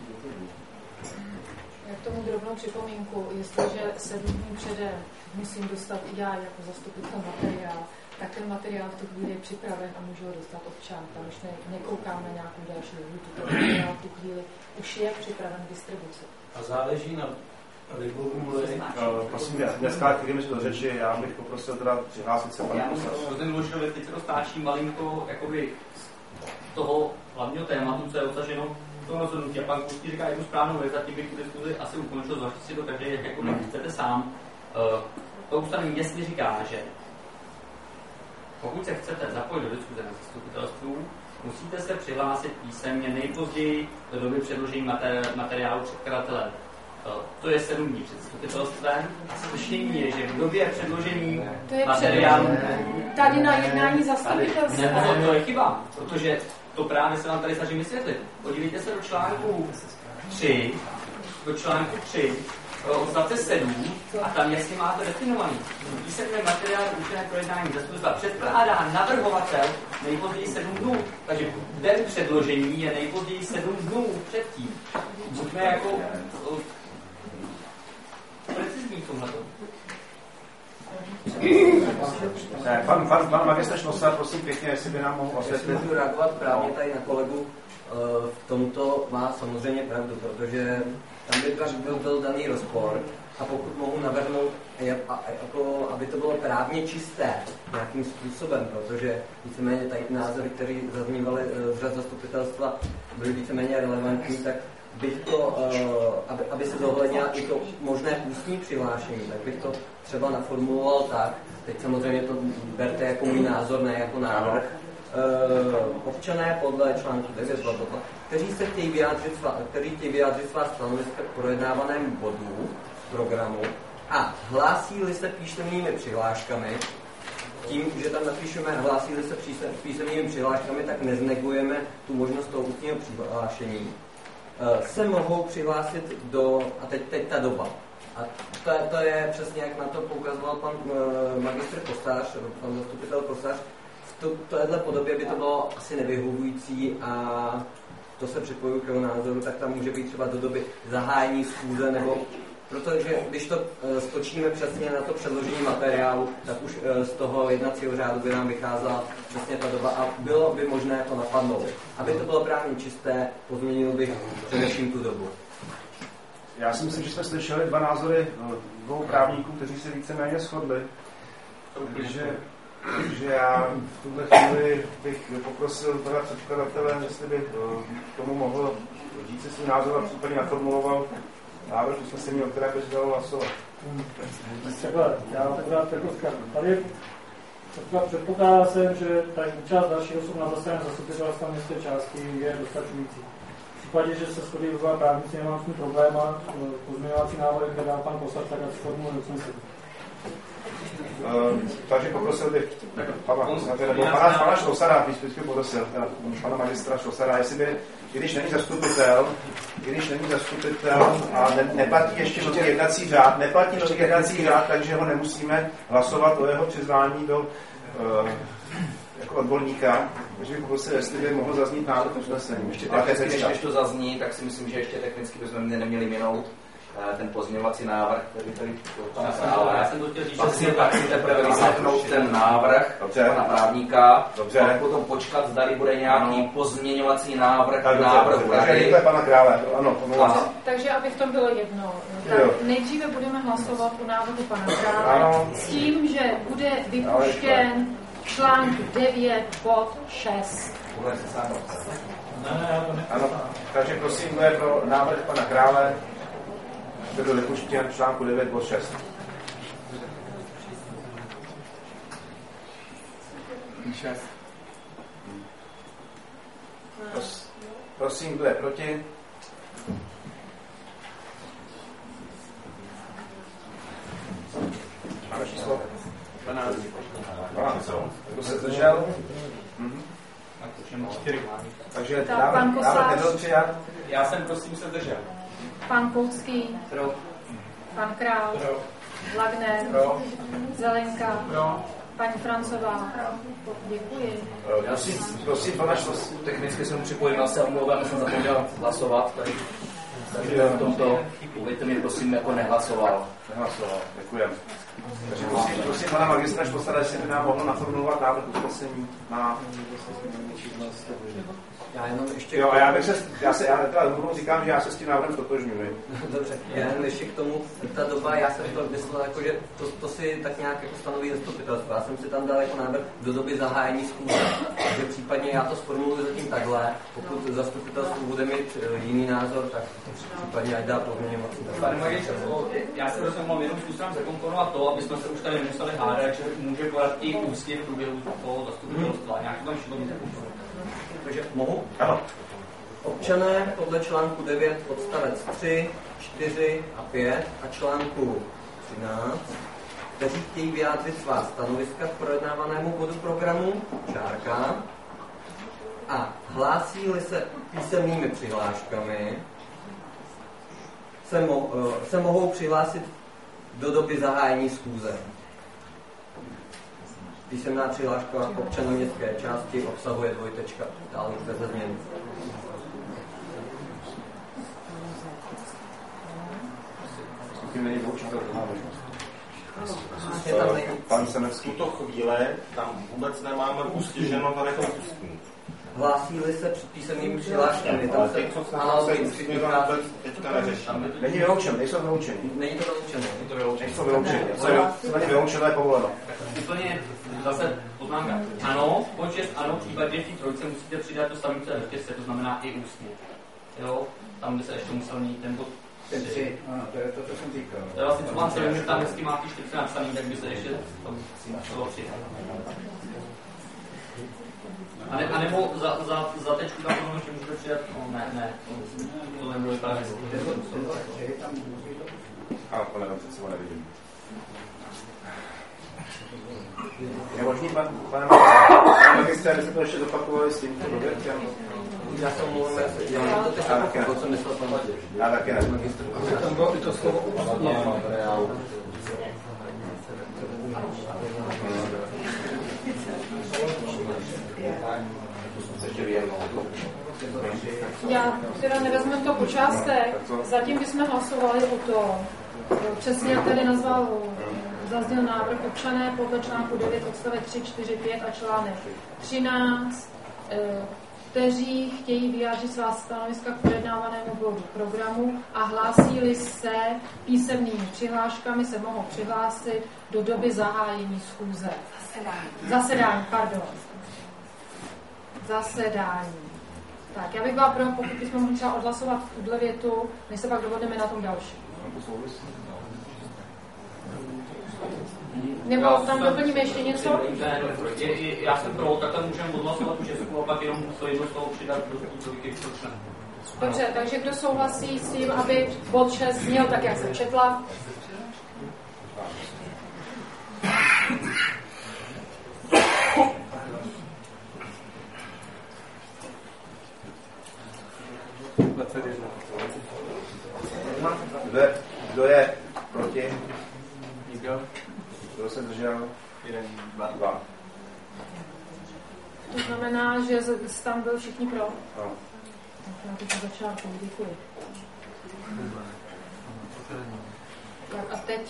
Já k tomu drobnou připomínku, jestliže sedm dní předem musím dostat i já jako zastupitel materiál, tak ten materiál v tu chvíli je připraven a můžu ho dostat občan. Tam už ne, nekoukám na nějakou další lhůtu. Ten materiál v tu chvíli už je připraven k distribuci. A záleží na libovůli. Uh, prosím, dneska, když mi to řeči, já bych poprosil teda přihlásit se panu poslanci. Já jsem mluvil, že teď se dostáčí malinko jakoby z toho hlavního tématu, co je obsaženo toho rozhodnutí. A pan Kustý říká jednu správnou věc, a tím bych tu diskuzi asi ukončil, zvažit si to každý, jak jako chcete sám. Uh, to ustanovení jasně říká, že pokud se chcete zapojit do diskuze na zastupitelstvu, musíte se přihlásit písemně nejpozději do doby předložení materiálu předkladatele. To je sedm dní před zastupitelstvem. A slyšení je, že v době předložení materiálu... Tady na jednání zastupitelstva. Ne, to je chyba, protože to právě se vám tady snažím vysvětlit. Podívejte se do článku tři, do článku tři, odstavce sedm, a tam jasně máte definovaný. Písemný materiál určené pro jednání zastupitelstva předkládá navrhovatel nejpozději sedm dnů. Takže den předložení je nejpozději sedm dnů předtím. Buďme jako precizní v tomhle. Pan, pan, pan magistr Šlosar, prosím pěkně, jestli by nám mohl osvětlit. Můžu reagovat právě tady na kolegu. V tomto má samozřejmě pravdu, protože tam by byl, byl daný rozpor a pokud mohu navrhnout, jako, aby to bylo právně čisté nějakým způsobem, protože víceméně tady názory, které zaznívaly z řad zastupitelstva, byly víceméně relevantní, tak bych to, aby, aby se zohlednila i to možné ústní přihlášení, tak bych to třeba naformuloval tak, teď samozřejmě to berte jako můj názor, ne jako návrh, občané podle článku devět, kteří se chtějí vyjádřit, kteří chtějí vyjádřit svá stanoviska k projednávaném bodu programu a hlásí-li se písemnými přihláškami, tím, že tam napíšeme hlásí-li se písemnými přihláškami, tak neznegujeme tu možnost toho ústního přihlášení. Se mohou přihlásit do, a teď, teď ta doba. A to je, to je přesně, jak na to poukazoval pan uh, magistr Kosář, pan zastupitel Kosář. V této podobě by to bylo asi nevyhovující a to se připojuji k jeho názoru, tak tam může být třeba do doby zahájení schůze, nebo protože když to uh, stočíme přesně na to předložení materiálu, tak už uh, z toho jednacího řádu by nám vycházela přesně ta doba a bylo by možné to napadnout. Aby to bylo právně čisté, pozměnil bych především tu dobu. Já si myslím, že jsme slyšeli dva názory dvou právníků, kteří se víceméně shodli. Takže, takže já v tuhle chvíli bych poprosil pana předkladatele, jestli by k tomu mohl říct si svůj názor a případně naformuloval návrh usnesení, o které by se dalo hlasovat. Takhle, já takhle jako tady předpokládal jsem, že ta účast dalších osob na zasedání zastupitelstva městské části je dostačující. V případě, že se shodí dva právníci, nemám s tím problém a pozměňovací návrh, kde dal pan Kosař, tak ať shodnu usnesení. Uh, takže poprosil bych pana, nebo pana, pana Šlosara, když bych poprosil, pana magistra Šlosara, jestli by, i když není zastupitel, i když není zastupitel a ne, neplatí ještě nový jednací řád, neplatí nový jednací řád, takže ho nemusíme hlasovat o jeho přizvání do uh, jako odborníka, takže bych poprosil, jestli by mohl zaznít návrh usnesení. Ještě technicky, než to zazní, tak si myslím, že ještě technicky bychom neměli minout ten pozměňovací návrh, který tady já jsem to chtěl říct, pak si, pak si teprve vyslechnout ten návrh pana právníka, a potom počkat, zdali bude nějaký no. pozměňovací návrh k návrhu. Takže pana Krále, ano, takže, takže aby v tom bylo jedno. Tak nejdříve budeme hlasovat o návrhu pana Krále s tím, že bude vypuštěn článku devět bod šest. Ano, takže prosím, kdo je pro návrh pana Krále, aby byl vypuštěn článku devět bod šest. šest. Pros, prosím, kdo je proti? Máme číslo? dvanáct. Kdo se zdržel? Mhm. Takže návrh nebyl přijat. Já jsem prosím se zdržel. Pan Koucký. Pro. Pan Král. Pro. Wagner. Pro. Zelenka. Pro. Paní Francová. Děkuji. Prosím, prosím pana Šlos, technicky jsem připojil, já se omlouvám, jsem zapomněl hlasovat tady. Takže v tomto, uvěďte mi prosím, jako nehlasoval. Nehlasoval, děkujeme. Takže prosím, prosím pana magistra, než posledně, jestli by nám mohlo naformulovat návrh usnesení na... Já jenom ještě... Jo, a já bych se, já se, já teda rovnou říkám, že já se s tím návrhem stotožňuji. Dobře, já jenom ještě k tomu, ta doba, já jsem to myslel, jako, že to, to si tak nějak jako stanoví zastupitelstvo. Já jsem si tam dal jako návrh do doby zahájení schůze. Takže případně já to sformuluji zatím takhle. Pokud zastupitelstvo bude mít jiný názor, tak případně ať dá pozměňovací. Pane magiče, já se rozumím, mám jenom způsobem zakomponovat to, aby jsme se už tady nemuseli hádat, že může podat i ústně v průběhu toho zastupitelstva. Nějak to tam všechno může komponovat. Takže mohu? Ano. Občané podle článku devět odstavec tři, čtyři a pět a článku třináct, kteří chtějí vyjádřit svá stanoviska k projednávanému bodu programu, čárka, a hlásí-li se písemnými přihláškami, se, mo- se mohou přihlásit do doby zahájení schůze. Písemná přihláška občanů městské části obsahuje dvojtečka, dále už bez změny. Tím není určitel, to máme. Pan Semecký, v tuto chvíli tam vůbec nemáme ustěženo tady to ústní. Hlásí-li se před písemnými přihláškami, tam se teďka neřeší. Není vyloučen, nejsou vyloučeni. Není to vyloučeno. Nejsou vyloučeni. Co není vyloučeno, je povoleno. Úplně zase poznámka. Ano, počest ano, případně v té trojce musíte přidat to samé, co je ve čtyřce, to znamená i ústně. Jo, tam by se ještě musel mít ten bod tři. Ano, to je to, co jsem říkal. To je vlastně, co mám celý, že tam hezky má ty čtyřce napsaný, tak by se ještě tam muselo přidat. A, ne, a nebo za, za, za tečku tam tomu ještě můžete přidat, no ne, ne, to, to nebude vypadat. A to nevím, před sebou nevidím. Je možný, pan, pane magistré, abyste to ještě zopakovali s tímto dověrkem? Já jsem mluvil, já to teď jako, co myslel pan Matěj. Já taky ne. Tam bylo i to slovo ústně. Já teda nevezmeme to po částech, zatím bychom hlasovali o tom, přesně jak tady nazval, zazněl návrh občané podle článku devět odstavec tři, čtyři, pět a článek třináct, kteří chtějí vyjádřit svá stanoviska k projednávanému bodu programu a hlásí-li se písemnými přihláškami, se mohou přihlásit do doby zahájení schůze. Zasedání. Zasedání, pardon. Zasedání. Tak, já bych byla pro, pokud bychom mohli třeba odhlasovat tuhle větu, než se pak dohodneme na tom další. Nebo tam doplníme ještě něco? Já jsem pro, tak tam můžeme odhlasovat už Česku a pak jenom to jedno z toho přidat do způsobíky členů. Dobře, takže kdo souhlasí s tím, aby bod šest zněl tak, jak jsem četla? Kdo je, kdo je proti? Nikdo. Kdo se držel? Jeden, dva. dva. To znamená, že tam byl všichni pro? No. Na to začátku, děkuji. Tak a teď?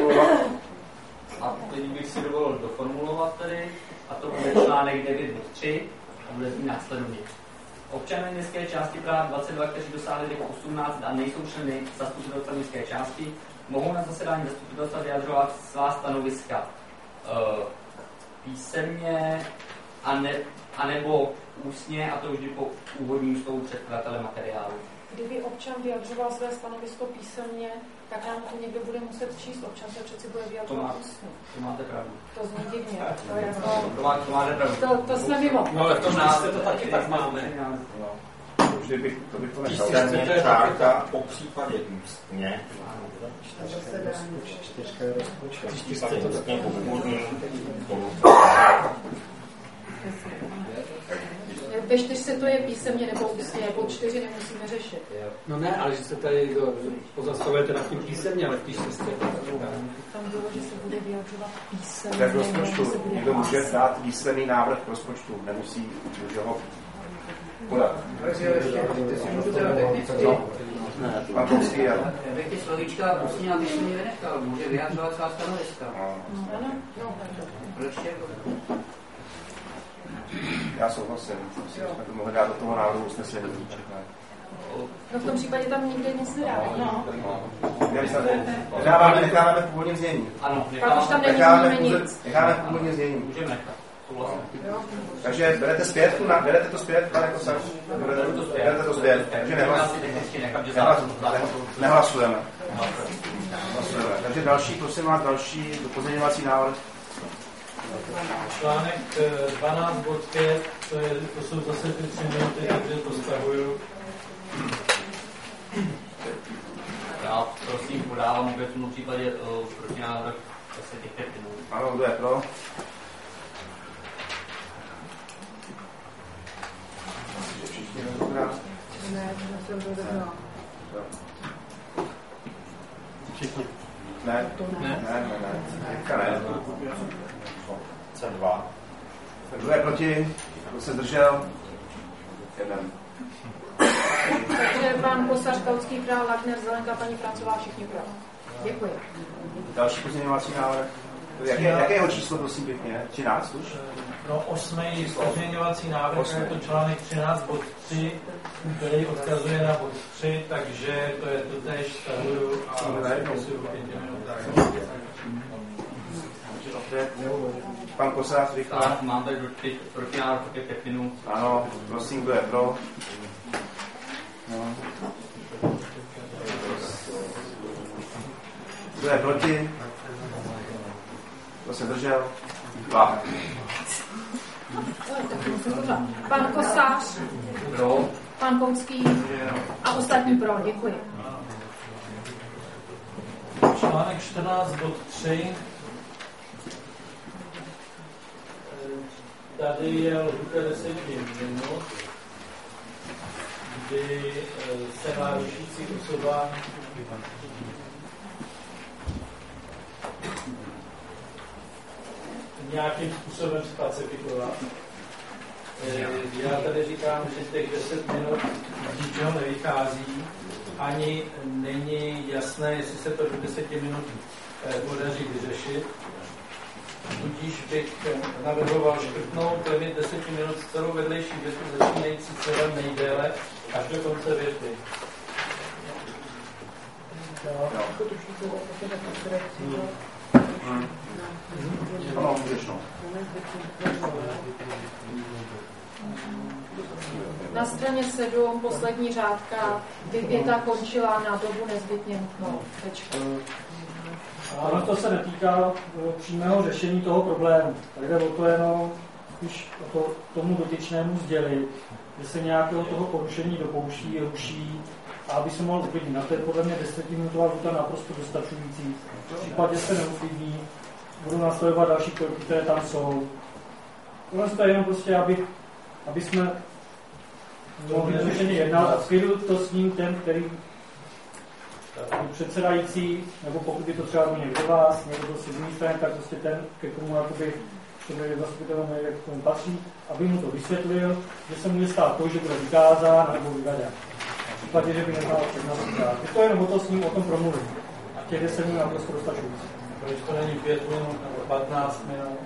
A teď bych si dovolil doformulovat tady, a to bude článek devět bod tři a bude tím následovně. Občané městské části Praha dvacet dva, kteří dosáhli věku osmnáct a nejsou členy zastupitelstva městské části, mohou na zasedání zastupitelstva vyjadřovat svá stanoviska uh, písemně a ne, anebo ústně, a to vždy po úvodním slovu předkladatele materiálu. Kdyby občan vyjadřoval své stanovisko písemně, tak nám to někdo bude muset číst. Občan se přeci bude vyjadřovat ústně. To máte pravdu. To zní divně. To, je jako... to, má, to máte pravdu. To, to jsme mimo. No ale v tom názevu to taky tak máme. Už bych, to bych to nechal. Písemně čárka po případě ústně. Čtyřka je rozpočet. Případě ústně po původním. Ve čtyřce to je písemně nebo ústně, jako čtyři nemusíme řešit. No ne, ale že se tady pozastavujete nad tím písemně, ale v té čtyřce. Tam bylo, že se bude vyjadřovat písemně. Tak rozpočtu někdo může dát výsledný návrh k rozpočtu, nemusí, může ho podat. Takže ještě, ty si můžu teda technicky, Pan Kovský, ale... Já bych ty slovíčka prostě na písemně vynechal, může vyjadřovat svá stanoviska. Ano, no. Proč jako... Já souhlasím, myslím, že jsme to mohli dát do toho návrhu usnesení. No v tom případě tam nikde nic nedá. No. Necháváme, necháváme v původním znění. Ano, Pak už tam necháváme, neměníme nic. necháváme v původním znění. Můžeme nechat. Takže berete zpět, na, berete to zpět, pane Kosač? Berete to zpět. Berete to zpět. Takže nehlasujeme. Nehlasujeme. Takže další, prosím vás, další pozměňovací návrh. Článek dvanáct bod pět, to, je, to jsou zase ty tři minuty, takže to stavuju. Já prosím podávám v tom případě uh, protinávrh zase těch pět minut. Ano, kdo je pro? Ne, jsem to dobrá. Všichni. Ne? Ne, ne, ne. Teďka ne. C dva. Kdo je proti? Kdo se zdržel? Jeden. Takže pan Kosař, Kautský, Král, Lagner, Zelenka, paní Francová, všichni pro. Děkuji. Další pozměňovací návrh. Jaké, jakého číslo, prosím pěkně? třináct už? No, osmý pozměňovací návrh, je to článek třináct bod tři, který odkazuje na bod tři, takže to je to též stavuju a zapisuju v pěti minutách. Pan Kosář, rychle. Mám tady protinávrh také pět minut. Ano, prosím, kdo je pro? No. Kdo je proti? Kdo se držel? Dva. Pan Kosář, Pro. pan Koutský a ostatní pro. Děkuji. Článek čtrnáct bod tři. Tady je lhůta deset minut, kdy se má rušící osoba nějakým způsobem specifikovat. Já tady říkám, že těch deset minut z ničeho nevychází, ani není jasné, jestli se to do deseti minut podaří vyřešit. Tudíž bych navrhoval škrtnout limit deseti minut s celou vedlejší větu začínající celém nejdéle až do konce věty. Ano, můžeš no. Na straně sedm, poslední řádka, by věta končila na dobu nezbytně nutnou. Tečka. Ale to se netýká přímého řešení toho problému. Tady jde o to jenom spíš to, tomu dotyčnému sdělit, že se nějakého toho porušení dopouští, ruší, a aby se mohl uklidnit. Na to je podle mě desetiminutová lhůta naprosto dostačující. V případě se neuklidní, budou následovat další kroky, které tam jsou. Tohle je jenom prostě, aby, aby jsme mohli řešeně jednat a sklidu to s ním ten, který předsedající, nebo pokud by to třeba byl někdo vás, někdo byl si druhý strany, tak prostě ten, ke komu jakoby, to by zastupitelům jak k tomu patří, aby mu to vysvětlil, že se může stát to, že bude vykázán nebo vyveden. V případě, že by neznal všechno říkat. Je to jenom o to s ním o tom promluvit. A těch deset minut naprosto dostačující. Proč to není pět minut nebo patnáct minut?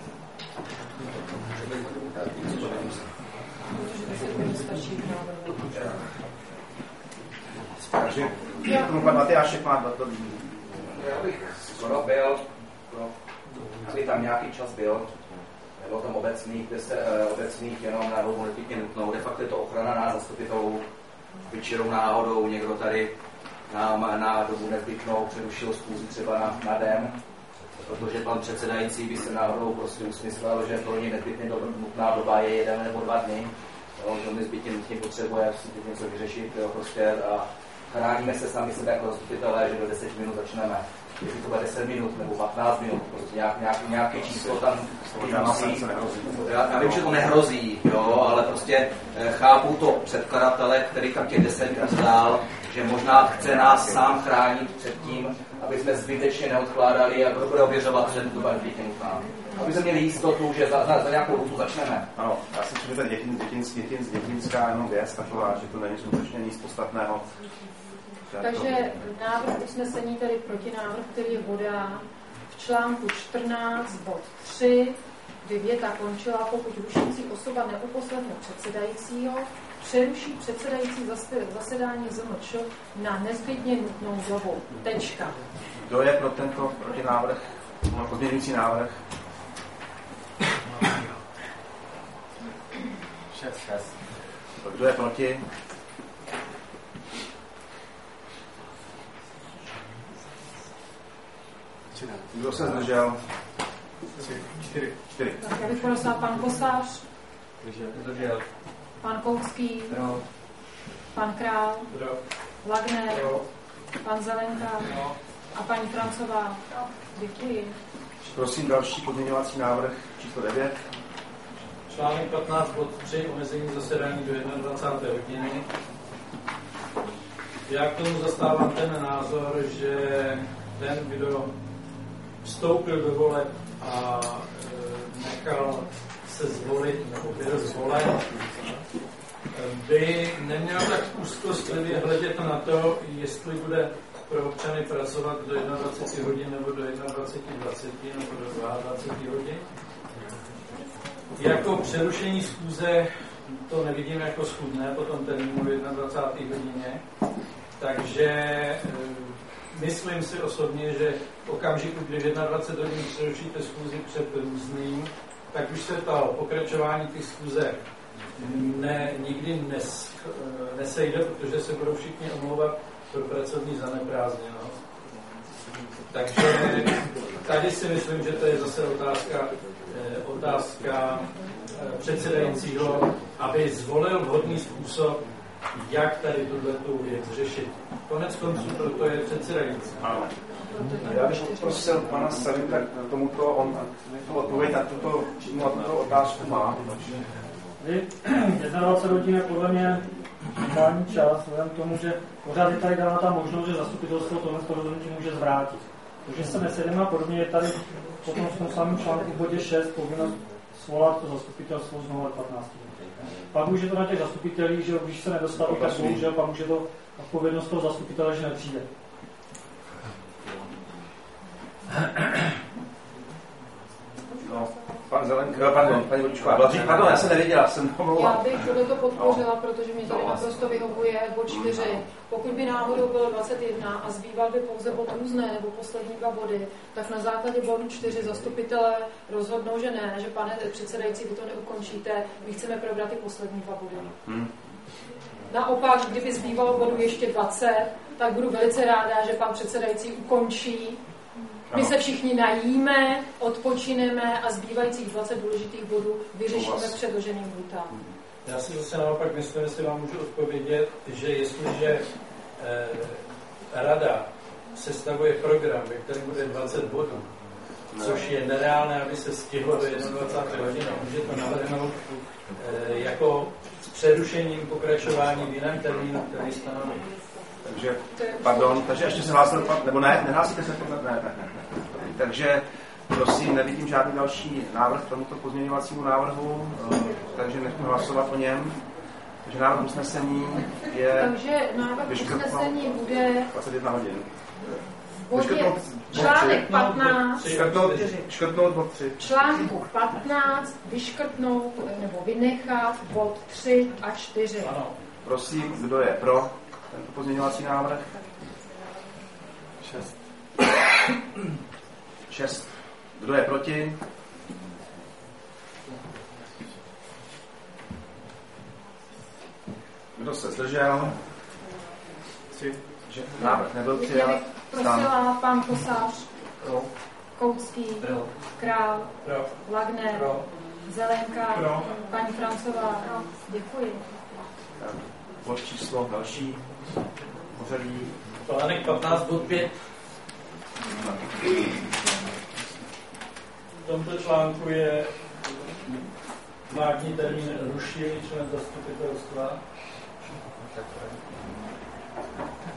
Takže tomu pan Matyášek má dva to. Já bych skoro byl, no, aby tam nějaký čas byl, nebo tam obecných, kde se uh, obecných jenom na dobu nezbytně nutnou. De facto je to ochrana nás zastupitelů, vyčirou náhodou někdo tady nám na dobu nezbytnou přerušil schůzi třeba na, na den, protože pan předsedající by se náhodou prostě usmyslel, že pro ně nezbytně nutná doba je jeden nebo dva dny, jo, že on nezbytně nutně potřebuje si něco vyřešit, jo, prostě a chráníme se sami sebe jako zastupitelé, že do deseti minut začneme. Jestli to bude deset minut nebo patnáct minut, prostě nějak, nějak, nějaké číslo tam musí. Já, já vím, že to nehrozí, jo, ale prostě eh, chápu to předkladatele, který tam těch deset minut dál, že možná chce nás sám chránit před tím, aby jsme zbytečně neodkládali a kdo bude ověřovat, že to bude nezbytně nutná. aby jsme měli jistotu, že za, za, za nějakou lhůtu začneme. Ano, já si myslím, že dětin, dětin, dětin, dětinská jenom věc taková, že to není skutečně nic podstatného. Takže návrh usnesení, tedy protinávrh, který je podán v článku čtrnáct bod tři, kdy věta končila, pokud rušící osoba neuposlechne předsedajícího, přeruší předsedající zasedání Z M Č na nezbytně nutnou dobu. Tečka. Kdo je pro tento protinávrh, pozměňující návrh? šest šest. Kdo je proti? Kdo se zdržel? Čtyři. Čtyři. Tak já bych prosila pan Kosář. Zdržel. Pan Koucký. Pro. Pan Král. Pro. Wagner. Pro. Pan Zelenka. Pro. A paní Francová. Pro. Děkuji. Prosím další pozměňovací návrh číslo devět. Článek patnáct bod tři, omezení zasedání do dvacáté jedné hodiny. Já k tomu zastávám ten názor, že ten, kdo vstoupil do voleb a e, nechal se zvolit, nebo byl zvolen, by neměl tak úzkostlivě hledět na to, jestli bude pro občany pracovat do dvacet jedna hodin, nebo do dvacet jedna dvacet, nebo do dvacet dva hodin. Jako přerušení schůze to nevidím jako schůdné po tom termínu dvacet jedna hodině, takže e, myslím si osobně, že v okamžiku, kdy v dvacet jedna hodin přerušíte schůzi před různým, tak už se to pokračování těch schůze ne, nikdy nes, nesejde, protože se budou všichni omlouvat pro pracovní zaneprázdněnost. Takže tady si myslím, že to je zase otázka, otázka předsedajícího, aby zvolil vhodný způsob, jak tady tuto věc řešit. Konec konců proto je předsedající. Ano. Já bych poprosil pana Savinka k tomuto, on odpověď na tuto, na tuto otázku má. dvacet jedna hodin je podle mě normální čas, vzhledem k tomu, že pořád je tady dána ta možnost, že zastupitelstvo tohle rozhodnutí může zvrátit. Takže se nesedeme a podobně je tady potom v tom samém článku v bodě šest povinnost svolat to zastupitelstvo znovu patnáct. Pak už je to na těch zastupitelích, že když se nedostaví, tak bohužel pak už je to odpovědnost toho zastupitele, že nepřijde. No, pan Zelenka, pardon, paní Vodičková, pardon, já jsem nevěděla, jsem pomlouval. Já bych tohleto podpořila, protože mi tady naprosto vyhovuje bod čtyři. Pokud by náhodou bylo dvacet jedna a zbýval by pouze bod různé nebo poslední dva body, tak na základě bodu čtyři zastupitelé rozhodnou, že ne, že pane předsedající, vy to neukončíte, my chceme probrat ty poslední dva body. Hmm. Naopak, kdyby zbývalo bodu ještě dvacet, tak budu velice ráda, že pan předsedající ukončí. My se všichni najíme, odpočineme a zbývajících dvacet důležitých bodů vyřešíme předloženým lhůtám. Já si zase naopak myslím, jestli vám můžu odpovědět, že jestliže eh, rada sestavuje program, ve kterém bude dvacet bodů, ne. což je nereálné, aby se stihlo do dvacet jedna hodiny, může to navrhnout eh, jako s přerušením pokračování v jiném termínu, který stanoví. Takže, pardon, takže ještě se hlásil, nebo ne, nehlásíte se podle, ne, ne, ne, ne. Takže, prosím, nevidím žádný další návrh k tomuto pozměňovacímu návrhu, takže nechme hlasovat o něm. Takže návrh usnesení je... Takže návrh usnesení bude... dvacet jedna hodin. Bodě článek patnáct, škrtnout bod tři. Článku patnáct vyškrtnout nebo vynechat bod tři a čtyři. Ano. Prosím, kdo je pro tento pozměňovací návrh? Šest. Šest. Kdo je proti? Kdo se zdržel? Tři. Návrh nebyl přijat. Prosila pan Kosář, pro. Koucký, pro. Král, pro. Wagner, pro. Zelenka, pro. Paní Francová. Pro. Děkuji. Bod číslo další pořadí. Článek patnáct bod pět. V tomto článku je vágní termín rušilý člen zastupitelstva.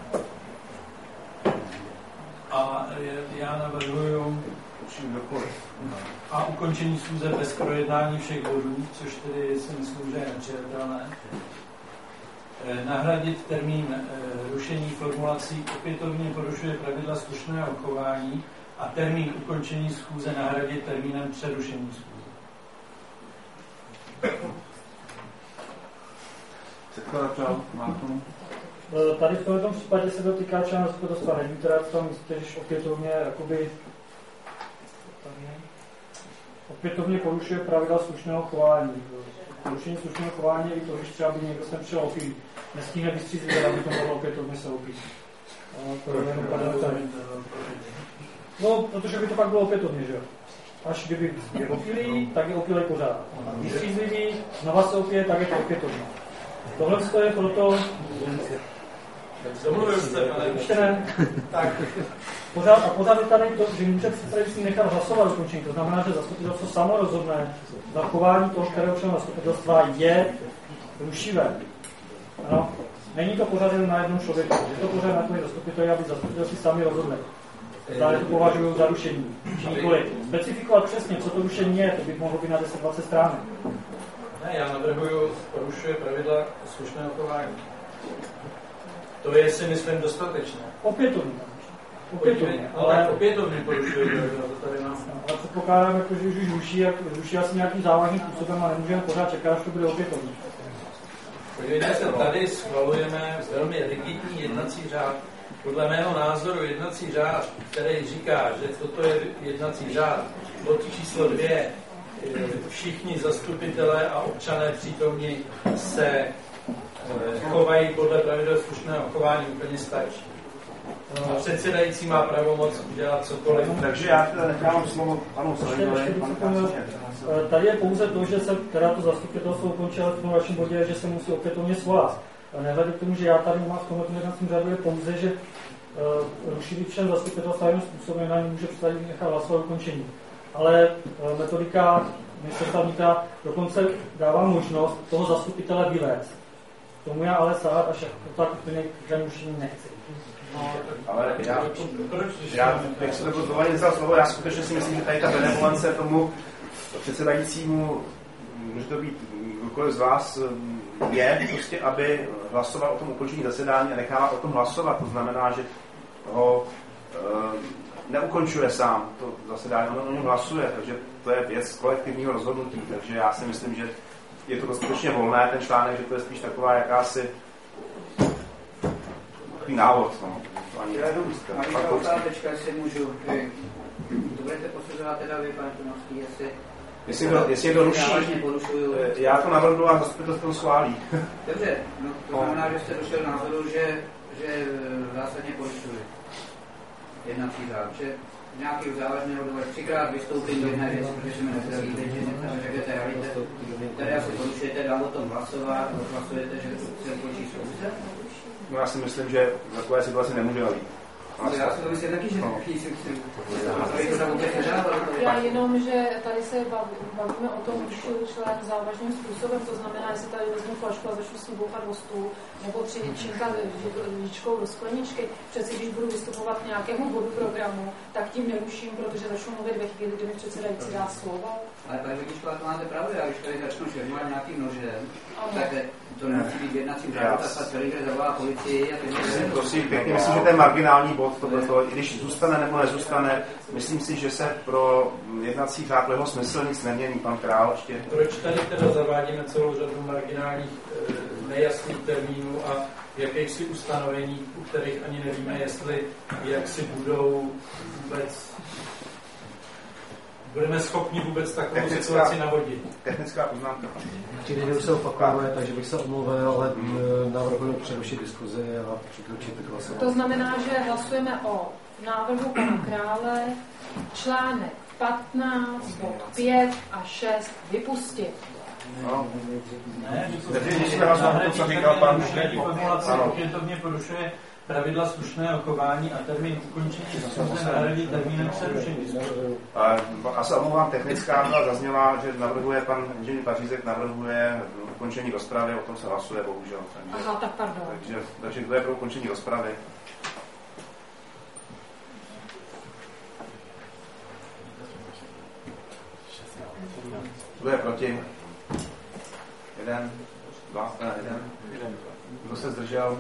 A já navrhuju ruším dokoliv. a ukončení schůze bez projednání všech bodů, což tedy si myslím, že je nepřijatelné. Nahradit termín rušení formulací opětovně porušuje pravidla slušného chování a termín ukončení schůze nahradit termínem přerušení schůze. Tady v tomto případě se dotýká člena zastupitelstva, nevím, teda tam myslíte, že opětovně jakoby opětovně porušuje pravidla slušného chování. Porušení slušného chování je to, že třeba by někdo sem přišel opilý. Nestihne vystřízlit, aby to mohlo opětovně se opít. No, protože by to pak bylo opětovně, že jo? Až kdyby je opilý, tak je opilý pořád. Vystřízlivý, znova se opije, tak je to opětovně. Tohle je proto... Domluvil jste, ale ještě ne. Tak, pořád, a pořád je tady to, že může předsedající nechat hlasovat dokončení. To znamená, že zastupitelstvo samo rozhodne, zachování toho, kterého člena zastupitelstva je rušivé. Ano? Není to pořád jen na jednom člověku. Je to pořád na tom zastupiteli, aby zastupitelství sami rozhodli. Dále to považují za rušení. Nikoliv. Specifikovat přesně, co to rušení je, to by mohlo být na deset dvacet stránek. Ne, já navrhuju, porušuje pravidla slušného chování. To je, si myslím, dostatečné. Opětovně. Opětovně. Ale, ale opětovně porušuje pravidla, to tady mám. Ale předpokládám, jako, že už ruší, jak, ruší asi nějakým závažným způsobem a nemůžeme pořád čekat, až to bude opětovně. Podívejte se, tady schvalujeme velmi rigidní jednací řád. Podle mého názoru jednací řád, který říká, že toto je jednací řád, bod číslo dvě, všichni zastupitelé a občané přítomní se chovají podle pravidel slušného chování, úplně stačí. A předsedající má pravomoc udělat cokoliv. Takže já teda nechávám slovo panu Solidovi. Tady je pouze to, že se teda to zastupitelstvo ukončilo v tom vašem bodě, že se musí opětovně svolat. Nehledě k tomu, že já tady mám v tomhle jednacím řádu je pouze, že uh, rušit všem zastupitelstva jiným způsobem na ně může představit nechat hlasovat ukončení. Ale uh, metodika ministerstva vnitra dokonce dává možnost toho zastupitele vyvést. Tomu já ale sát až tak úplně k rušení nechci. No, ale já, já bych se to dovolil za slovo, já skutečně si myslím, že tady ta benevolence tomu předsedajícímu, může to být kdokoliv z vás, je prostě, aby hlasoval o tom ukončení zasedání a nechává o tom hlasovat. To znamená, že ho e, neukončuje sám to zasedání, on o něm hlasuje, takže to je věc kolektivního rozhodnutí. Takže já si myslím, že je to dostatečně volné, ten článek, že to je spíš taková jakási takový návod. No. Malá otázečka, jestli můžu. To budete posuzovat teda vy, pane Tomovský, jestli Jestli to, jestli to ruší, já to navrhnu a zastupitelstvo to schválí. Dobře, no to znamená, že jste došel názoru, že, že zásadně porušuje jednací řád, že nějaký závažného důvod třikrát vystoupím do jedné věci, protože se mi nezdraví, že neřeknete realitu, které asi porušujete, dám o tom hlasovat, hlasujete, že se končí schůze? No já si myslím, že v takové situaci nemůže být. No, já si to myslím taky, že taky si chci. Já jenom, že tady se bavíme o tom, když člen závažným způsobem, to znamená, jestli tady vezmu flašku a začnu si bouchat o stůl, nebo přiječinka líčkou do skleničky. Přeci, když budu vystupovat k nějakému bodu programu, tak tím neruším, protože začnu mluvit ve chvíli, kdy mi předsedající dá slovo. Ale paní Lidičko, to máte pravdu, já když tady začnu šermovat nějakým nožem, tak to nemusí být v jednacím řádu, tak ta celý zavolá policii a teď... Prosím, pěkně, myslím, že to je marginální bod, to, když zůstane nebo nezůstane, myslím si, že se pro jednací řád jeho smysl nic nemění, pan Král ještě. Proč tady teda zavádíme celou řadu marginálních nejasných termínů a jakýchsi ustanovení, u kterých ani nevíme, jestli jak si budou vůbec budeme schopni vůbec takovou technická, situaci navodit. Technická poznámka. Čili už se opakuje, takže bych se omluvil, ale hmm. navrhuji přerušit diskuzi a přikročit k hlasování. To znamená, že hlasujeme o návrhu pana Krále, článek patnáct, bod pět a šest vypustit. No. Ne, musíme hlasovat to, co říkal pan formulace opětovně porušuje pravidla slušného chování a termín ukončení schůze nahradí termínem přerušení. A se omlouvám, technická byla zazněla, že navrhuje pan inženýr Pařízek, navrhuje ukončení rozpravy, o tom se hlasuje, bohužel. Takže, aha, tak pardon. Takže, takže kdo je pro ukončení rozpravy? Kdo je proti? Jeden, dva, ne, jeden. jeden. Kdo se zdržel?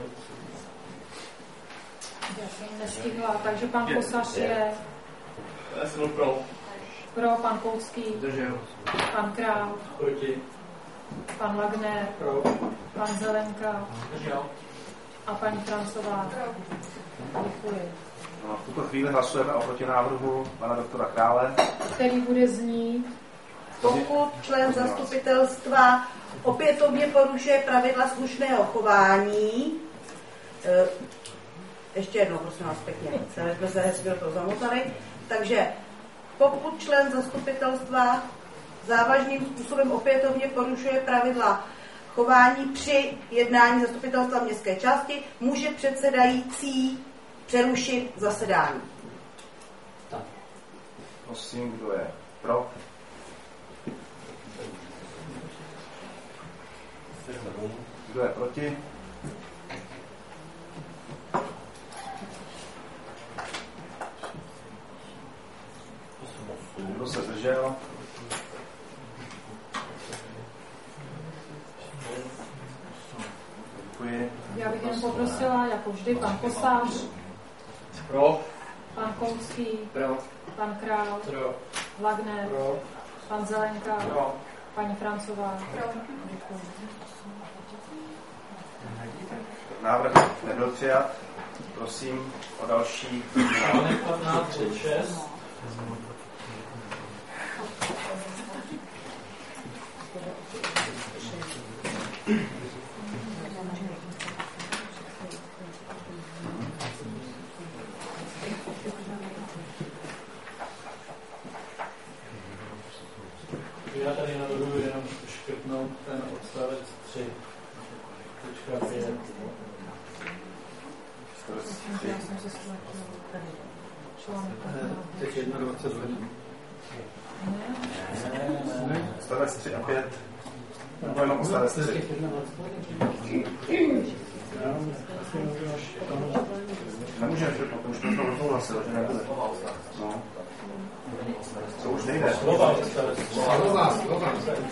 Já jsem nestihla, takže pan Kosař je... Já jsem pro. Pro, pan Koucký. Zdržel. Pan Král. Proti. Pan Lagner. Pro. Pan Zelenka. Zdržel. A paní Francová. Děkuji. No, v tuto chvíli hlasujeme o protinávrhu pana doktora Krále. Který bude znít... Pokud člen zastupitelstva opětovně porušuje pravidla slušného chování, e, ještě jednou, prosím vás pěkně, jsme se hezky do toho zamotali, takže pokud člen zastupitelstva závažným způsobem opětovně porušuje pravidla chování při jednání zastupitelstva městské části, může předsedající přerušit zasedání. Tak. Prosím, kdo je pro? Kdo je proti? Kdo se zdržel? Děkuji. Já bych jen poprosila, jako vždy, pan Kosář. Pro. Pan Koucký. Pro. Pan Král. Pro. Lagner. Pro. Pan Zelenka. Pro. Paní Francová. Děkuji. Návrh nebyl přijat. Prosím o další. Článek patnáct třicet šest. Já tady navrhuji jenom škrtnout ten odstavec tři. Tečka pět. Teď jedna dvacet hodin. Odstavec tři a pět. Nebo jenom odstavec tři. Nemůžeme, protože už jsme to rozhlasili, že nebude. No. To už nejde. Slova odstavec. Slova, slova.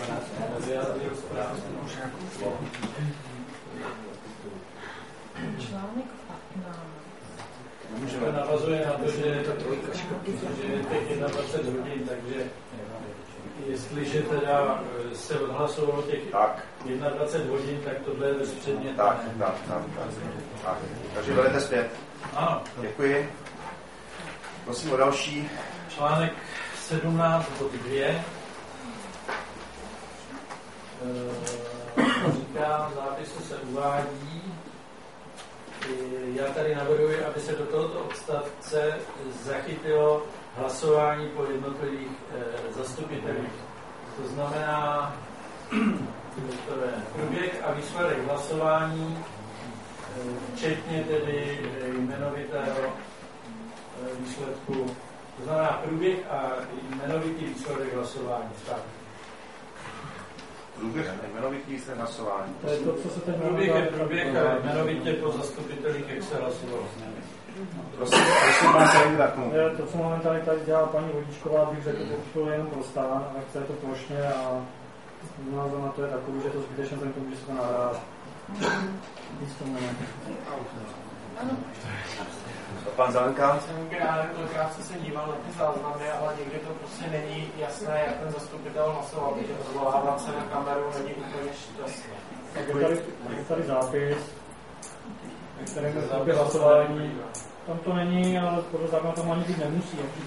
Článek patnáct. To navazuje na to, že je těch dvacet jedna hodin, takže jestliže teda se odhlasovalo těch dvacet jedna hodin, tak tohle je bezpředmětné. Tak, tak, tak, tak, tak. Takže vedete zpět. Ano. Děkuji. Prosím o další. Článek sedmnáct bod dva. Říká, v zápisu se uvádí, já tady navrhuji, aby se do tohoto odstavce zachytilo hlasování po jednotlivých e, zastupitelích. To znamená průběh a výsledek hlasování, e, včetně tedy jmenovitého e, výsledku. To znamená průběh a jmenovitý výsledek hlasování. Tak. Průběh a jmenovitý výsledek hlasování. To je to, co se teď průběh je průběh a jmenovitě po zastupitelích, jak se hlasovalo. Prosím, prosím, pane Sejmíratku. To, co momentálně tady dělá paní Vodičková, bych řekl, že to je jenom pro stán, a chce to plošně a názor na to je takový, že to zbytečně ten tomu, že se to nahrává. Nic tomu ne. Pan Zelenka? Já krátce se díval na ty záznamy, ale někdy to prostě není jasné, jak ten zastupitel hlasoval, protože odvolávat se na kameru není úplně šťastné. Je tady, je tady zápis, který je v hlasování. Tam to není, ale podle zákona tam ani být nemusí.